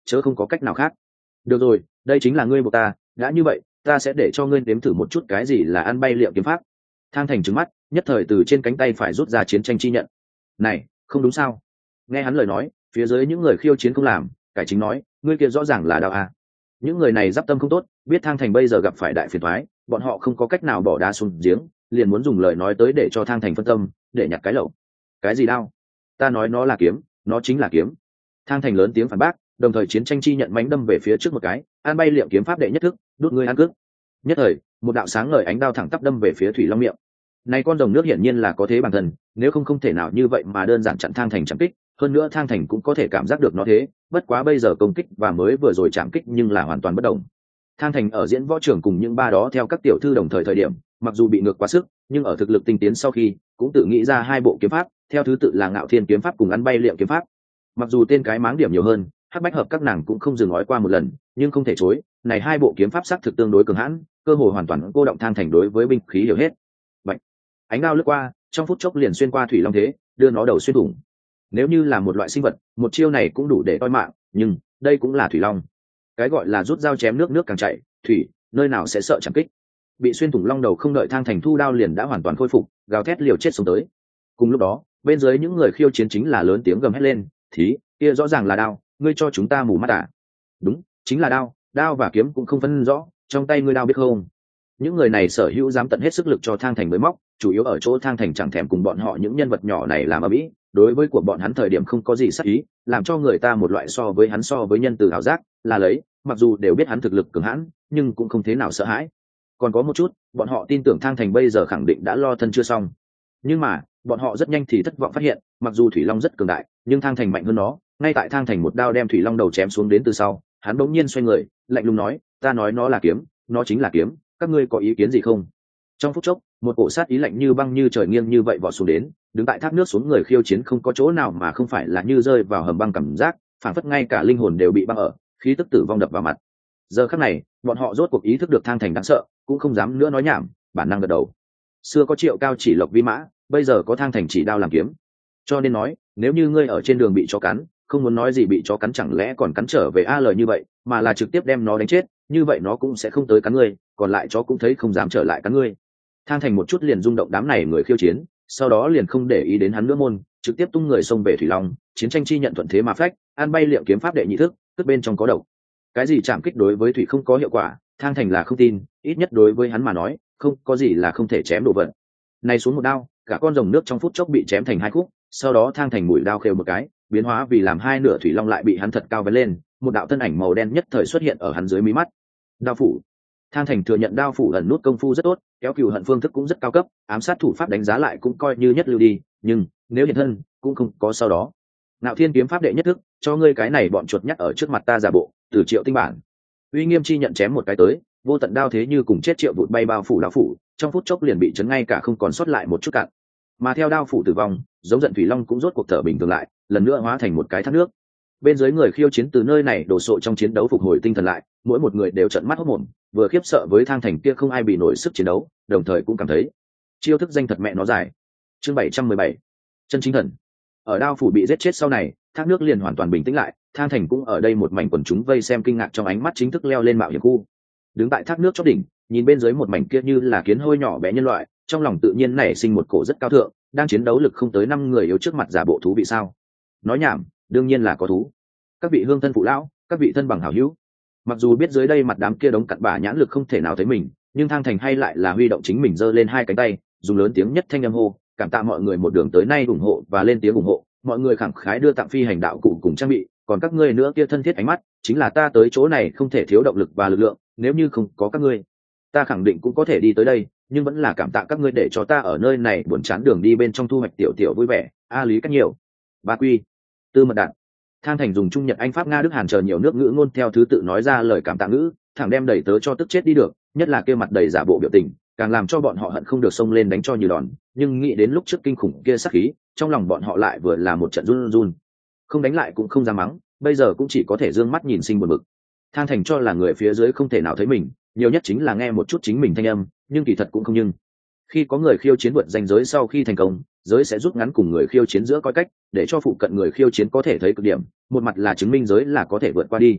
chớ không có cách nào khác. Được rồi, đây chính là ngươi buộc ta, đã như vậy ta sẽ để cho ngươi nếm thử một chút cái gì là ăn bay liệm kiếm pháp. Thang Thành trừng mắt, nhất thời từ trên cánh tay phải rút ra chiến tranh chi nhận. Này, không đúng sao? Nghe hắn lời nói, phía dưới những người khiêu chiến không làm, cải chính nói, ngươi kia rõ ràng là đạo à. Những người này giáp tâm không tốt, biết Thang Thành bây giờ gặp phải đại phiền toái, bọn họ không có cách nào bỏ đá xuống giếng, liền muốn dùng lời nói tới để cho Thang Thành phân tâm, để nhặt cái lẩu. Cái gì đao? Ta nói nó là kiếm, nó chính là kiếm. Thang Thành lớn tiếng phản bác, đồng thời chiến tranh chi nhận mánh đâm về phía trước một cái, an bay liệm kiếm pháp đệ nhất thức, đút ngươi ăn cước. Nhất thời, một đạo sáng ngời ánh đao thẳng tắp đâm về phía Thủy Long miệng. Này con rồng nước hiển nhiên là có thế bản thân, nếu không không thể nào như vậy mà đơn giản chặn Thang Thành chạm kích, hơn nữa Thang Thành cũng có thể cảm giác được nó thế, bất quá bây giờ công kích và mới vừa rồi chạm kích nhưng là hoàn toàn bất đồng. Thang Thành ở diễn võ trường cùng những ba đó theo các tiểu thư đồng thời thời điểm, mặc dù bị ngược quá sức, nhưng ở thực lực tinh tiến sau khi, cũng tự nghĩ ra hai bộ kiếm pháp, theo thứ tự là Ngạo Thiên kiếm pháp cùng ăn bay liệm kiếm pháp. Mặc dù tên cái máng điểm nhiều hơn, Hắc Bách hợp các nàng cũng không dừng nói qua một lần, nhưng không thể chối, này hai bộ kiếm pháp sắc thực tương đối cường hãn, cơ hội hoàn toàn cô động Thang Thành đối với binh khí hiểu hết. Bạch, ánh đao lướt qua, trong phút chốc liền xuyên qua Thủy Long thế, đưa nó đầu xuyên thủng. Nếu như là một loại sinh vật, một chiêu này cũng đủ để toi mạng, nhưng đây cũng là Thủy Long. Cái gọi là rút dao chém nước nước càng chảy, thủy nơi nào sẽ sợ chẳng kích. Bị xuyên thủng long đầu không đợi Thang Thành thu đao liền đã hoàn toàn khôi phục, gào thét liều chết xuống tới. Cùng lúc đó, bên dưới những người khiêu chiến chính là lớn tiếng gầm hét lên, thí, kia rõ ràng là đao, ngươi cho chúng ta mù mắt à? Đúng, chính là đao, đao và kiếm cũng không phân rõ, trong tay ngươi đao biết không? Những người này sở hữu dám tận hết sức lực cho Thang Thành mới móc, chủ yếu ở chỗ Thang Thành chẳng thèm cùng bọn họ những nhân vật nhỏ này làm ở mỹ, đối với của bọn hắn thời điểm không có gì sắc ý, làm cho người ta một loại so với hắn so với nhân từ ảo giác, là lấy, mặc dù đều biết hắn thực lực cường hãn, nhưng cũng không thế nào sợ hãi. Còn có một chút, bọn họ tin tưởng Thang Thành bây giờ khẳng định đã lo thân chưa xong. Nhưng mà, bọn họ rất nhanh thì thất vọng phát hiện, mặc dù Thủy Long rất cường đại, nhưng Thang Thành mạnh hơn nó, ngay tại Thang Thành một đao đem Thủy Long đầu chém xuống đến từ sau, hắn bỗng nhiên xoay người, lạnh lùng nói, ta nói nó là kiếm, nó chính là kiếm, các ngươi có ý kiến gì không? Trong phút chốc, một cổ sát ý lạnh như băng như trời nghiêng như vậy vọt xuống đến, đứng tại thác nước xuống người khiêu chiến không có chỗ nào mà không phải là như rơi vào hầm băng cảm giác, phảng phất ngay cả linh hồn đều bị băng ở, khí tức tử vong đập vào mặt. Giờ khắc này, bọn họ rốt cuộc ý thức được Thang Thành đáng sợ, cũng không dám nữa nói nhảm, bản năng gật đầu. Xưa có Triệu Cao chỉ lộc vi mã, bây giờ có Thang Thành chỉ đao làm kiếm. Cho nên nói, nếu như ngươi ở trên đường bị chó cắn, không muốn nói gì bị chó cắn chẳng lẽ còn cắn trở về a lời như vậy, mà là trực tiếp đem nó đánh chết, như vậy nó cũng sẽ không tới cắn ngươi, còn lại chó cũng thấy không dám trở lại cắn ngươi. Thang Thành một chút liền rung động đám này người khiêu chiến, sau đó liền không để ý đến hắn nữa môn, trực tiếp tung người xông về Thủy Long, chiến tranh chi nhận thuận thế mà phách, an bay liệm kiếm pháp đệ nhị thức, tức bên trong có độc. Cái gì chạm kích đối với thủy không có hiệu quả, Thang Thành là không tin, ít nhất đối với hắn mà nói, không có gì là không thể chém đồ vật. Này xuống một đao, cả con rồng nước trong phút chốc bị chém thành hai khúc, sau đó Thang Thành mũi đao khều một cái, biến hóa vì làm hai nửa Thủy Long lại bị hắn thật cao vén lên, một đạo thân ảnh màu đen nhất thời xuất hiện ở hắn dưới mí mắt. Đao phủ. Thang Thành thừa nhận đao phủ ẩn nút công phu rất tốt, kéo cừu hận phương thức cũng rất cao cấp, ám sát thủ pháp đánh giá lại cũng coi như nhất lưu đi, nhưng nếu hiện thân cũng không có sau đó. Nạo Thiên kiếm pháp đệ nhất thức, cho ngươi cái này bọn chuột nhắt ở trước mặt ta giả bộ, từ Triệu tinh bản. Uy Nghiêm chi nhận chém một cái tới, vô tận đao thế như cùng chết triệu vụt bay bao phủ đao phủ, trong phút chốc liền bị chấn ngay cả không còn sót lại một chút cạn. Mà theo đao phủ tử vong, giống giận Thủy Long cũng rốt cuộc thở bình thường lại, lần nữa hóa thành một cái thác nước. Bên dưới người khiêu chiến từ nơi này đổ sộ trong chiến đấu phục hồi tinh thần lại, mỗi một người đều trợn mắt hốt mồm, vừa khiếp sợ với Thang Thành kia không ai bị nổi sức chiến đấu, đồng thời cũng cảm thấy chiêu thức danh thật mẹ nó dài. Chương bảy trăm mười bảy, chân chính thần. Ở đao phủ bị giết chết sau này, thác nước liền hoàn toàn bình tĩnh lại, Thang Thành cũng ở đây một mảnh quần chúng vây xem kinh ngạc trong ánh mắt chính thức leo lên mạo hiểm khu. Đứng tại thác nước chót đỉnh, nhìn bên dưới một mảnh kia như là kiến hôi nhỏ bé nhân loại, trong lòng tự nhiên nảy sinh một cổ rất cao thượng, đang chiến đấu lực không tới năm người yếu trước mặt giả bộ thú vị sao? Nói nhảm, đương nhiên là có thú. Các vị hương thân phụ lão, các vị thân bằng hảo hữu. Mặc dù biết dưới đây mặt đám kia đống cặn bã nhãn lực không thể nào thấy mình, nhưng Thang Thành hay lại là huy động chính mình giơ lên hai cánh tay, dùng lớn tiếng nhất thanh âm hô, cảm tạ mọi người một đường tới nay ủng hộ và lên tiếng ủng hộ, mọi người khẳng khái đưa tặng phi hành đạo cụ cùng trang bị, còn các ngươi nữa kia thân thiết ánh mắt, chính là ta tới chỗ này không thể thiếu động lực và lực lượng, nếu như không có các ngươi, ta khẳng định cũng có thể đi tới đây, nhưng vẫn là cảm tạ các ngươi để cho ta ở nơi này buồn chán đường đi bên trong thu hoạch tiểu tiểu vui vẻ. A lý cách nhiều. Ba quy. Tư mật đạn. Thang Thành dùng Trung Nhật Anh Pháp Nga Đức Hàn chờ nhiều nước ngữ ngôn theo thứ tự nói ra lời cảm tạ ngữ, thẳng đem đẩy tớ cho tức chết đi được, nhất là kia mặt đầy giả bộ biểu tình, càng làm cho bọn họ hận không được xông lên đánh cho như đòn, nhưng nghĩ đến lúc trước kinh khủng kia sát khí, trong lòng bọn họ lại vừa là một trận run run. Không đánh lại cũng không dám mắng, bây giờ cũng chỉ có thể dương mắt nhìn sinh buồn bực. Thang Thành cho là người phía dưới không thể nào thấy mình, nhiều nhất chính là nghe một chút chính mình thanh âm, nhưng kỳ thật cũng không nhưng. Khi có người khiêu chiến vượt danh giới sau khi thành công, giới sẽ rút ngắn cùng người khiêu chiến giữa coi cách, để cho phụ cận người khiêu chiến có thể thấy cực điểm, một mặt là chứng minh giới là có thể vượt qua đi.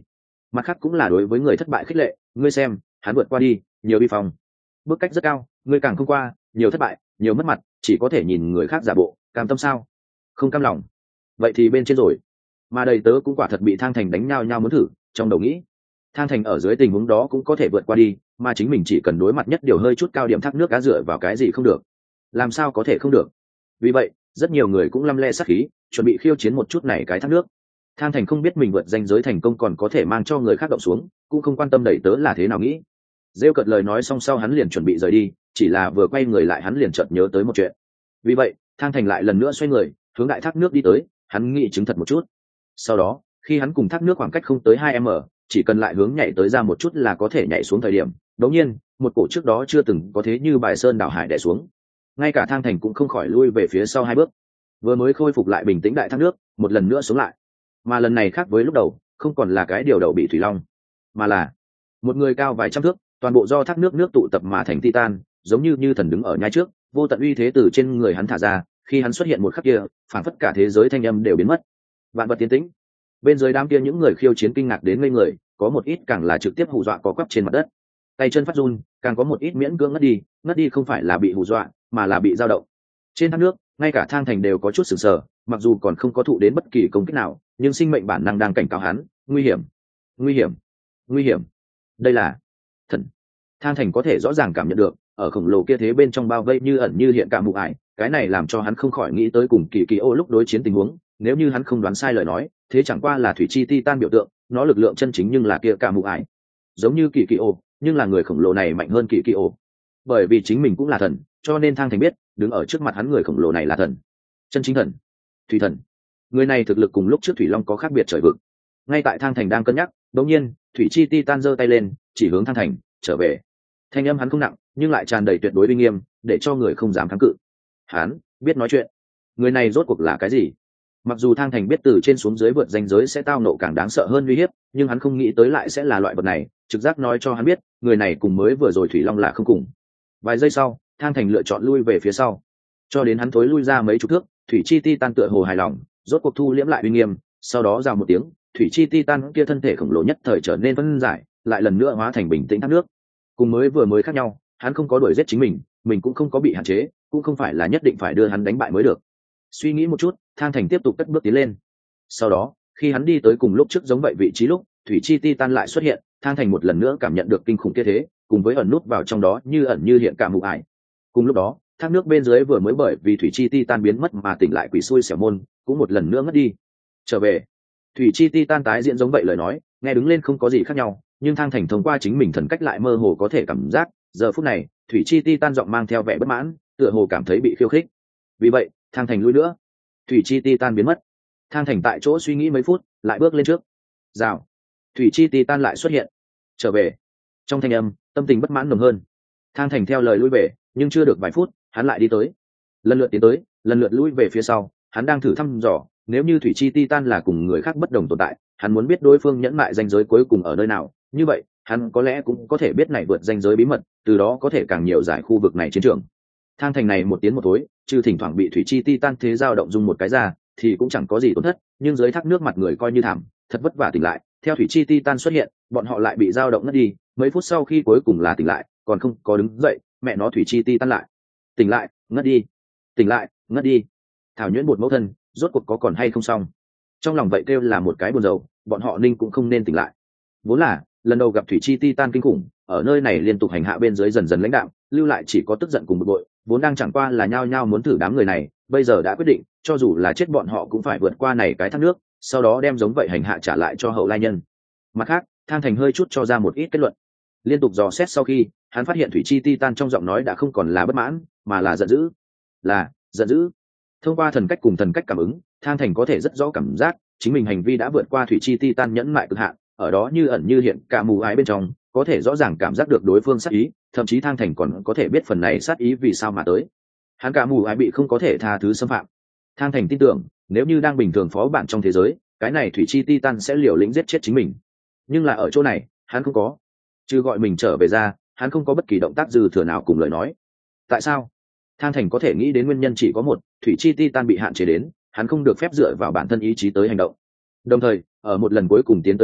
mặt khác cũng là đối với người thất bại khích lệ, ngươi xem hắn vượt qua đi, nhiều bi phong, bước cách rất cao, ngươi càng không qua, nhiều thất bại, nhiều mất mặt, chỉ có thể nhìn người khác giả bộ, cam tâm sao? Không cam lòng, vậy thì bên trên rồi. Mà đầy tớ cũng quả thật bị Thang Thành đánh nhau nhau muốn thử, trong đầu nghĩ Thang Thành ở dưới tình huống đó cũng có thể vượt qua đi, mà chính mình chỉ cần đối mặt nhất điều hơi chút cao điểm thác nước cá dựa vào cái gì không được, làm sao có thể không được. Vì vậy rất nhiều người cũng lăm le sát khí, chuẩn bị khiêu chiến một chút này cái thác nước. Thang Thành không biết mình vượt ranh giới thành công còn có thể mang cho người khác động xuống, cũng không quan tâm đẩy tớ là thế nào nghĩ. Rêu cợt lời nói xong sau hắn liền chuẩn bị rời đi, chỉ là vừa quay người lại hắn liền chợt nhớ tới một chuyện. Vì vậy Thang Thành lại lần nữa xoay người hướng đại thác nước đi tới, hắn nghĩ chứng thật một chút. Sau đó khi hắn cùng thác nước khoảng cách không tới hai m, chỉ cần lại hướng nhảy tới ra một chút là có thể nhảy xuống thời điểm, đột nhiên một cổ trước đó chưa từng có thế như bài sơn đảo hải đè xuống. Ngay cả Thang Thành cũng không khỏi lui về phía sau hai bước, vừa mới khôi phục lại bình tĩnh đại thác nước một lần nữa xuống lại. Mà lần này khác với lúc đầu, không còn là cái điều đầu bị thủy long, mà là một người cao vài trăm thước, toàn bộ do thác nước nước tụ tập mà thành titan, giống như như thần đứng ở nhai trước, vô tận uy thế từ trên người hắn thả ra. Khi hắn xuất hiện một khắc kia, phảng phất cả thế giới thanh âm đều biến mất, vạn vật tiến tĩnh. Bên dưới đám kia những người khiêu chiến kinh ngạc đến ngây người, có một ít càng là trực tiếp hù dọa có quắp trên mặt đất, tay chân phát run, càng có một ít miễn cưỡng ngất đi. Ngất đi không phải là bị hù dọa, mà là bị dao động. Trên thác nước ngay cả Thang Thành đều có chút sửng sờ, mặc dù còn không có thụ đến bất kỳ công kích nào, nhưng sinh mệnh bản năng đang cảnh cáo hắn, nguy hiểm, nguy hiểm, nguy hiểm. Đây là thần. Thang Thành có thể rõ ràng cảm nhận được, ở khổng lồ kia thế bên trong bao vây như ẩn như hiện cả mụ ải, cái này làm cho hắn không khỏi nghĩ tới cùng kỳ kỳ ô lúc đối chiến tình huống. Nếu như hắn không đoán sai lời nói, thế chẳng qua là thủy chi titan biểu tượng, nó lực lượng chân chính nhưng là kia cả mụ ải, giống như kỳ kỳ ô, nhưng là người khổng lồ này mạnh hơn kỳ kỳ ô. Bởi vì chính mình cũng là thần, cho nên Thang Thành biết, đứng ở trước mặt hắn người khổng lồ này là thần, chân chính thần, thủy thần. Người này thực lực cùng lúc trước thủy long có khác biệt trời vực. Ngay tại Thang Thành đang cân nhắc, đột nhiên thủy chi titan giơ tay lên, chỉ hướng Thang Thành, trở về. Thanh âm hắn không nặng, nhưng lại tràn đầy tuyệt đối uy nghiêm, để cho người không dám kháng cự. Hắn biết nói chuyện. Người này rốt cuộc là cái gì? Mặc dù Thang Thành biết từ trên xuống dưới vượt ranh giới sẽ tao nộ càng đáng sợ hơn uy hiếp, nhưng hắn không nghĩ tới lại sẽ là loại vật này. Trực giác nói cho hắn biết, người này cùng mới vừa rồi thủy long là không cùng. Vài giây sau, Thang Thành lựa chọn lui về phía sau, cho đến hắn thối lui ra mấy chục thước, thủy chi titan tựa hồ hài lòng, rốt cuộc thu liễm lại uy nghiêm. Sau đó rào một tiếng, thủy chi titan kia thân thể khổng lồ nhất thời trở nên phân giải, lại lần nữa hóa thành bình tĩnh thác nước. Cùng mới vừa mới khác nhau, hắn không có đuổi giết chính mình, mình cũng không có bị hạn chế, cũng không phải là nhất định phải đưa hắn đánh bại mới được. Suy nghĩ một chút, Thang Thành tiếp tục cất bước tiến lên. Sau đó khi hắn đi tới cùng lúc trước giống vậy vị trí lúc, thủy chi titan lại xuất hiện. Thang Thành một lần nữa cảm nhận được kinh khủng kia thế, cùng với ẩn nút vào trong đó như ẩn như hiện cả mụ ải. Cùng lúc đó thác nước bên dưới vừa mới bởi vì thủy chi titan biến mất mà tỉnh lại quỷ xui xẻo môn cũng một lần nữa ngất đi. Trở về. Thủy chi titan tái diễn giống vậy lời nói, nghe đứng lên không có gì khác nhau, nhưng Thang Thành thông qua chính mình thần cách lại mơ hồ có thể cảm giác, giờ phút này thủy chi titan giọng mang theo vẻ bất mãn, tựa hồ cảm thấy bị khiêu khích. Vì vậy Thang Thành lui nữa. Thủy chi titan biến mất. Thang Thành tại chỗ suy nghĩ mấy phút, lại bước lên trước. Rào. Thủy chi titan lại xuất hiện. Trở về. Trong thanh âm tâm tình bất mãn nồng hơn. Thang Thành theo lời lui về, nhưng chưa được vài phút hắn lại đi tới, lần lượt tiến tới, lần lượt lui về phía sau. Hắn đang thử thăm dò, nếu như thủy chi titan là cùng người khác bất đồng tồn tại, hắn muốn biết đối phương nhẫn mại ranh giới cuối cùng ở nơi nào, như vậy hắn có lẽ cũng có thể biết này vượt ranh giới bí mật, từ đó có thể càng nhiều giải khu vực này chiến trường. Thang Thành này một tiến một thối, trừ thỉnh thoảng bị thủy chi titan thế dao động dung một cái ra thì cũng chẳng có gì tổn thất, nhưng dưới thác nước mặt người coi như thảm, thật vất vả tỉnh lại. Theo thủy chi titan xuất hiện, bọn họ lại bị dao động ngất đi. Mấy phút sau khi cuối cùng là tỉnh lại, còn không có đứng dậy, mẹ nó thủy chi titan lại tỉnh lại, ngất đi, tỉnh lại, ngất đi. Thảo nhuyễn một mẫu thân, rốt cuộc có còn hay không xong. Trong lòng vậy kêu là một cái buồn rầu, bọn họ ninh cũng không nên tỉnh lại. Vốn là lần đầu gặp thủy chi titan kinh khủng, ở nơi này liên tục hành hạ bên dưới dần dần lãnh đạo, lưu lại chỉ có tức giận cùng bực bội. Vốn đang chẳng qua là nhao nhao muốn thử đám người này, bây giờ đã quyết định, cho dù là chết bọn họ cũng phải vượt qua này cái thác nước, sau đó đem giống vậy hành hạ trả lại cho hậu lai nhân. Mặt khác, Thang Thành hơi chút cho ra một ít kết luận. Liên tục dò xét sau khi, hắn phát hiện thủy chi titan trong giọng nói đã không còn là bất mãn, mà là giận dữ. Là giận dữ. Thông qua thần cách cùng thần cách cảm ứng, Thang Thành có thể rất rõ cảm giác chính mình hành vi đã vượt qua thủy chi titan nhẫn mại cực hạn, ở đó như ẩn như hiện cả mù ái bên trong, có thể rõ ràng cảm giác được đối phương sát ý, thậm chí Thang Thành còn có thể biết phần này sát ý vì sao mà tới. Hắn cả mù ái bị không có thể tha thứ xâm phạm. Thang Thành tin tưởng, nếu như đang bình thường phó bản trong thế giới, cái này thủy chi titan sẽ liều lĩnh giết chết chính mình. Nhưng là ở chỗ này, hắn không có. Chứ gọi mình trở về ra, hắn không có bất kỳ động tác dư thừa nào cùng lời nói. Tại sao? Thang Thành có thể nghĩ đến nguyên nhân chỉ có một, thủy chi titan bị hạn chế đến, hắn không được phép dựa vào bản thân ý chí tới hành động. Đồng thời, ở một lần cuối cùng tiến tới lúc,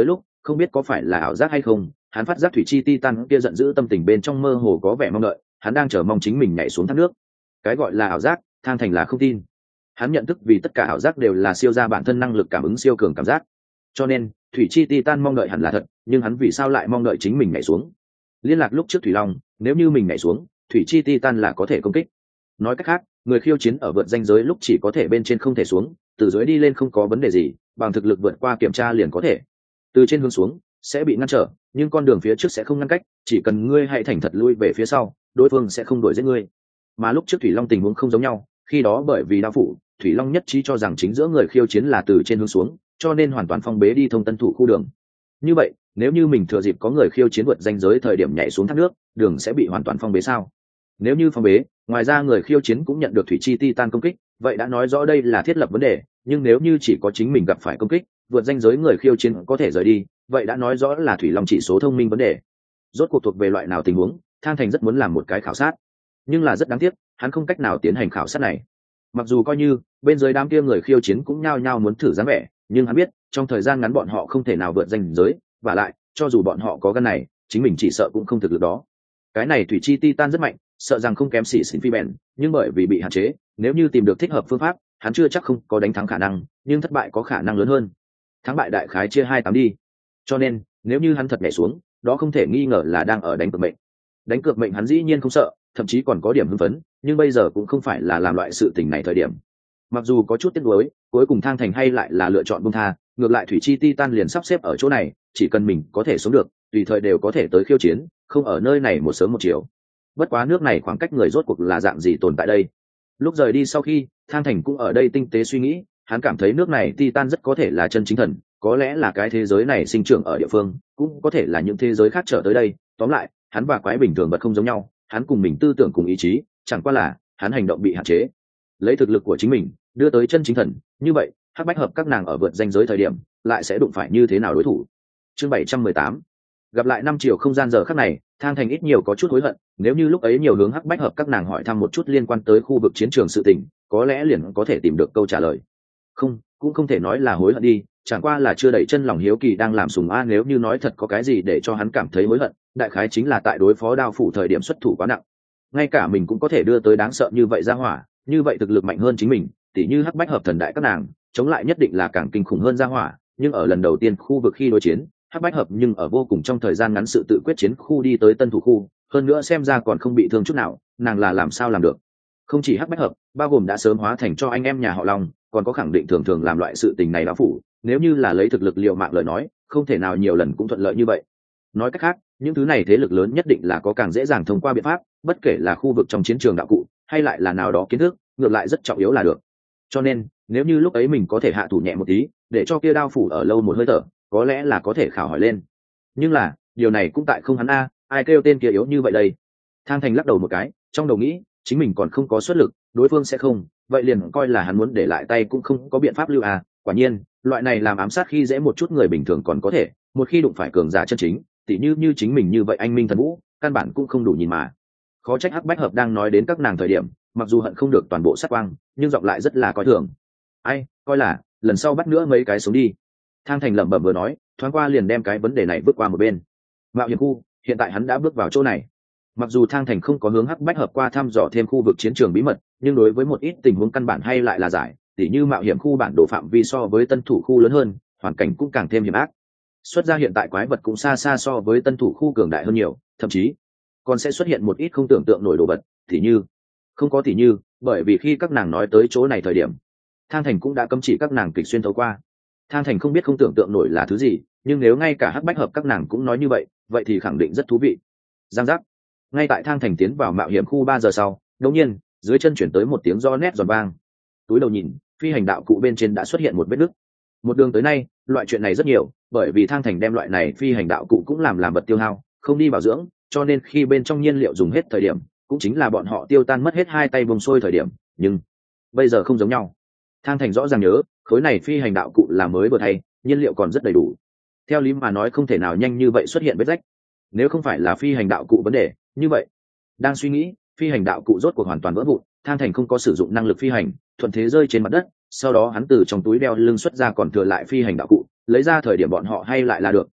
không biết có phải là ảo giác hay không, hắn phát giác thủy chi titan kia giận dữ tâm tình bên trong mơ hồ có vẻ mong đợi, hắn đang chờ mong chính mình nhảy xuống thác nước. Cái gọi là ảo giác, Thang Thành là không tin. Hắn nhận thức vì tất cả ảo giác đều là siêu ra bản thân năng lực cảm ứng siêu cường cảm giác, cho nên thủy chi titan mong đợi hẳn là thật, nhưng hắn vì sao lại mong đợi chính mình nhảy xuống? Liên lạc lúc trước thủy long, nếu như mình nhảy xuống, thủy chi titan là có thể công kích. Nói cách khác, người khiêu chiến ở vượt ranh giới lúc chỉ có thể bên trên không thể xuống, từ dưới đi lên không có vấn đề gì, bằng thực lực vượt qua kiểm tra liền có thể. Từ trên hướng xuống sẽ bị ngăn trở, nhưng con đường phía trước sẽ không ngăn cách, chỉ cần ngươi hãy thành thật lui về phía sau, đối phương sẽ không đuổi giết ngươi. Mà lúc trước thủy long tình huống không giống nhau, khi đó bởi vì đao phủ, thủy long nhất trí cho rằng chính giữa người khiêu chiến là từ trên hướng xuống, cho nên hoàn toàn phong bế đi thông tân thủ khu đường. Như vậy, nếu như mình thừa dịp có người khiêu chiến vượt ranh giới thời điểm nhảy xuống thác nước, đường sẽ bị hoàn toàn phong bế sao? Nếu như phong bế, ngoài ra người khiêu chiến cũng nhận được thủy chi titan công kích, vậy đã nói rõ đây là thiết lập vấn đề, nhưng nếu như chỉ có chính mình gặp phải công kích, vượt ranh giới người khiêu chiến có thể rời đi, vậy đã nói rõ là thủy long chỉ số thông minh vấn đề. Rốt cuộc thuộc về loại nào tình huống, Thang Thành rất muốn làm một cái khảo sát, nhưng là rất đáng tiếc, hắn không cách nào tiến hành khảo sát này. Mặc dù coi như bên dưới đám kia người khiêu chiến cũng nhao nhao muốn thử dáng vẻ, nhưng hắn biết trong thời gian ngắn bọn họ không thể nào vượt ranh giới, và lại cho dù bọn họ có gan này, chính mình chỉ sợ cũng không thực lực đó. Cái này thủy chi titan rất mạnh, sợ rằng không kém xỉ xỉn phi bèn, nhưng bởi vì bị hạn chế, nếu như tìm được thích hợp phương pháp, hắn chưa chắc không có đánh thắng khả năng, nhưng thất bại có khả năng lớn hơn. Thắng bại đại khái chia hai tám đi. Cho nên nếu như hắn thật nhảy xuống, đó không thể nghi ngờ là đang ở đánh cược mệnh. Đánh cược mệnh hắn dĩ nhiên không sợ, thậm chí còn có điểm hưng phấn, nhưng bây giờ cũng không phải là làm loại sự tình này thời điểm. Mặc dù có chút tiếc nuối, cuối cùng Thang Thành hay lại là lựa chọn buông tha, ngược lại thủy chi titan liền sắp xếp ở chỗ này, chỉ cần mình có thể sống được, tùy thời đều có thể tới khiêu chiến, không ở nơi này một sớm một chiều. Bất quá nước này khoảng cách người rốt cuộc là dạng gì tồn tại đây? Lúc rời đi sau khi, Thang Thành cũng ở đây tinh tế suy nghĩ, hắn cảm thấy nước này titan rất có thể là chân chính thần, có lẽ là cái thế giới này sinh trưởng ở địa phương, cũng có thể là những thế giới khác trở tới đây. Tóm lại, hắn và quái bình thường vật không giống nhau, hắn cùng mình tư tưởng cùng ý chí, chẳng qua là hắn hành động bị hạn chế. Lấy thực lực của chính mình đưa tới chân chính thần, như vậy hắc bách hợp các nàng ở vượt ranh giới thời điểm lại sẽ đụng phải như thế nào đối thủ? Chương bảy trăm mười tám, gặp lại năm chiều không gian giờ khắc này, Thang Thành ít nhiều có chút hối hận, nếu như lúc ấy nhiều hướng hắc bách hợp các nàng hỏi thăm một chút liên quan tới khu vực chiến trường sự tình, có lẽ liền có thể tìm được câu trả lời. Không, cũng không thể nói là hối hận đi, chẳng qua là chưa đẩy chân lòng hiếu kỳ đang làm sùng a. Nếu như nói thật có cái gì để cho hắn cảm thấy hối hận, đại khái chính là tại đối phó đao phủ thời điểm xuất thủ quá nặng. Ngay cả mình cũng có thể đưa tới đáng sợ như vậy ra hỏa, như vậy thực lực mạnh hơn chính mình, tỉ như hắc bách hợp thần đại các nàng, chống lại nhất định là càng kinh khủng hơn ra hỏa. Nhưng ở lần đầu tiên khu vực khi đối chiến, hắc bách hợp nhưng ở vô cùng trong thời gian ngắn sự tự quyết chiến khu đi tới tân thủ khu, hơn nữa xem ra còn không bị thương chút nào, nàng là làm sao làm được? Không chỉ hắc bách hợp, bao gồm đã sớm hóa thành cho anh em nhà họ Long, còn có khẳng định thường thường làm loại sự tình này đao phủ, nếu như là lấy thực lực liều mạng lời nói, không thể nào nhiều lần cũng thuận lợi như vậy. Nói cách khác, những thứ này thế lực lớn nhất định là có càng dễ dàng thông qua biện pháp, bất kể là khu vực trong chiến trường đạo cụ hay lại là nào đó kiến thức, ngược lại rất trọng yếu là được. Cho nên nếu như lúc ấy mình có thể hạ thủ nhẹ một tí, để cho kia đao phủ ở lâu một hơi thở, có lẽ là có thể khảo hỏi lên. Nhưng là điều này cũng tại không hắn a, ai kêu tên kia yếu như vậy đây? Thang Thành lắc đầu một cái, trong đầu nghĩ chính mình còn không có xuất lực, đối phương sẽ không, vậy liền coi là hắn muốn để lại tay cũng không có biện pháp lưu à. Quả nhiên loại này làm ám sát khi dễ một chút người bình thường còn có thể, một khi đụng phải cường giả chân chính, tỉ như như chính mình như vậy anh minh thần vũ, căn bản cũng không đủ nhìn mà. Khó trách hắc bách hợp đang nói đến các nàng thời điểm, mặc dù hận không được toàn bộ sát quang, nhưng giọng lại rất là coi thường. Ai, coi là lần sau bắt nữa mấy cái xuống đi. Thang Thành lẩm bẩm vừa nói, thoáng qua liền đem cái vấn đề này bước qua một bên. Mạo hiểm khu, hiện tại hắn đã bước vào chỗ này. Mặc dù Thang Thành không có hướng hắc bách hợp qua thăm dò thêm khu vực chiến trường bí mật, nhưng đối với một ít tình huống căn bản hay lại là giải, tỉ như mạo hiểm khu bản đồ phạm vi so với tân thủ khu lớn hơn, hoàn cảnh cũng càng thêm hiểm ác. Xuất ra hiện tại quái vật cũng xa xa so với tân thủ khu cường đại hơn nhiều, thậm chí còn sẽ xuất hiện một ít không tưởng tượng nổi đồ vật, tỉ như không có tỉ như, bởi vì khi các nàng nói tới chỗ này thời điểm, Thang Thành cũng đã cấm chỉ các nàng kịch xuyên thấu qua. Thang Thành không biết không tưởng tượng nổi là thứ gì, nhưng nếu ngay cả hắc bách hợp các nàng cũng nói như vậy, vậy thì khẳng định rất thú vị. Giang giác. Ngay tại Thang Thành tiến vào mạo hiểm khu ba giờ sau, đột nhiên dưới chân chuyển tới một tiếng do nét giòn vang. Túi đầu nhìn, phi hành đạo cụ bên trên đã xuất hiện một vết nứt. Một đường tới nay, loại chuyện này rất nhiều, bởi vì Thang Thành đem loại này phi hành đạo cụ cũng làm làm vật tiêu hao, không đi bảo dưỡng, cho nên khi bên trong nhiên liệu dùng hết thời điểm, cũng chính là bọn họ tiêu tan mất hết hai tay bông sôi thời điểm, nhưng bây giờ không giống nhau. Thang Thành rõ ràng nhớ, khối này phi hành đạo cụ là mới vừa thay, nhiên liệu còn rất đầy đủ. Theo lý mà nói không thể nào nhanh như vậy xuất hiện vết rách. Nếu không phải là phi hành đạo cụ vấn đề, như vậy, đang suy nghĩ, phi hành đạo cụ rốt cuộc hoàn toàn vỡ vụn, Thang Thành không có sử dụng năng lực phi hành, thuận thế rơi trên mặt đất, sau đó hắn từ trong túi đeo lưng xuất ra còn thừa lại phi hành đạo cụ, lấy ra thời điểm bọn họ hay lại là được,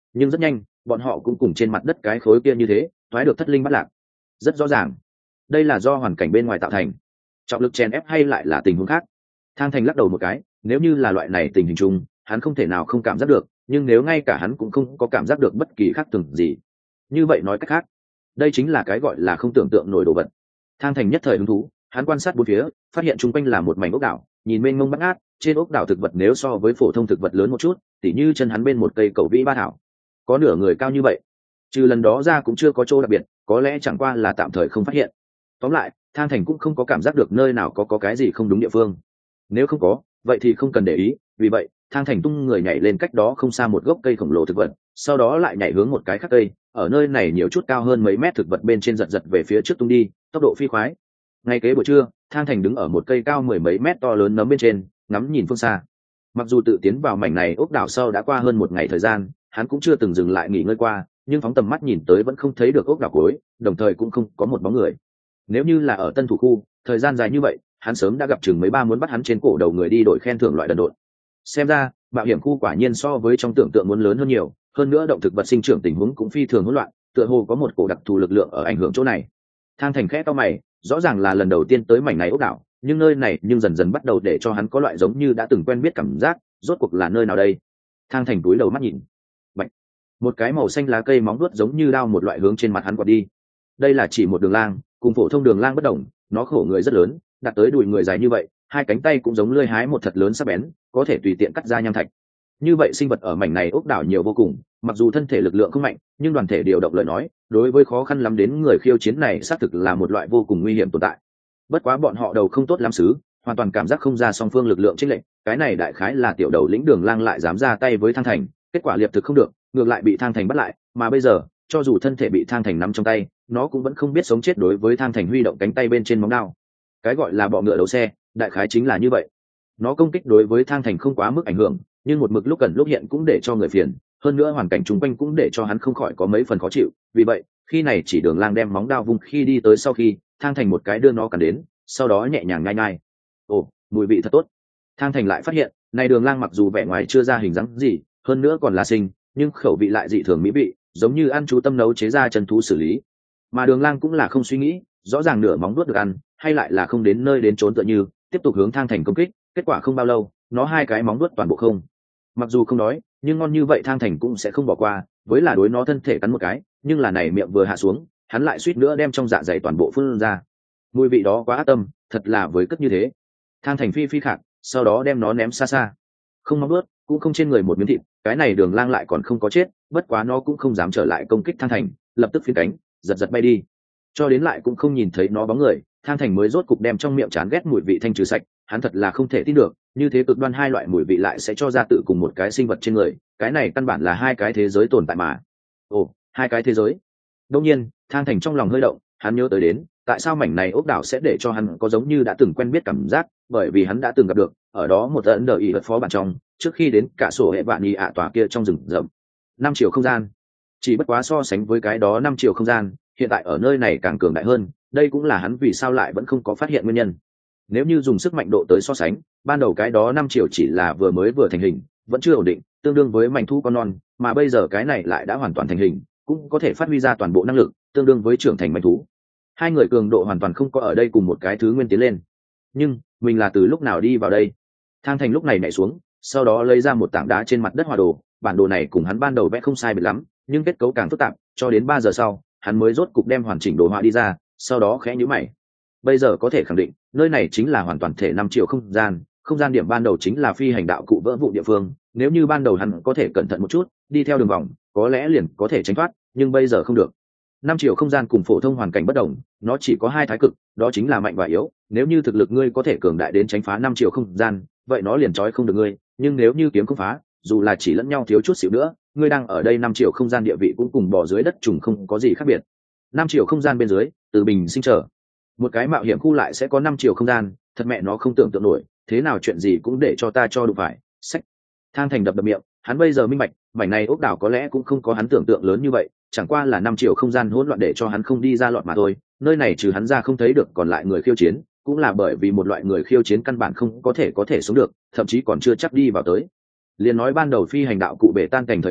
nhưng rất nhanh bọn họ cũng cùng trên mặt đất cái khối kia như thế thoái được thất linh bắt lạc. Rất rõ ràng đây là do hoàn cảnh bên ngoài tạo thành, trọng lực chèn ép hay lại là tình huống khác. Thang Thành lắc đầu một cái, nếu như là loại này tình hình chung hắn không thể nào không cảm giác được, nhưng nếu ngay cả hắn cũng không có cảm giác được bất kỳ khác thường gì, như vậy nói cách khác đây chính là cái gọi là không tưởng tượng nổi đồ vật. Thang Thành nhất thời hứng thú, hắn quan sát bốn phía, phát hiện chung quanh là một mảnh ốc đảo, nhìn mênh mông bát ngát, trên ốc đảo thực vật nếu so với phổ thông thực vật lớn một chút, tỉ như chân hắn bên một cây cầu vĩ ba thảo, có nửa người cao như vậy. Trừ lần đó ra cũng chưa có chỗ đặc biệt, có lẽ chẳng qua là tạm thời không phát hiện. Tóm lại, Thang Thành cũng không có cảm giác được nơi nào có có cái gì không đúng địa phương. Nếu không có, vậy thì không cần để ý, vì vậy, Thang Thành tung người nhảy lên cách đó không xa một gốc cây khổng lồ thực vật, sau đó lại nhảy hướng một cái khác cây, ở nơi này nhiều chút cao hơn mấy mét thực vật bên trên giật giật về phía trước tung đi, tốc độ phi khoái. Ngay kế buổi trưa, Thang Thành đứng ở một cây cao mười mấy mét to lớn nấm bên trên, ngắm nhìn phương xa. Mặc dù tự tiến vào mảnh này ốc đảo sau đã qua hơn một ngày thời gian, hắn cũng chưa từng dừng lại nghỉ ngơi qua, nhưng phóng tầm mắt nhìn tới vẫn không thấy được ốc đảo cuối, đồng thời cũng không có một bóng người. Nếu như là ở Tân Thủ khu, thời gian dài như vậy, hắn sớm đã gặp chừng mấy ba muốn bắt hắn trên cổ đầu người đi đổi khen thưởng loại đần độn. Xem ra, mạo hiểm khu quả nhiên so với trong tưởng tượng muốn lớn hơn nhiều, hơn nữa động thực vật sinh trưởng tình huống cũng phi thường hỗn loạn, tựa hồ có một cổ đặc thù lực lượng ở ảnh hưởng chỗ này. Thang Thành khẽ cau mày, rõ ràng là lần đầu tiên tới mảnh này ốc đảo, nhưng nơi này nhưng dần dần bắt đầu để cho hắn có loại giống như đã từng quen biết cảm giác, rốt cuộc là nơi nào đây? Thang Thành cúi đầu mắt nhìn. Bạch. Một cái màu xanh lá cây móng vuốt giống như đao một loại hướng trên mặt hắn quạt đi. Đây là chỉ một đường lang, cùng phổ thông đường lang bất đồng, nó khổ người rất lớn, đạt tới đùi người dài như vậy, hai cánh tay cũng giống lưỡi hái một thật lớn sắc bén, có thể tùy tiện cắt ra nham thạch. Như vậy sinh vật ở mảnh này ốc đảo nhiều vô cùng, mặc dù thân thể lực lượng không mạnh, nhưng đoàn thể điều động lời nói, đối với khó khăn lắm đến người khiêu chiến này xác thực là một loại vô cùng nguy hiểm tồn tại. Bất quá bọn họ đầu không tốt lắm xứ, hoàn toàn cảm giác không ra song phương lực lượng chênh lệch, cái này đại khái là tiểu đầu lĩnh đường lang lại dám ra tay với Thang Thành, kết quả liệp thực không được, ngược lại bị Thang Thành bắt lại, mà bây giờ, cho dù thân thể bị Thang Thành nắm trong tay, nó cũng vẫn không biết sống chết đối với Thang Thành huy động cánh tay bên trên móng đao. Cái gọi là bọ ngựa đấu xe, đại khái chính là như vậy. Nó công kích đối với Thang Thành không quá mức ảnh hưởng, nhưng một mực lúc gần lúc hiện cũng để cho người phiền, hơn nữa hoàn cảnh chung quanh cũng để cho hắn không khỏi có mấy phần khó chịu, vì vậy, khi này chỉ đường lang đem móng đao vung khi đi tới sau khi, Thang Thành một cái đưa nó cắn đến, sau đó nhẹ nhàng nhai nhai. Ồ, mùi vị thật tốt. Thang Thành lại phát hiện, này đường lang mặc dù vẻ ngoài chưa ra hình dáng gì, hơn nữa còn là sinh, nhưng khẩu vị lại dị thường mỹ vị, giống như ăn chú tâm nấu chế ra chân thú xử lý. Mà đường lang cũng là không suy nghĩ, rõ ràng nửa móng vuốt được ăn, hay lại là không đến nơi đến trốn tựa như, tiếp tục hướng Thang Thành công kích, kết quả không bao lâu, nó hai cái móng vuốt toàn bộ không. Mặc dù không đói, nhưng ngon như vậy Thang Thành cũng sẽ không bỏ qua, với là đối nó thân thể cắn một cái, nhưng là này miệng vừa hạ xuống, hắn lại suýt nữa đem trong dạ dày toàn bộ phun ra. Mùi vị đó quá ác tâm, thật là với cất như thế. Thang Thành phi phi khạc, sau đó đem nó ném xa xa. Không móng vuốt, cũng không trên người một miếng thịt, cái này đường lang lại còn không có chết, bất quá nó cũng không dám trở lại công kích Thang Thành, lập tức phiến cánh, giật giật bay đi. Cho đến lại cũng không nhìn thấy nó bóng người, Thang Thành mới rốt cục đem trong miệng chán ghét mùi vị thanh trừ sạch, hắn thật là không thể tin được, như thế cực đoan hai loại mùi vị lại sẽ cho ra tự cùng một cái sinh vật trên người, cái này căn bản là hai cái thế giới tồn tại mà. Ồ, hai cái thế giới. Đương nhiên, Thang Thành trong lòng hơi động, hắn nhớ tới đến, tại sao mảnh này ốc đảo sẽ để cho hắn có giống như đã từng quen biết cảm giác, bởi vì hắn đã từng gặp được, ở đó một ấn đờ ý vật phó bản trong, trước khi đến cả sổ hệ vạn y ạ tòa kia trong rừng rậm. Năm chiều không gian. Chỉ bất quá so sánh với cái đó năm chiều không gian, hiện tại ở nơi này càng cường đại hơn, đây cũng là hắn vì sao lại vẫn không có phát hiện nguyên nhân. Nếu như dùng sức mạnh độ tới so sánh, ban đầu cái đó năm chiều chỉ là vừa mới vừa thành hình, vẫn chưa ổn định, tương đương với mảnh thu con non, mà bây giờ cái này lại đã hoàn toàn thành hình, cũng có thể phát huy ra toàn bộ năng lực, tương đương với trưởng thành mảnh thú. Hai người cường độ hoàn toàn không có ở đây cùng một cái thứ nguyên tiến lên. Nhưng, mình là từ lúc nào đi vào đây? Thang Thành lúc này nhảy xuống, sau đó lấy ra một tảng đá trên mặt đất hòa đồ, bản đồ này cùng hắn ban đầu vẽ không sai biệt lắm, nhưng kết cấu càng phức tạp, cho đến ba giờ sau, hắn mới rốt cục đem hoàn chỉnh đồ họa đi ra, sau đó khẽ nhíu mày. Bây giờ có thể khẳng định, nơi này chính là hoàn toàn thể năm chiều không gian, không gian điểm ban đầu chính là phi hành đạo cụ vỡ vụn địa phương, nếu như ban đầu hắn có thể cẩn thận một chút, đi theo đường vòng, có lẽ liền có thể tránh thoát, nhưng bây giờ không được. Năm chiều không gian cùng phổ thông hoàn cảnh bất đồng, nó chỉ có hai thái cực, đó chính là mạnh và yếu, nếu như thực lực ngươi có thể cường đại đến tránh phá năm chiều không gian, vậy nó liền trói không được ngươi, nhưng nếu như kiếm không phá, dù là chỉ lẫn nhau thiếu chút xíu nữa, ngươi đang ở đây năm chiều không gian địa vị cũng cùng bỏ dưới đất trùng không có gì khác biệt. Năm chiều không gian bên dưới, từ bình sinh trở, một cái mạo hiểm khu lại sẽ có năm chiều không gian, thật mẹ nó không tưởng tượng nổi, thế nào chuyện gì cũng để cho ta cho đụng phải. Sách. Thang Thành đập đập miệng, hắn bây giờ minh bạch, mảnh này ốc đảo có lẽ cũng không có hắn tưởng tượng lớn như vậy, chẳng qua là năm chiều không gian hỗn loạn để cho hắn không đi ra lọt mà thôi, nơi này trừ hắn ra không thấy được còn lại người khiêu chiến, cũng là bởi vì một loại người khiêu chiến căn bản không có thể có thể sống được, thậm chí còn chưa chắc đi vào tới. Liền nói ban đầu phi hành đạo cụ bể tan cảnh thời điểm,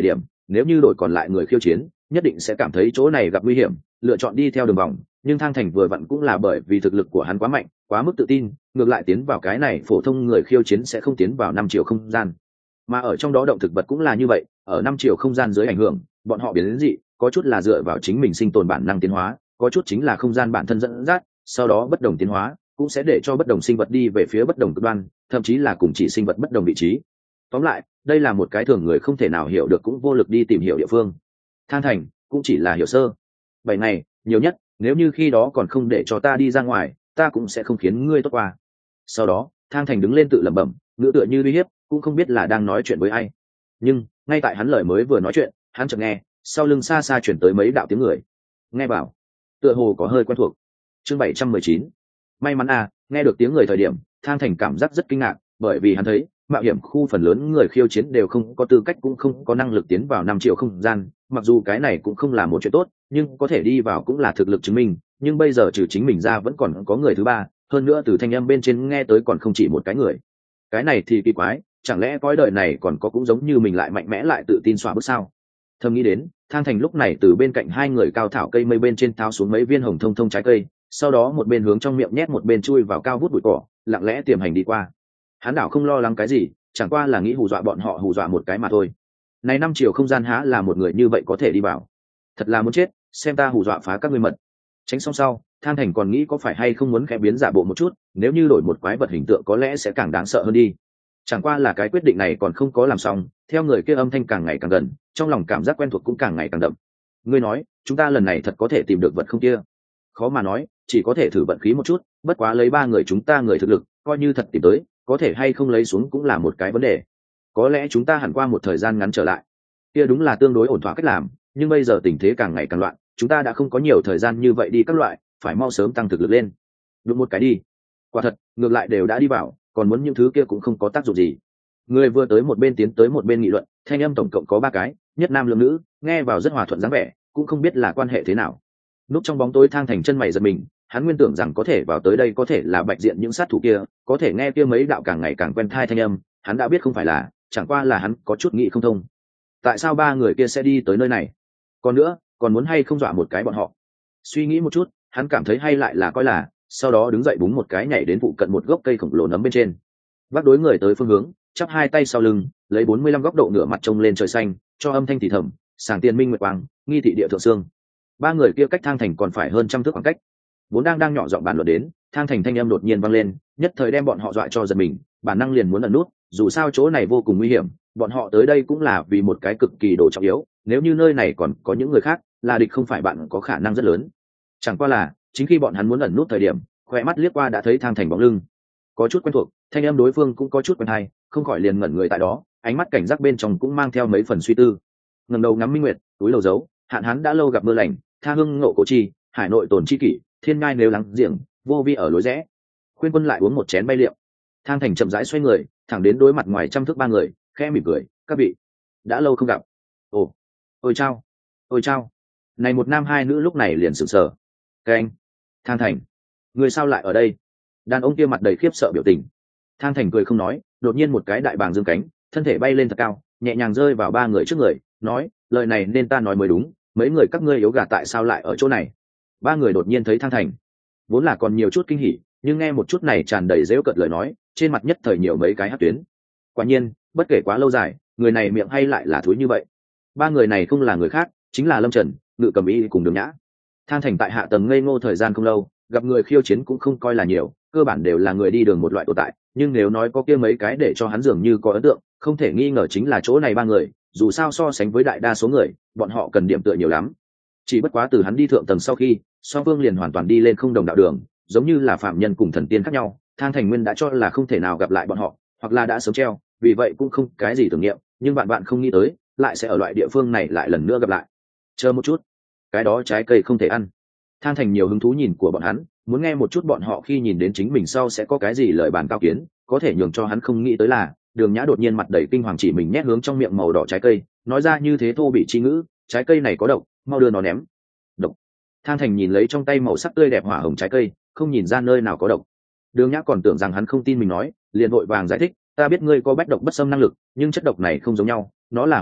nếu như đổi còn lại người khiêu chiến nhất định sẽ cảm thấy chỗ này gặp nguy hiểm, lựa chọn đi theo đường vòng. Nhưng Thang Thành vừa vặn cũng là bởi vì thực lực của hắn quá mạnh, quá mức tự tin, ngược lại tiến vào cái này phổ thông người khiêu chiến sẽ không tiến vào năm chiều không gian. Mà ở trong đó động thực vật cũng là như vậy, ở năm chiều không gian dưới ảnh hưởng, bọn họ biến đến dị, có chút là dựa vào chính mình sinh tồn bản năng tiến hóa, có chút chính là không gian bản thân dẫn dắt, sau đó bất đồng tiến hóa cũng sẽ để cho bất đồng sinh vật đi về phía bất đồng cực đoan, thậm chí là cùng chỉ sinh vật bất đồng vị trí. Tóm lại, đây là một cái thường người không thể nào hiểu được cũng vô lực đi tìm hiểu địa phương. Thang Thành cũng chỉ là hiểu sơ. Bảy ngày, nhiều nhất, nếu như khi đó còn không để cho ta đi ra ngoài, ta cũng sẽ không khiến ngươi tốt qua. Sau đó, Thang Thành đứng lên tự lẩm bẩm, ngữ tựa như uy hiếp, cũng không biết là đang nói chuyện với ai. Nhưng ngay tại hắn lời mới vừa nói chuyện, hắn chợt nghe sau lưng xa xa chuyển tới mấy đạo tiếng người. Nghe bảo, tựa hồ có hơi quen thuộc. Chương bảy trăm mười chín. May mắn à, nghe được tiếng người thời điểm, Thang Thành cảm giác rất kinh ngạc, bởi vì hắn thấy mạo hiểm khu phần lớn người khiêu chiến đều không có tư cách cũng không có năng lực tiến vào năm triệu không gian, mặc dù cái này cũng không là một chuyện tốt, nhưng có thể đi vào cũng là thực lực chứng minh, nhưng bây giờ trừ chính mình ra vẫn còn có người thứ ba, hơn nữa từ thanh âm bên trên nghe tới còn không chỉ một cái người. Cái này thì kỳ quái, chẳng lẽ cõi đời này còn có cũng giống như mình lại mạnh mẽ lại tự tin xóa bước sao? Thầm nghĩ đến, Thang Thành lúc này từ bên cạnh hai người cao thảo cây mây bên trên tháo xuống mấy viên hồng thông thông trái cây, sau đó một bên hướng trong miệng nhét một bên chui vào cao vút bụi cỏ, lặng lẽ tiềm hành đi qua. Hắn đảo không lo lắng cái gì, chẳng qua là nghĩ hù dọa bọn họ hù dọa một cái mà thôi. Này năm chiều không gian há là một người như vậy có thể đi vào? Thật là muốn chết, xem ta hù dọa phá các ngươi mật. Tránh xong sau, Thang Thành còn nghĩ có phải hay không muốn khẽ biến giả bộ một chút, nếu như đổi một quái vật hình tượng có lẽ sẽ càng đáng sợ hơn đi. Chẳng qua là cái quyết định này còn không có làm xong, theo người kia âm thanh càng ngày càng gần, trong lòng cảm giác quen thuộc cũng càng ngày càng đậm. Ngươi nói, chúng ta lần này thật có thể tìm được vật không kia? Khó mà nói, chỉ có thể thử vận khí một chút, bất quá lấy ba người chúng ta người thực lực, coi như thật tìm tới, có thể hay không lấy xuống cũng là một cái vấn đề. Có lẽ chúng ta hẳn qua một thời gian ngắn trở lại. Kia đúng là tương đối ổn thỏa cách làm, nhưng bây giờ tình thế càng ngày càng loạn, chúng ta đã không có nhiều thời gian như vậy đi các loại, phải mau sớm tăng thực lực lên. Đúng một cái đi. Quả thật, ngược lại đều đã đi vào, còn muốn những thứ kia cũng không có tác dụng gì. Người vừa tới một bên tiến tới một bên nghị luận, thanh âm tổng cộng có ba cái, nhất nam lưỡng nữ, nghe vào rất hòa thuận dáng vẻ, cũng không biết là quan hệ thế nào. Núp trong bóng tối Thang Thành chân mày giật mình, hắn nguyên tưởng rằng có thể vào tới đây có thể là bạch diện những sát thủ kia, có thể nghe kia mấy đạo càng ngày càng quen thai thanh âm, hắn đã biết không phải là, chẳng qua là hắn có chút nghĩ không thông. Tại sao ba người kia sẽ đi tới nơi này? Còn nữa, còn muốn hay không dọa một cái bọn họ? Suy nghĩ một chút, hắn cảm thấy hay lại là coi là, sau đó đứng dậy búng một cái nhảy đến phụ cận một gốc cây khổng lồ nấm bên trên. Vác đối người tới phương hướng, chắp hai tay sau lưng, lấy bốn mươi lăm góc độ ngửa mặt trông lên trời xanh, cho âm thanh thì thầm, sàng tiền minh nguyệt quang, nghi thị địa thượng xương. Ba người kia cách Thang Thành còn phải hơn trăm thước khoảng cách. Vốn đang đang nhỏ giọng bàn luận đến, Thang Thành thanh âm đột nhiên vang lên, nhất thời đem bọn họ dọa cho giật mình, bản năng liền muốn ẩn nút, dù sao chỗ này vô cùng nguy hiểm, bọn họ tới đây cũng là vì một cái cực kỳ đồ trọng yếu, nếu như nơi này còn có những người khác, là địch không phải bạn có khả năng rất lớn. Chẳng qua là, chính khi bọn hắn muốn ẩn nút thời điểm, khóe mắt liếc qua đã thấy Thang Thành bóng lưng. Có chút quen thuộc, thanh âm đối phương cũng có chút quen hay, không khỏi liền ngẩn người tại đó, ánh mắt cảnh giác bên trong cũng mang theo mấy phần suy tư. Ngẩng đầu ngắm minh nguyệt, túi lầu giấu, hạn hán đã lâu gặp mưa lành, tha hương ngộ cổ chi, hải nội tồn chi kỷ, thiên ngai nếu lắng giềng, vô vi ở lối rẽ. Khuyên Quân lại uống một chén bay liệm. Thang Thành chậm rãi xoay người, thẳng đến đối mặt ngoài trăm thước ba người, khẽ mỉm cười, các vị, đã lâu không gặp. Ồ, ôi chao, ôi chao. Này một nam hai nữ lúc này liền sửng sờ. Các anh, Thang Thành, người sao lại ở đây? Đàn ông kia mặt đầy khiếp sợ biểu tình. Thang Thành cười không nói, đột nhiên một cái đại bàng dương cánh, thân thể bay lên thật cao, nhẹ nhàng rơi vào ba người trước người, nói, lời này nên ta nói mới đúng, mấy người các ngươi yếu gà tại sao lại ở chỗ này? Ba người đột nhiên thấy Thang Thành, vốn là còn nhiều chút kinh hỉ, nhưng nghe một chút này tràn đầy dễu cợt lời nói, trên mặt nhất thời nhiều mấy cái hắc tuyến. Quả nhiên, bất kể quá lâu dài, người này miệng hay lại là thúi như vậy. Ba người này không là người khác, chính là Lâm Trần, Ngự Cầm Y cùng Đường Nhã. Thang Thành tại hạ tầng ngây ngô thời gian không lâu, gặp người khiêu chiến cũng không coi là nhiều, cơ bản đều là người đi đường một loại tồn tại, nhưng nếu nói có kia mấy cái để cho hắn dường như có ấn tượng, không thể nghi ngờ chính là chỗ này ba người, dù sao so sánh với đại đa số người, bọn họ cần điểm tựa nhiều lắm. Chỉ bất quá từ hắn đi thượng tầng sau khi, song phương liền hoàn toàn đi lên không đồng đạo đường, giống như là phạm nhân cùng thần tiên khác nhau. Thang Thành Nguyên đã cho là không thể nào gặp lại bọn họ, hoặc là đã sớm treo, vì vậy cũng không cái gì tưởng niệm, nhưng bạn bạn không nghĩ tới, lại sẽ ở loại địa phương này lại lần nữa gặp lại. Chờ một chút, cái đó trái cây không thể ăn. Thang Thành nhiều hứng thú nhìn của bọn hắn, muốn nghe một chút bọn họ khi nhìn đến chính mình sau sẽ có cái gì lời bàn cao kiến, có thể nhường cho hắn không nghĩ tới là, Đường Nhã đột nhiên mặt đầy kinh hoàng chỉ mình nhét hướng trong miệng màu đỏ trái cây, nói ra như thế thô bị chi ngữ, trái cây này có độc, mau đưa nó ném. Độc? Thang Thành nhìn lấy trong tay màu sắc tươi đẹp hỏa hồng trái cây, không nhìn ra nơi nào có độc. Đường Nhã còn tưởng rằng hắn không tin mình nói, liền vội vàng giải thích, ta biết ngươi có bách độc bất xâm năng lực, nhưng chất độc này không giống nhau, nó là hỏa độc,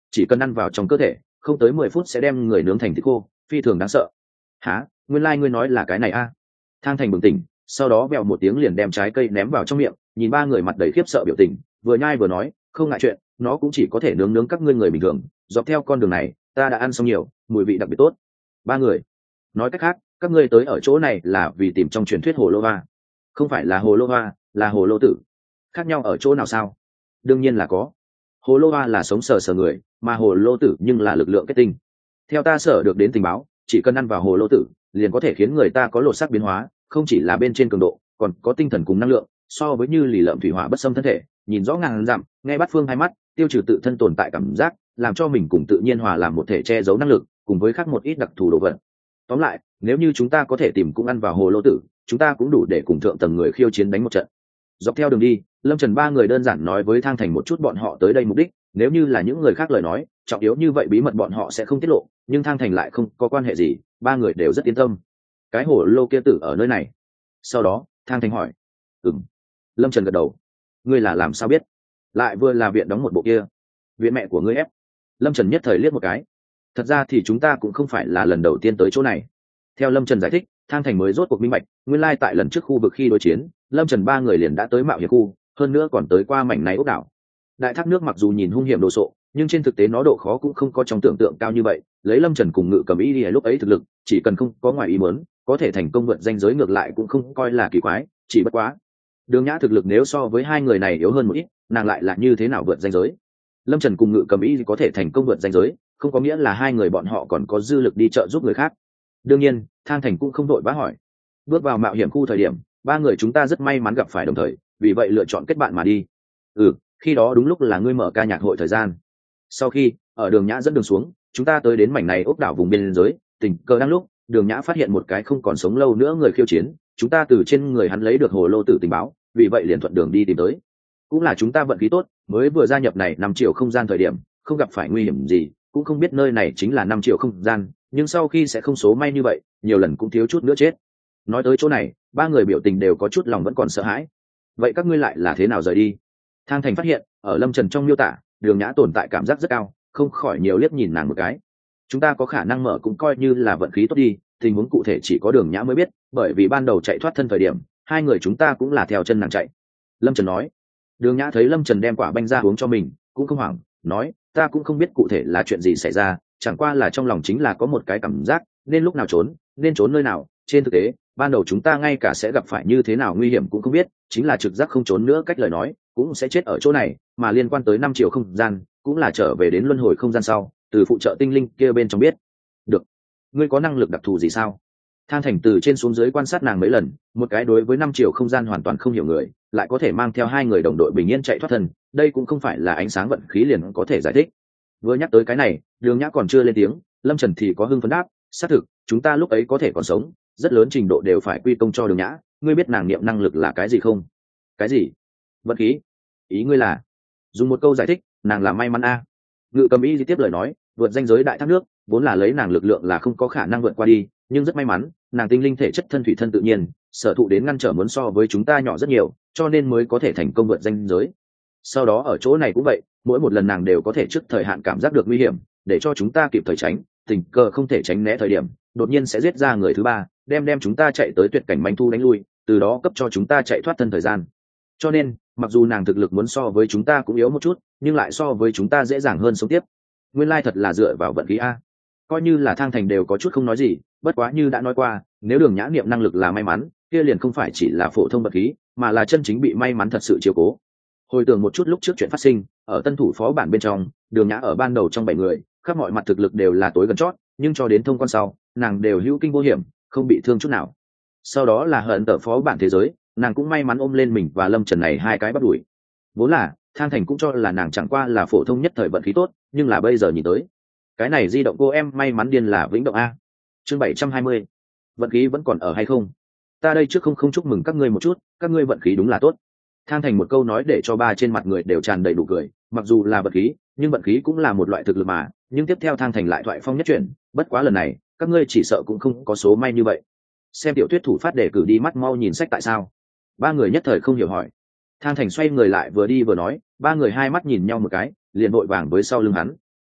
chỉ cần ăn vào trong cơ thể không tới mười phút sẽ đem người nướng thành thịt khô, phi thường đáng sợ. Hả? Nguyên lai ngươi nói là cái này a? Thang Thành bừng tỉnh, sau đó vèo một tiếng liền đem trái cây ném vào trong miệng, nhìn ba người mặt đầy khiếp sợ biểu tình, vừa nhai vừa nói, không ngại chuyện, nó cũng chỉ có thể nướng nướng các ngươi người bình thường, dọc theo con đường này ta đã ăn xong nhiều, mùi vị đặc biệt tốt. Ba người, nói cách khác các ngươi tới ở chỗ này là vì tìm trong truyền thuyết hồ lô va? Không phải là hồ lô va, là hồ lô tử. Khác nhau ở chỗ nào sao? Đương nhiên là có. Hồ lô va là sống sờ sờ người, mà hồ lô tử nhưng là lực lượng kết tinh. Theo ta sở được đến tình báo, chỉ cần ăn vào hồ lô tử liền có thể khiến người ta có lột xác biến hóa, không chỉ là bên trên cường độ, còn có tinh thần cùng năng lượng, so với như lì lợm thủy hỏa bất xâm thân thể, nhìn rõ ngàn dặm, nghe bắt phương hai mắt, tiêu trừ tự thân tồn tại cảm giác, làm cho mình cùng tự nhiên hòa làm một thể, che giấu năng lực cùng với khác một ít đặc thù đồ vật. Tóm lại, nếu như chúng ta có thể tìm cũng ăn vào hồ lô tử, chúng ta cũng đủ để cùng thượng tầng người khiêu chiến đánh một trận. Dọc theo đường đi, Lâm Trần ba người đơn giản nói với Thang Thành một chút bọn họ tới đây mục đích, nếu như là những người khác lời nói, trọng yếu như vậy bí mật bọn họ sẽ không tiết lộ, nhưng Thang Thành lại không có quan hệ gì, ba người đều rất yên tâm. Cái hồ lô kia tử ở nơi này. Sau đó Thang Thành hỏi. Ừm. Lâm Trần gật đầu. Ngươi là làm sao biết? Lại vừa là viện đóng một bộ kia. Viện mẹ của ngươi ép. Lâm Trần nhất thời liếc một cái. Thật ra thì chúng ta cũng không phải là lần đầu tiên tới chỗ này. Theo Lâm Trần giải thích, Thang Thành mới rốt cuộc minh bạch, nguyên lai tại lần trước khu vực khi đối chiến, Lâm Trần ba người liền đã tới mạo hiểm khu, hơn nữa còn tới qua mảnh này ốc đảo. Đại thác nước mặc dù nhìn hung hiểm đồ sộ, nhưng trên thực tế nó độ khó cũng không có trong tưởng tượng cao như vậy. Lấy Lâm Trần cùng Ngự Cầm Y lúc ấy thực lực, chỉ cần không có ngoài ý muốn, có thể thành công vượt ranh giới ngược lại cũng không coi là kỳ quái, chỉ bất quá Đường Nhã thực lực nếu so với hai người này yếu hơn một ít, nàng lại là như thế nào vượt ranh giới? Lâm Trần cùng Ngự Cầm Y có thể thành công vượt ranh giới, không có nghĩa là hai người bọn họ còn có dư lực đi trợ giúp người khác. Đương nhiên, Thang Thành cũng không đội vã hỏi. Bước vào mạo hiểm khu thời điểm, ba người chúng ta rất may mắn gặp phải đồng thời, vì vậy lựa chọn kết bạn mà đi. Ừ, khi đó đúng lúc là ngươi mở ca nhạc hội thời gian. Sau khi ở Đường Nhã dẫn đường xuống, chúng ta tới đến mảnh này ốc đảo vùng biên giới, tình cờ đang lúc Đường Nhã phát hiện một cái không còn sống lâu nữa người khiêu chiến, chúng ta từ trên người hắn lấy được hồ lô tử tình báo, vì vậy liền thuận đường đi tìm tới. Cũng là chúng ta vận khí tốt, mới vừa gia nhập này năm triệu không gian thời điểm, không gặp phải nguy hiểm gì, cũng không biết nơi này chính là năm triệu không gian, nhưng sau khi sẽ không số may như vậy, nhiều lần cũng thiếu chút nữa chết. Nói tới chỗ này, ba người biểu tình đều có chút lòng vẫn còn sợ hãi. Vậy các ngươi lại là thế nào rời đi? Thang Thành phát hiện, ở Lâm Trần trong miêu tả, Đường Nhã tồn tại cảm giác rất cao, không khỏi nhiều liếc nhìn nàng một cái. Chúng ta có khả năng mở cũng coi như là vận khí tốt đi, tình huống cụ thể chỉ có Đường Nhã mới biết, bởi vì ban đầu chạy thoát thân thời điểm, hai người chúng ta cũng là theo chân nàng chạy. Lâm Trần nói. Đường Nhã thấy Lâm Trần đem quả banh ra uống cho mình, cũng không hoảng, nói, ta cũng không biết cụ thể là chuyện gì xảy ra, chẳng qua là trong lòng chính là có một cái cảm giác, nên lúc nào trốn, nên trốn nơi nào. Trên thực tế, ban đầu chúng ta ngay cả sẽ gặp phải như thế nào nguy hiểm cũng không biết, chính là trực giác không trốn nữa cách lời nói, cũng sẽ chết ở chỗ này, mà liên quan tới năm triệu không gian, cũng là trở về đến luân hồi không gian sau, từ phụ trợ tinh linh kia bên trong biết. Được. Ngươi có năng lực đặc thù gì sao? Thang Thành từ trên xuống dưới quan sát nàng mấy lần, một cái đối với năm triệu không gian hoàn toàn không hiểu người, lại có thể mang theo hai người đồng đội bình yên chạy thoát thân, đây cũng không phải là ánh sáng vận khí liền có thể giải thích. Vừa nhắc tới cái này, Đường Nhã còn chưa lên tiếng, Lâm Trần thì có hưng phấn đáp, xác thực, chúng ta lúc ấy có thể còn sống, rất lớn trình độ đều phải quy công cho Đường Nhã, ngươi biết nàng niệm năng lực là cái gì không? Cái gì? Vận khí? Ý ngươi là? Dùng một câu giải thích, nàng là may mắn a. À. Ngự Cầm Y tiếp lời nói, vượt ranh giới đại thác nước, vốn là lấy nàng lực lượng là không có khả năng vượt qua đi, nhưng rất may mắn, nàng tinh linh thể chất thân thủy thân tự nhiên, sở thụ đến ngăn trở muốn so với chúng ta nhỏ rất nhiều, cho nên mới có thể thành công vượt ranh giới. Sau đó ở chỗ này cũng vậy, mỗi một lần nàng đều có thể trước thời hạn cảm giác được nguy hiểm, để cho chúng ta kịp thời tránh, tình cờ không thể tránh né thời điểm, đột nhiên sẽ giết ra người thứ ba, đem đem chúng ta chạy tới tuyệt cảnh manh thu đánh lui, từ đó cấp cho chúng ta chạy thoát thân thời gian. Cho nên, mặc dù nàng thực lực muốn so với chúng ta cũng yếu một chút, nhưng lại so với chúng ta dễ dàng hơn sống tiếp. Nguyên lai thật là dựa vào vận khí a. Coi như là Thang Thành đều có chút không nói gì, bất quá như đã nói qua, nếu Đường Nhã niệm năng lực là may mắn, kia liền không phải chỉ là phổ thông vận khí, mà là chân chính bị may mắn thật sự chiếu cố. Hồi tưởng một chút lúc trước chuyện phát sinh, ở tân thủ phó bản bên trong, Đường Nhã ở ban đầu trong bảy người, khắp mọi mặt thực lực đều là tối gần chót, nhưng cho đến thông quan sau, nàng đều hữu kinh vô hiểm, không bị thương chút nào. Sau đó là hận tờ phó bản thế giới, nàng cũng may mắn ôm lên mình và Lâm Trần này hai cái bắt đuổi. Vốn là Thang Thành cũng cho là nàng chẳng qua là phổ thông nhất thời vận khí tốt, nhưng là bây giờ nhìn tới, cái này di động cô em may mắn điên là vĩnh động a. Chương bảy trăm hai mươi, vận khí vẫn còn ở hay không? Ta đây trước không không chúc mừng các ngươi một chút, các ngươi vận khí đúng là tốt. Thang Thành một câu nói để cho ba trên mặt người đều tràn đầy đủ cười, mặc dù là vận khí, nhưng vận khí cũng là một loại thực lực mà, nhưng tiếp theo Thang Thành lại thoại phong nhất chuyển, bất quá lần này, các ngươi chỉ sợ cũng không có số may như vậy. Xem tiểu thuyết thủ phát đề cử đi mắt mau nhìn sách tại sao? Ba người nhất thời không hiểu hỏi. Thang Thành xoay người lại vừa đi vừa nói, ba người hai mắt nhìn nhau một cái, liền vội vàng với sau lưng hắn.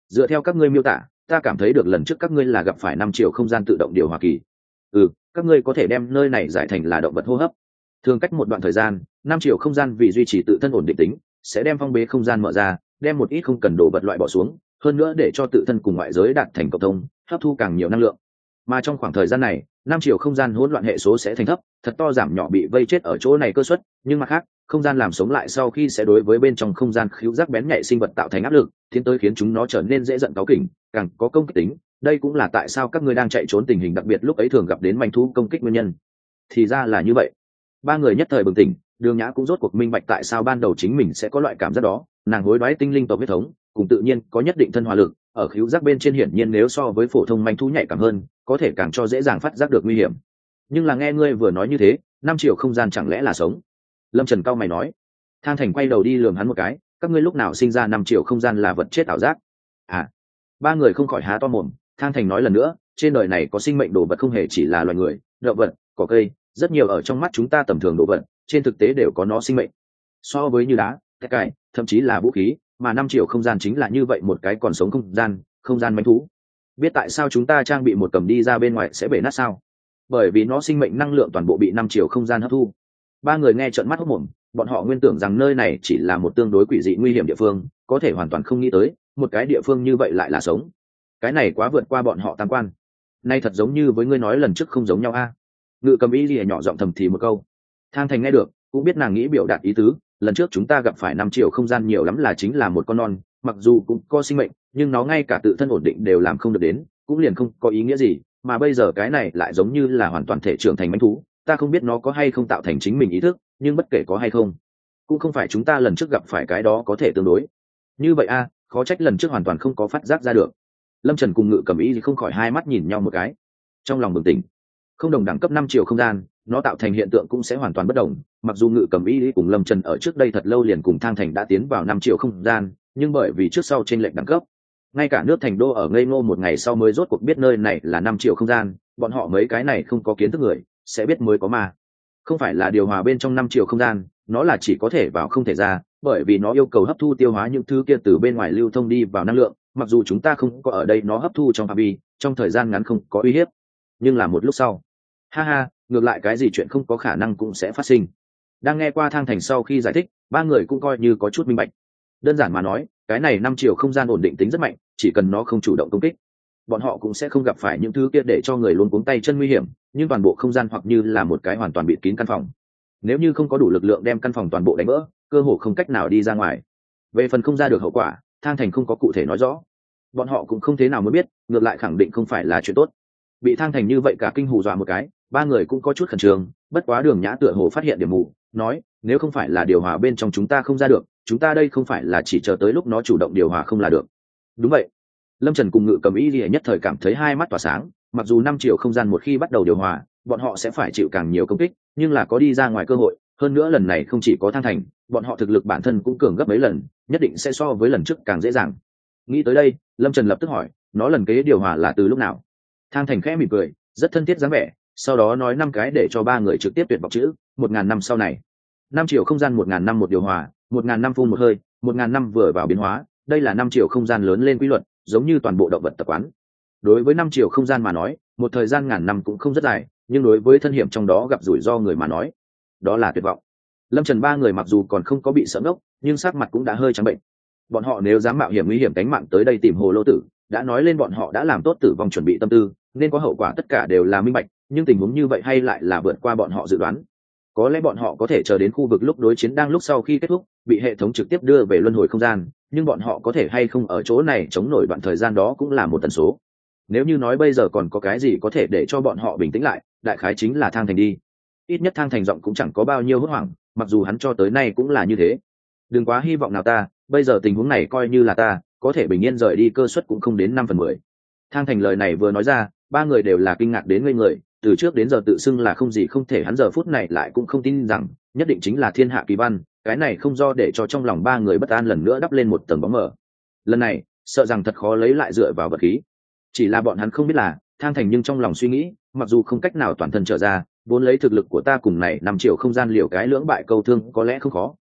Dựa theo các ngươi miêu tả, ta cảm thấy được lần trước các ngươi là gặp phải năm chiều không gian tự động điều hòa kỳ. Ừ, các ngươi có thể đem nơi này giải thành là động vật hô hấp. Thường cách một đoạn thời gian, năm chiều không gian vì duy trì tự thân ổn định tính, sẽ đem phong bế không gian mở ra, đem một ít không cần đồ vật loại bỏ xuống, hơn nữa để cho tự thân cùng ngoại giới đạt thành cộng thông, hấp thu càng nhiều năng lượng. Mà trong khoảng thời gian này, năm chiều không gian hỗn loạn hệ số sẽ thành thấp, thật to giảm nhỏ bị vây chết ở chỗ này cơ suất, nhưng mặt khác, không gian làm sống lại sau khi sẽ đối với bên trong không gian khứu giác bén nhạy sinh vật tạo thành áp lực, tiến tới khiến chúng nó trở nên dễ giận cáu kỉnh, càng có công kích tính. Đây cũng là tại sao các ngươi đang chạy trốn tình hình đặc biệt lúc ấy thường gặp đến manh thú công kích nguyên nhân. Thì ra là như vậy. Ba người nhất thời bừng tỉnh, Đường Nhã cũng rốt cuộc minh bạch tại sao ban đầu chính mình sẽ có loại cảm giác đó, nàng hối đoái tinh linh tộc huyết thống, cùng tự nhiên có nhất định thân hòa lực, ở khứu giác bên trên hiển nhiên nếu so với phổ thông manh thú nhạy cảm hơn, có thể càng cho dễ dàng phát giác được nguy hiểm. Nhưng là nghe ngươi vừa nói như thế, năm triệu không gian chẳng lẽ là sống? Lâm Trần cao mày nói. Thang Thành quay đầu đi lườm hắn một cái, các ngươi lúc nào sinh ra năm triệu không gian là vật chết ảo giác? À. Ba người không khỏi há to mồm. Thang Thành nói lần nữa, trên đời này có sinh mệnh đồ vật không hề chỉ là loài người, động vật, cỏ cây, rất nhiều ở trong mắt chúng ta tầm thường đồ vật, trên thực tế đều có nó sinh mệnh. So với như đá, cái cải, thậm chí là vũ khí, mà năm triệu không gian chính là như vậy một cái còn sống không gian, không gian manh thú. Biết tại sao chúng ta trang bị một cầm đi ra bên ngoài sẽ bể nát sao? Bởi vì nó sinh mệnh năng lượng toàn bộ bị năm triệu không gian hấp thu. Ba người nghe trợn mắt hốt mồm, bọn họ nguyên tưởng rằng nơi này chỉ là một tương đối quỷ dị nguy hiểm địa phương, có thể hoàn toàn không nghĩ tới, một cái địa phương như vậy lại là sống. Cái này quá vượt qua bọn họ tam quan. Nay thật giống như với ngươi nói lần trước không giống nhau a. Ngự Cầm ý lìa nhỏ giọng thầm thì một câu. Thang Thành nghe được, cũng biết nàng nghĩ biểu đạt ý tứ, lần trước chúng ta gặp phải năm triệu không gian nhiều lắm là chính là một con non, mặc dù cũng có sinh mệnh, nhưng nó ngay cả tự thân ổn định đều làm không được đến, cũng liền không có ý nghĩa gì, mà bây giờ cái này lại giống như là hoàn toàn thể trưởng thành mãnh thú, ta không biết nó có hay không tạo thành chính mình ý thức, nhưng bất kể có hay không, cũng không phải chúng ta lần trước gặp phải cái đó có thể tương đối. Như vậy a, khó trách lần trước hoàn toàn không có phát giác ra được. Lâm Trần cùng Ngự Cầm ý thì không khỏi hai mắt nhìn nhau một cái, trong lòng bừng tỉnh. Không đồng đẳng cấp năm triệu không gian, nó tạo thành hiện tượng cũng sẽ hoàn toàn bất đồng. Mặc dù Ngự Cầm ý cùng Lâm Trần ở trước đây thật lâu liền cùng Thang Thành đã tiến vào năm triệu không gian, nhưng bởi vì trước sau trên lệnh đẳng cấp, ngay cả nước Thành Đô ở ngây ngô một ngày sau mới rốt cuộc biết nơi này là năm triệu không gian, bọn họ mấy cái này không có kiến thức người sẽ biết mới có mà. Không phải là điều hòa bên trong năm triệu không gian, nó là chỉ có thể vào không thể ra, bởi vì nó yêu cầu hấp thu tiêu hóa những thứ kia từ bên ngoài lưu thông đi vào năng lượng, mặc dù chúng ta không có ở đây nó hấp thu trong phạm vi, trong thời gian ngắn không có uy hiếp, nhưng là một lúc sau, ha ha, ngược lại cái gì chuyện không có khả năng cũng sẽ phát sinh. Đang nghe qua Thang Thành sau khi giải thích, ba người cũng coi như có chút minh bạch. Đơn giản mà nói, cái này năm triệu không gian ổn định tính rất mạnh, chỉ cần nó không chủ động công kích, bọn họ cũng sẽ không gặp phải những thứ kia để cho người luôn cuống tay chân nguy hiểm, nhưng toàn bộ không gian hoặc như là một cái hoàn toàn bịt kín căn phòng. Nếu như không có đủ lực lượng đem căn phòng toàn bộ đánh vỡ, cơ hồ không cách nào đi ra ngoài. Về phần không ra được hậu quả, Thang Thành không có cụ thể nói rõ, bọn họ cũng không thế nào mới biết, ngược lại khẳng định không phải là chuyện tốt. Bị Thang Thành như vậy cả kinh hù dọa một cái, ba người cũng có chút khẩn trương, bất quá Đường Nhã tựa hồ phát hiện điểm mù, nói, nếu không phải là điều hòa bên trong chúng ta không ra được, chúng ta đây không phải là chỉ chờ tới lúc nó chủ động điều hòa không là được. Đúng vậy. Lâm Trần cùng Ngự Cầm ý lìa nhất thời cảm thấy hai mắt tỏa sáng, mặc dù năm triệu không gian một khi bắt đầu điều hòa, bọn họ sẽ phải chịu càng nhiều công kích, nhưng là có đi ra ngoài cơ hội, hơn nữa lần này không chỉ có Thang Thành, bọn họ thực lực bản thân cũng cường gấp mấy lần, nhất định sẽ so với lần trước càng dễ dàng. Nghĩ tới đây, Lâm Trần lập tức hỏi, nó lần kế điều hòa là từ lúc nào? Thang Thành khẽ mỉm cười, rất thân thiết dáng vẻ, sau đó nói năm cái để cho ba người trực tiếp tuyệt vọng chữ, một ngàn năm sau này. Năm triệu không gian một ngàn năm một điều hòa, một ngàn năm phun một hơi, một ngàn năm vừa vào biến hóa, đây là năm triệu không gian lớn lên quy luật, giống như toàn bộ động vật tập quán. Đối với năm triệu không gian mà nói, một thời gian ngàn năm cũng không rất dài, nhưng đối với thân hiểm trong đó gặp rủi ro người mà nói, đó là tuyệt vọng. Lâm Trần ba người mặc dù còn không có bị sợ ngốc, nhưng sắc mặt cũng đã hơi trắng bệnh. Bọn họ nếu dám mạo hiểm nguy hiểm tính mạng tới đây tìm Hồ Lô Tử, đã nói lên bọn họ đã làm tốt tử vong chuẩn bị tâm tư, nên có hậu quả tất cả đều là minh bạch, nhưng tình huống như vậy hay lại là vượt qua bọn họ dự đoán. Có lẽ bọn họ có thể chờ đến khu vực lúc đối chiến đang lúc sau khi kết thúc, bị hệ thống trực tiếp đưa về luân hồi không gian, nhưng bọn họ có thể hay không ở chỗ này chống nổi đoạn thời gian đó cũng là một tần số. Nếu như nói bây giờ còn có cái gì có thể để cho bọn họ bình tĩnh lại, đại khái chính là Thang Thành đi. Ít nhất Thang Thành giọng cũng chẳng có bao nhiêu hốt hoảng, mặc dù hắn cho tới nay cũng là như thế. Đừng quá hy vọng nào ta, bây giờ tình huống này coi như là ta có thể bình yên rời đi cơ suất cũng không đến năm phần mười. Thang Thành lời này vừa nói ra, ba người đều là kinh ngạc đến ngây người, từ trước đến giờ tự xưng là không gì không thể, hắn giờ phút này lại cũng không tin rằng nhất định chính là thiên hạ kỳ văn, cái này không do để cho trong lòng ba người bất an lần nữa đắp lên một tầng bóng mờ. Lần này sợ rằng thật khó lấy lại dựa vào vật khí. Chỉ là bọn hắn không biết là Thang Thành nhưng trong lòng suy nghĩ, mặc dù không cách nào toàn thân trở ra, vốn lấy thực lực của ta cùng này năm triệu không gian liều cái lưỡng bại câu thương có lẽ không khó,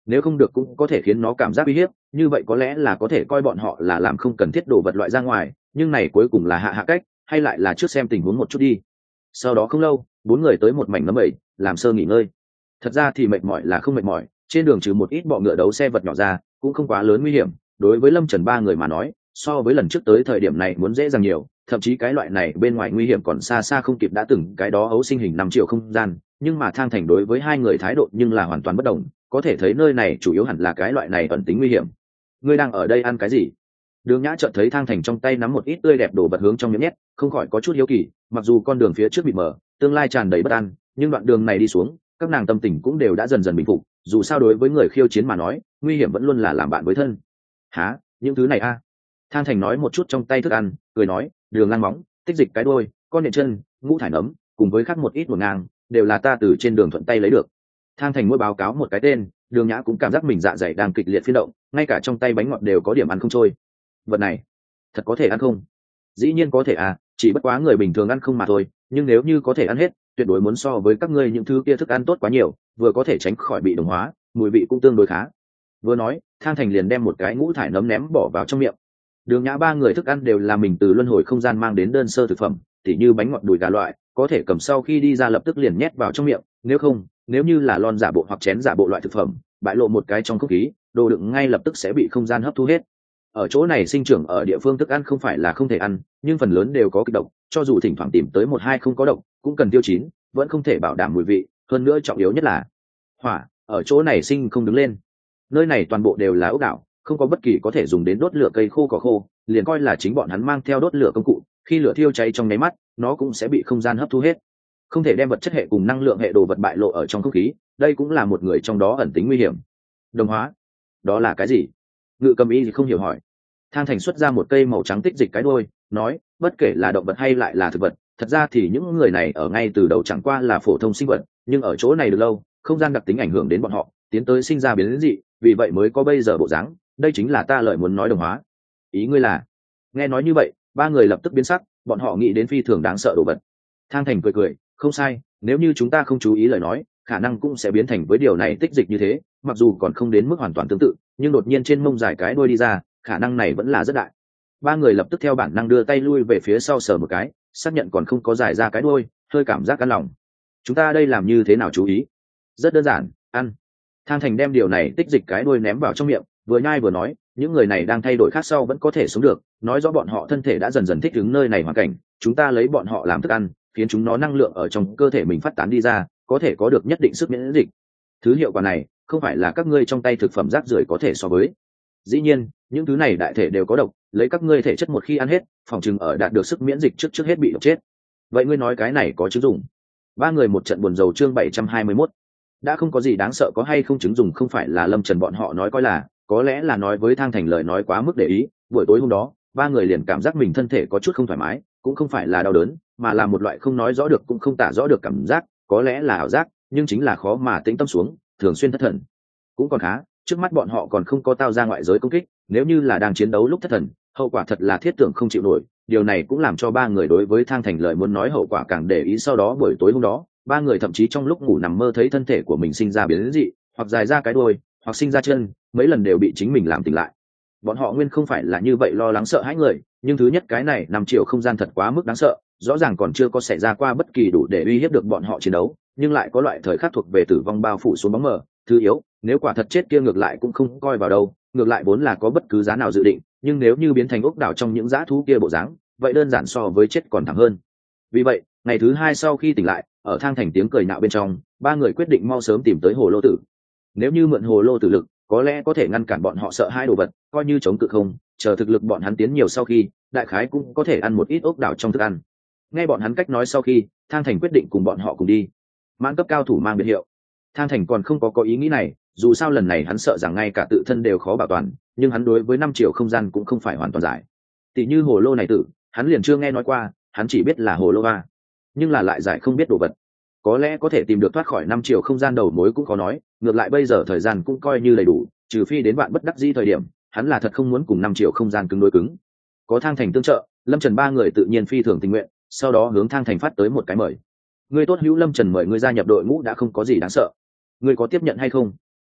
nếu không được cũng có thể khiến nó cảm giác uy hiếp, như vậy có lẽ là có thể coi bọn họ là làm không cần thiết đồ vật loại ra ngoài, nhưng này cuối cùng là hạ hạ cách, hay lại là trước xem tình huống một chút đi. Sau đó không lâu, bốn người tới một mảnh nấm bầy, làm sơ nghỉ ngơi. Thật ra thì mệt mỏi là không mệt mỏi, trên đường trừ một ít bọ ngựa đấu xe vật nhỏ ra, cũng không quá lớn nguy hiểm, đối với Lâm Trần ba người mà nói, so với lần trước tới thời điểm này muốn dễ dàng nhiều, thậm chí cái loại này bên ngoài nguy hiểm còn xa xa không kịp đã từng cái đó ấu sinh hình năm triệu không gian, nhưng mà Thang Thành đối với hai người thái độ nhưng là hoàn toàn bất đồng, có thể thấy nơi này chủ yếu hẳn là cái loại này ẩn tính nguy hiểm. Ngươi đang ở đây ăn cái gì? Đường Nhã chợt thấy Thang Thành trong tay nắm một ít tươi đẹp đồ vật hướng trong miệng nhét, không khỏi có chút hiếu kỳ, mặc dù con đường phía trước bị mờ, tương lai tràn đầy bất an, nhưng đoạn đường này đi xuống, các nàng tâm tình cũng đều đã dần dần bình phục, dù sao đối với người khiêu chiến mà nói, nguy hiểm vẫn luôn là làm bạn với thân. Hả? Những thứ này a? À? Thang Thành nói một chút trong tay thức ăn, cười nói, đường lăn móng, tích dịch cái đuôi, con nhện chân, ngũ thải nấm, cùng với khác một ít một ngang, đều là ta từ trên đường thuận tay lấy được. Thang Thành mỗi báo cáo một cái tên, Đường Nhã cũng cảm giác mình dạ dày đang kịch liệt phiên động, ngay cả trong tay bánh ngọt đều có điểm ăn không trôi. Vật này, thật có thể ăn không? Dĩ nhiên có thể à, chỉ bất quá người bình thường ăn không mà thôi, nhưng nếu như có thể ăn hết, tuyệt đối muốn so với các ngươi những thứ kia thức ăn tốt quá nhiều, vừa có thể tránh khỏi bị đồng hóa, mùi vị cũng tương đối khá. Vừa nói, Thang Thành liền đem một cái ngũ thải nấm ném bỏ vào trong miệng. Đường Nhã ba người thức ăn đều là mình từ luân hồi không gian mang đến đơn sơ thực phẩm, tỉ như bánh ngọt đùi gà loại, có thể cầm sau khi đi ra lập tức liền nhét vào trong miệng, nếu không, nếu như là lon giả bộ hoặc chén giả bộ loại thực phẩm, bại lộ một cái trong không khí, đồ đựng ngay lập tức sẽ bị không gian hấp thu hết. Ở chỗ này sinh trưởng ở địa phương thức ăn không phải là không thể ăn, nhưng phần lớn đều có kịch độc, cho dù thỉnh thoảng tìm tới một hai không có độc, cũng cần tiêu chín, vẫn không thể bảo đảm mùi vị, hơn nữa trọng yếu nhất là hỏa, ở chỗ này sinh không đứng lên. Nơi này toàn bộ đều là ốc đảo, không có bất kỳ có thể dùng đến đốt lửa cây khô cỏ khô, liền coi là chính bọn hắn mang theo đốt lửa công cụ, khi lửa thiêu cháy trong nháy mắt, nó cũng sẽ bị không gian hấp thu hết. Không thể đem vật chất hệ cùng năng lượng hệ đồ vật bại lộ ở trong không khí, đây cũng là một người trong đó ẩn tính nguy hiểm. Đồng hóa, đó là cái gì? Ngự Cầm Y thì không hiểu hỏi. Thang Thành xuất ra một cây màu trắng tích dịch cái đuôi, nói, bất kể là động vật hay lại là thực vật, thật ra thì những người này ở ngay từ đầu chẳng qua là phổ thông sinh vật, nhưng ở chỗ này được lâu, không gian đặc tính ảnh hưởng đến bọn họ, tiến tới sinh ra biến dị, vì vậy mới có bây giờ bộ dáng, đây chính là ta lời muốn nói đồng hóa. Ý ngươi là? Nghe nói như vậy, ba người lập tức biến sắc, bọn họ nghĩ đến phi thường đáng sợ đồ vật. Thang Thành cười cười, không sai, nếu như chúng ta không chú ý lời nói, khả năng cũng sẽ biến thành với điều này tích dịch như thế, mặc dù còn không đến mức hoàn toàn tương tự, nhưng đột nhiên trên mông dài cái đuôi đi ra, khả năng này vẫn là rất đại. Ba người lập tức theo bản năng đưa tay lui về phía sau sờ một cái, xác nhận còn không có dài ra cái đuôi, hơi cảm giác căng lòng. Chúng ta đây làm như thế nào chú ý? Rất đơn giản, ăn. Thang Thành đem điều này tích dịch cái đuôi ném vào trong miệng, vừa nhai vừa nói, những người này đang thay đổi khác sau vẫn có thể sống được, nói rõ bọn họ thân thể đã dần dần thích ứng nơi này hoàn cảnh, chúng ta lấy bọn họ làm thức ăn, khiến chúng nó năng lượng ở trong cơ thể mình phát tán đi ra, có thể có được nhất định sức miễn dịch. Thứ hiệu quả này không phải là các ngươi trong tay thực phẩm rác rưởi có thể so với. Dĩ nhiên, những thứ này đại thể đều có độc, lấy các ngươi thể chất một khi ăn hết, phòng chừng ở đạt được sức miễn dịch trước trước hết bị độc chết. Vậy ngươi nói cái này có chứng dùng? Ba người một trận buồn rầu chương bảy trăm hai mươi mốt. Đã không có gì đáng sợ có hay không chứng dùng không phải là Lâm Trần bọn họ nói coi là, có lẽ là nói với Thang Thành lời nói quá mức để ý, buổi tối hôm đó, ba người liền cảm giác mình thân thể có chút không thoải mái, cũng không phải là đau đớn, mà là một loại không nói rõ được cũng không tả rõ được cảm giác, có lẽ là ảo giác, nhưng chính là khó mà tĩnh tâm xuống, thường xuyên thất thần. Cũng còn khá, trước mắt bọn họ còn không có tao ra ngoại giới công kích, nếu như là đang chiến đấu lúc thất thần, hậu quả thật là thiết tưởng không chịu nổi, điều này cũng làm cho ba người đối với Thang Thành lời muốn nói hậu quả càng để ý. Sau đó buổi tối hôm đó, ba người thậm chí trong lúc ngủ nằm mơ thấy thân thể của mình sinh ra biến dị, hoặc dài ra cái đuôi, hoặc sinh ra chân, mấy lần đều bị chính mình làm tỉnh lại. Bọn họ nguyên không phải là như vậy lo lắng sợ hãi người, nhưng thứ nhất cái này năm triệu không gian thật quá mức đáng sợ, rõ ràng còn chưa có xảy ra qua bất kỳ đủ để uy hiếp được bọn họ chiến đấu, nhưng lại có loại thời khắc thuộc về tử vong bao phủ xuống bóng mờ. Thứ yếu, nếu quả thật chết kia ngược lại cũng không coi vào đâu, ngược lại vốn là có bất cứ giá nào dự định, nhưng nếu như biến thành ốc đảo trong những dã thú kia bộ dáng, vậy đơn giản so với chết còn thảm hơn. Vì vậy, ngày thứ hai sau khi tỉnh lại, ở Thang Thành tiếng cười nhạo bên trong, ba người quyết định mau sớm tìm tới hồ lô tử. Nếu như mượn hồ lô tử lực, có lẽ có thể ngăn cản bọn họ sợ hai đồ vật, coi như chống cự không, chờ thực lực bọn hắn tiến nhiều sau khi, đại khái cũng có thể ăn một ít ốc đảo trong thức ăn. Nghe bọn hắn cách nói sau khi, Thang Thành quyết định cùng bọn họ cùng đi. Mãn cấp cao thủ mang biệt hiệu. Thang Thành còn không có có ý nghĩ này, dù sao lần này hắn sợ rằng ngay cả tự thân đều khó bảo toàn, nhưng hắn đối với năm triệu không gian cũng không phải hoàn toàn giải. Tỷ như hồ lô này tử, hắn liền chưa nghe nói qua, hắn chỉ biết là hồ lô va, nhưng là lại giải không biết đồ vật. Có lẽ có thể tìm được thoát khỏi năm triệu không gian đầu mối cũng có nói, ngược lại bây giờ thời gian cũng coi như đầy đủ, trừ phi đến bạn bất đắc dĩ thời điểm, hắn là thật không muốn cùng năm triệu không gian cứng đối cứng. Có Thang Thành tương trợ, Lâm Trần ba người tự nhiên phi thường tình nguyện, sau đó hướng Thang Thành phát tới một cái mời. Người tốt hữu Lâm Trần mời ngươi gia nhập đội ngũ đã không có gì đáng sợ, ngươi có tiếp nhận hay không?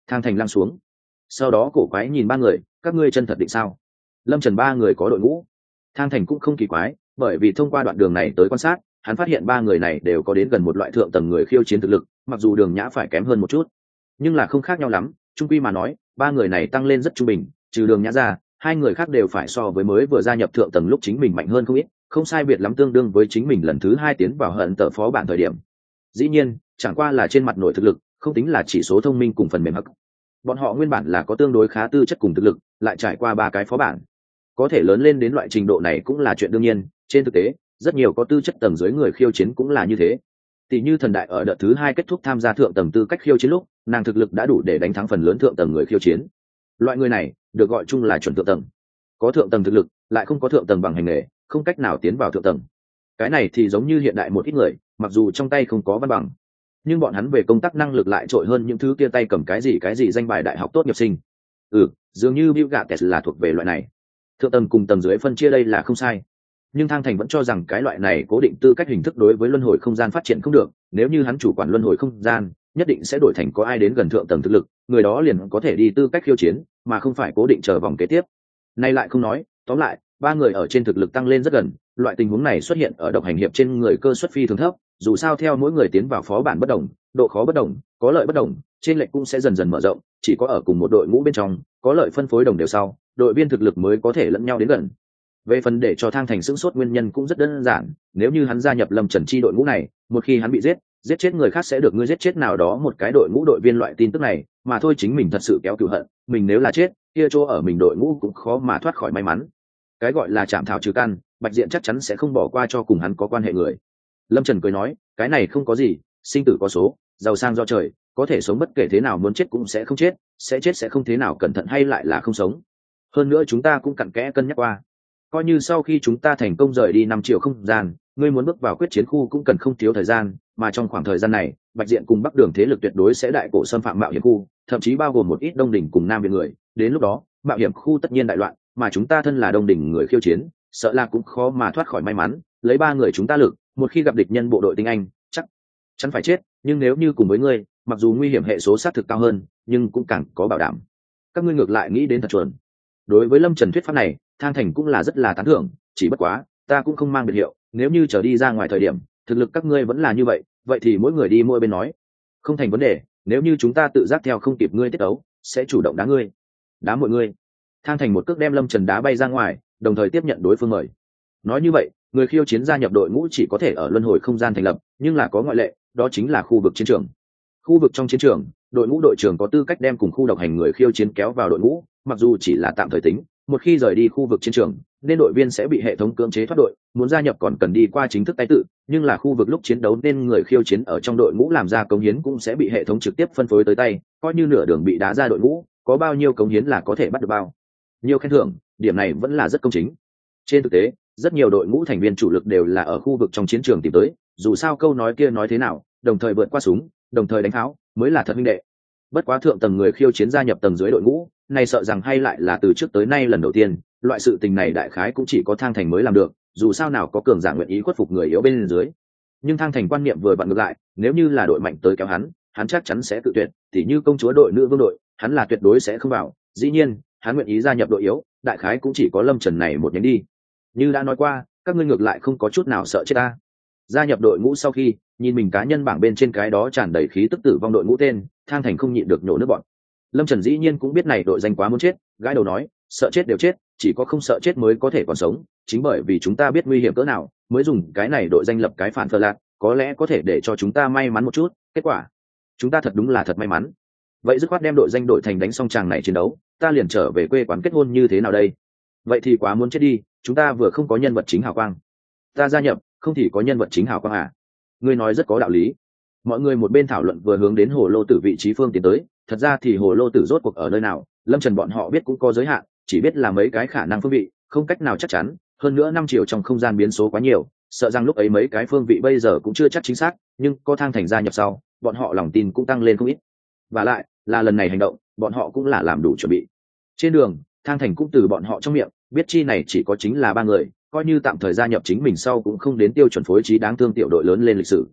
Thang Thành lăng xuống, sau đó cổ quái nhìn ba người, các ngươi chân thật định sao? Lâm Trần ba người có đội ngũ. Thang Thành cũng không kỳ quái, bởi vì thông qua đoạn đường này tới quan sát, hắn phát hiện ba người này đều có đến gần một loại thượng tầng người khiêu chiến thực lực, mặc dù Đường Nhã phải kém hơn một chút, nhưng là không khác nhau lắm. Trung quy mà nói, ba người này tăng lên rất trung bình, trừ Đường Nhã ra, hai người khác đều phải so với mới vừa gia nhập thượng tầng lúc chính mình mạnh hơn không ít, không sai biệt lắm tương đương với chính mình lần thứ hai tiến vào hận tờ phó bản thời điểm. Dĩ nhiên, chẳng qua là trên mặt nội thực lực, không tính là chỉ số thông minh cùng phần mềm hắc. Bọn họ nguyên bản là có tương đối khá tư chất cùng thực lực, lại trải qua ba cái phó bản, có thể lớn lên đến loại trình độ này cũng là chuyện đương nhiên. Trên thực tế, rất nhiều có tư chất tầng dưới người khiêu chiến cũng là như thế. Tỷ như Thần Đại ở đợt thứ hai kết thúc tham gia thượng tầng tư cách khiêu chiến lúc, nàng thực lực đã đủ để đánh thắng phần lớn thượng tầng người khiêu chiến. Loại người này được gọi chung là chuẩn thượng tầng. Có thượng tầng thực lực, lại không có thượng tầng bằng hành nghề, không cách nào tiến vào thượng tầng. Cái này thì giống như hiện đại một ít người, mặc dù trong tay không có văn bằng, nhưng bọn hắn về công tác năng lực lại trội hơn những thứ kia tay cầm cái gì cái gì danh bài đại học tốt nghiệp sinh. Ừ, dường như Bill Gates là thuộc về loại này. Thượng tầng cùng tầng dưới phân chia đây là không sai, nhưng Thang Thành vẫn cho rằng cái loại này cố định tư cách hình thức đối với luân hồi không gian phát triển không được. Nếu như hắn chủ quản luân hồi không gian, nhất định sẽ đổi thành có ai đến gần thượng tầng thực lực, người đó liền có thể đi tư cách khiêu chiến, mà không phải cố định chờ vòng kế tiếp. Nay lại không nói, tóm lại, ba người ở trên thực lực tăng lên rất gần. Loại tình huống này xuất hiện ở độc hành hiệp trên người cơ suất phi thường thấp, dù sao theo mỗi người tiến vào phó bản bất đồng, độ khó bất đồng, có lợi bất đồng, trên lệch cũng sẽ dần dần mở rộng. Chỉ có ở cùng một đội ngũ bên trong, có lợi phân phối đồng đều sau, đội viên thực lực mới có thể lẫn nhau đến gần. Về phần để cho Thang Thành sửng sốt nguyên nhân cũng rất đơn giản, nếu như hắn gia nhập Lâm Trần chi đội ngũ này, một khi hắn bị giết, giết chết người khác sẽ được ngươi giết chết nào đó một cái đội ngũ đội viên loại tin tức này, mà thôi chính mình thật sự kéo cừu hận, mình nếu là chết, kia chỗ ở mình đội ngũ cũng khó mà thoát khỏi may mắn. Cái gọi là chạm thảo trừ căn, Bạch Diện chắc chắn sẽ không bỏ qua cho cùng hắn có quan hệ người. Lâm Trần cười nói, cái này không có gì, sinh tử có số, giàu sang do trời, có thể sống bất kể thế nào, muốn chết cũng sẽ không chết, sẽ chết sẽ không thế nào cẩn thận hay lại là không sống. Hơn nữa chúng ta cũng cặn kẽ cân nhắc qua, coi như sau khi chúng ta thành công rời đi năm triệu không gian, ngươi muốn bước vào quyết chiến khu cũng cần không thiếu thời gian, mà trong khoảng thời gian này, Bạch Diện cùng Bắc Đường thế lực tuyệt đối sẽ đại cổ xâm phạm mạo hiểm khu, thậm chí bao gồm một ít Đông Đỉnh cùng Nam Viện người, đến lúc đó, mạo hiểm khu tất nhiên đại loạn, mà chúng ta thân là Đông Đỉnh người khiêu chiến, sợ là cũng khó mà thoát khỏi may mắn. Lấy ba người chúng ta lực, một khi gặp địch nhân bộ đội tinh anh, chắc chắn phải chết, nhưng nếu như cùng với ngươi, mặc dù nguy hiểm hệ số xác thực cao hơn, nhưng cũng càng có bảo đảm. Các ngươi ngược lại nghĩ đến thật chuẩn. Đối với Lâm Trần thuyết pháp này, Thang Thành cũng là rất là tán thưởng, chỉ bất quá, ta cũng không mang biệt hiệu, nếu như trở đi ra ngoài thời điểm, thực lực các ngươi vẫn là như vậy, vậy thì mỗi người đi mỗi bên nói. Không thành vấn đề, nếu như chúng ta tự giác theo không kịp ngươi tiết ấu, sẽ chủ động đá ngươi. Đá mọi người. Thang Thành một cước đem Lâm Trần đá bay ra ngoài, đồng thời tiếp nhận đối phương mời. Nói như vậy, người khiêu chiến gia nhập đội ngũ chỉ có thể ở luân hồi không gian thành lập, nhưng là có ngoại lệ, đó chính là khu vực chiến trường. Khu vực trong chiến trường, đội ngũ đội trưởng có tư cách đem cùng khu độc hành người khiêu chiến kéo vào đội ngũ, mặc dù chỉ là tạm thời tính, một khi rời đi khu vực chiến trường, nên đội viên sẽ bị hệ thống cưỡng chế thoát đội, muốn gia nhập còn cần đi qua chính thức tái tự, nhưng là khu vực lúc chiến đấu nên người khiêu chiến ở trong đội ngũ làm ra cống hiến cũng sẽ bị hệ thống trực tiếp phân phối tới tay, coi như nửa đường bị đá ra đội ngũ, có bao nhiêu cống hiến là có thể bắt được bao nhiêu khen thưởng, điểm này vẫn là rất công chính. Trên thực tế, rất nhiều đội ngũ thành viên chủ lực đều là ở khu vực trong chiến trường tìm tới, dù sao câu nói kia nói thế nào, đồng thời vượt qua súng, đồng thời đánh tháo, mới là thật huynh đệ. Bất quá thượng tầng người khiêu chiến gia nhập tầng dưới đội ngũ, này sợ rằng hay lại là từ trước tới nay lần đầu tiên, loại sự tình này đại khái cũng chỉ có Thang Thành mới làm được, dù sao nào có cường giả nguyện ý khuất phục người yếu bên dưới. Nhưng Thang Thành quan niệm vừa vặn ngược lại, nếu như là đội mạnh tới kéo hắn, hắn chắc chắn sẽ tự tuyệt, tỉ như công chúa đội nữ vương đội, hắn là tuyệt đối sẽ không vào. Dĩ nhiên, hắn nguyện ý gia nhập đội yếu, đại khái cũng chỉ có Lâm Trần này một nhánh đi. Như đã nói qua, các ngươi ngược lại không có chút nào sợ chết ta. Gia nhập đội ngũ sau khi, nhìn mình cá nhân bảng bên trên cái đó tràn đầy khí tức tử vong đội ngũ tên, Thang Thành không nhịn được nhổ nước bọn. Lâm Trần dĩ nhiên cũng biết này đội danh quá muốn chết, gãi đầu nói, sợ chết đều chết, chỉ có không sợ chết mới có thể còn sống, chính bởi vì chúng ta biết nguy hiểm cỡ nào, mới dùng cái này đội danh lập cái phản phờ lạc, có lẽ có thể để cho chúng ta may mắn một chút, kết quả, chúng ta thật đúng là thật may mắn. Vậy dứt khoát đem đội danh đội thành đánh xong tràng này chiến đấu, ta liền trở về quê quán kết hôn như thế nào đây? Vậy thì quá muốn chết đi, chúng ta vừa không có nhân vật chính hào quang. Ta gia nhập, không thì có nhân vật chính hào quang à? Ngươi nói rất có đạo lý. Mọi người một bên thảo luận vừa hướng đến Hồ Lô Tử vị trí phương tiến tới, thật ra thì Hồ Lô Tử rốt cuộc ở nơi nào, Lâm Trần bọn họ biết cũng có giới hạn, chỉ biết là mấy cái khả năng phương vị, không cách nào chắc chắn, hơn nữa năm triệu trong không gian biến số quá nhiều, sợ rằng lúc ấy mấy cái phương vị bây giờ cũng chưa chắc chính xác, nhưng có Thang Thành gia nhập sau, bọn họ lòng tin cũng tăng lên không ít. Và lại, là lần này hành động, bọn họ cũng là làm đủ chuẩn bị. Trên đường, Thang Thành cũng từ bọn họ trong miệng, biết chi này chỉ có chính là ba người, coi như tạm thời gia nhập chính mình sau cũng không đến tiêu chuẩn phối trí đáng thương tiểu đội lớn lên lịch sử.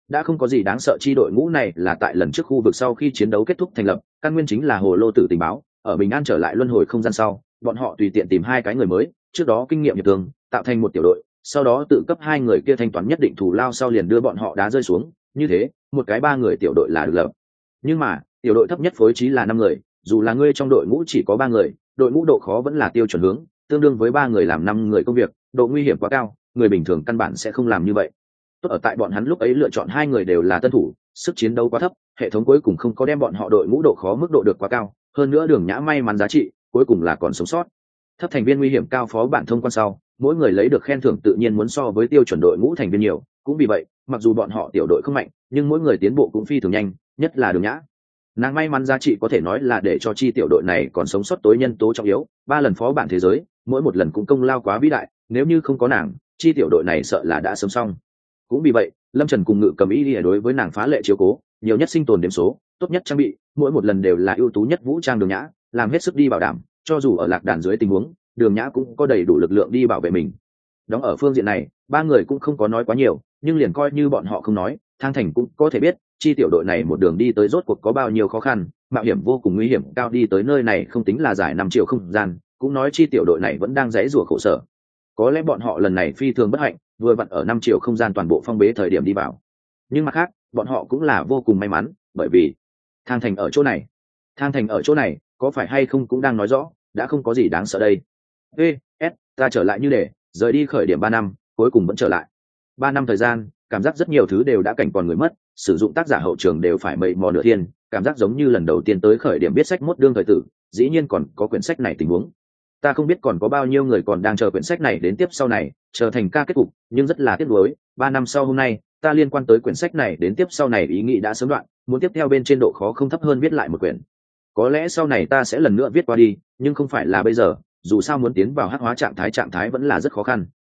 đã không có gì đáng sợ. Chi đội ngũ này là tại lần trước khu vực sau khi chiến đấu kết thúc thành lập, căn nguyên chính là hồ lô tử tình báo. Ở bình an trở lại luân hồi không gian sau, bọn họ tùy tiện tìm hai cái người mới, trước đó kinh nghiệm hiệp thương, tạo thành một tiểu đội, sau đó tự cấp hai người kia thanh toán nhất định thù lao sau liền đưa bọn họ đá rơi xuống. Như thế một cái ba người tiểu đội là được lập. Nhưng mà tiểu đội thấp nhất phối trí là năm người, dù là ngươi trong đội ngũ chỉ có ba người, đội ngũ độ khó vẫn là tiêu chuẩn hướng, tương đương với ba người làm năm người công việc, độ nguy hiểm quá cao, người bình thường căn bản sẽ không làm như vậy. Tốt ở tại bọn hắn lúc ấy lựa chọn hai người đều là tân thủ, sức chiến đấu quá thấp, hệ thống cuối cùng không có đem bọn họ đội ngũ độ khó mức độ được quá cao, hơn nữa Đường Nhã may mắn giá trị cuối cùng là còn sống sót. Thấp thành viên nguy hiểm cao phó bản thông quan sau, mỗi người lấy được khen thưởng tự nhiên muốn so với tiêu chuẩn đội ngũ thành viên nhiều, cũng vì vậy mặc dù bọn họ tiểu đội không mạnh nhưng mỗi người tiến bộ cũng phi thường nhanh, nhất là Đường Nhã. Nàng may mắn giá trị có thể nói là để cho chi tiểu đội này còn sống sót tối nhân tố trọng yếu, ba lần phó bản thế giới mỗi một lần cũng công lao quá vĩ đại, nếu như không có nàng chi tiểu đội này sợ là đã sớm xong. Cũng vì vậy Lâm Trần cùng Ngự Cầm Ý Lìa đối với nàng phá lệ chiếu cố, nhiều nhất sinh tồn điểm số, tốt nhất trang bị, mỗi một lần đều là ưu tú nhất vũ trang Đường Nhã, làm hết sức đi bảo đảm, cho dù ở lạc đàn dưới tình huống, Đường Nhã cũng có đầy đủ lực lượng đi bảo vệ mình. Đóng ở phương diện này ba người cũng không có nói quá nhiều, nhưng liền coi như bọn họ không nói, Thang Thành cũng có thể biết chi tiểu đội này một đường đi tới rốt cuộc có bao nhiêu khó khăn, mạo hiểm vô cùng nguy hiểm cao đi tới nơi này không tính là giải năm triệu không gian, cũng nói chi tiểu đội này vẫn đang dãy rủa khổ sở. Có lẽ bọn họ lần này phi thường bất hạnh, vừa vặn ở năm triệu không gian toàn bộ phong bế thời điểm đi vào. Nhưng mặt khác bọn họ cũng là vô cùng may mắn, bởi vì Thang Thành ở chỗ này. Thang Thành ở chỗ này có phải hay không cũng đang nói rõ đã không có gì đáng sợ đây. ê s ta trở lại như để rời đi khởi điểm ba năm, cuối cùng vẫn trở lại. Ba năm thời gian, cảm giác rất nhiều thứ đều đã cảnh còn người mất, sử dụng tác giả hậu trường đều phải mầy mò nửa thiên, cảm giác giống như lần đầu tiên tới khởi điểm biết sách mốt đương thời tử, dĩ nhiên còn có quyển sách này tình huống. Ta không biết còn có bao nhiêu người còn đang chờ quyển sách này đến tiếp sau này, chờ thành ca kết cục, nhưng rất là tiếc nuối, ba năm sau hôm nay, ta liên quan tới quyển sách này đến tiếp sau này ý nghĩ đã sớm đoạn, muốn tiếp theo bên trên độ khó không thấp hơn viết lại một quyển. Có lẽ sau này ta sẽ lần nữa viết qua đi, nhưng không phải là bây giờ, dù sao muốn tiến vào hắc hóa trạng thái trạng thái vẫn là rất khó khăn.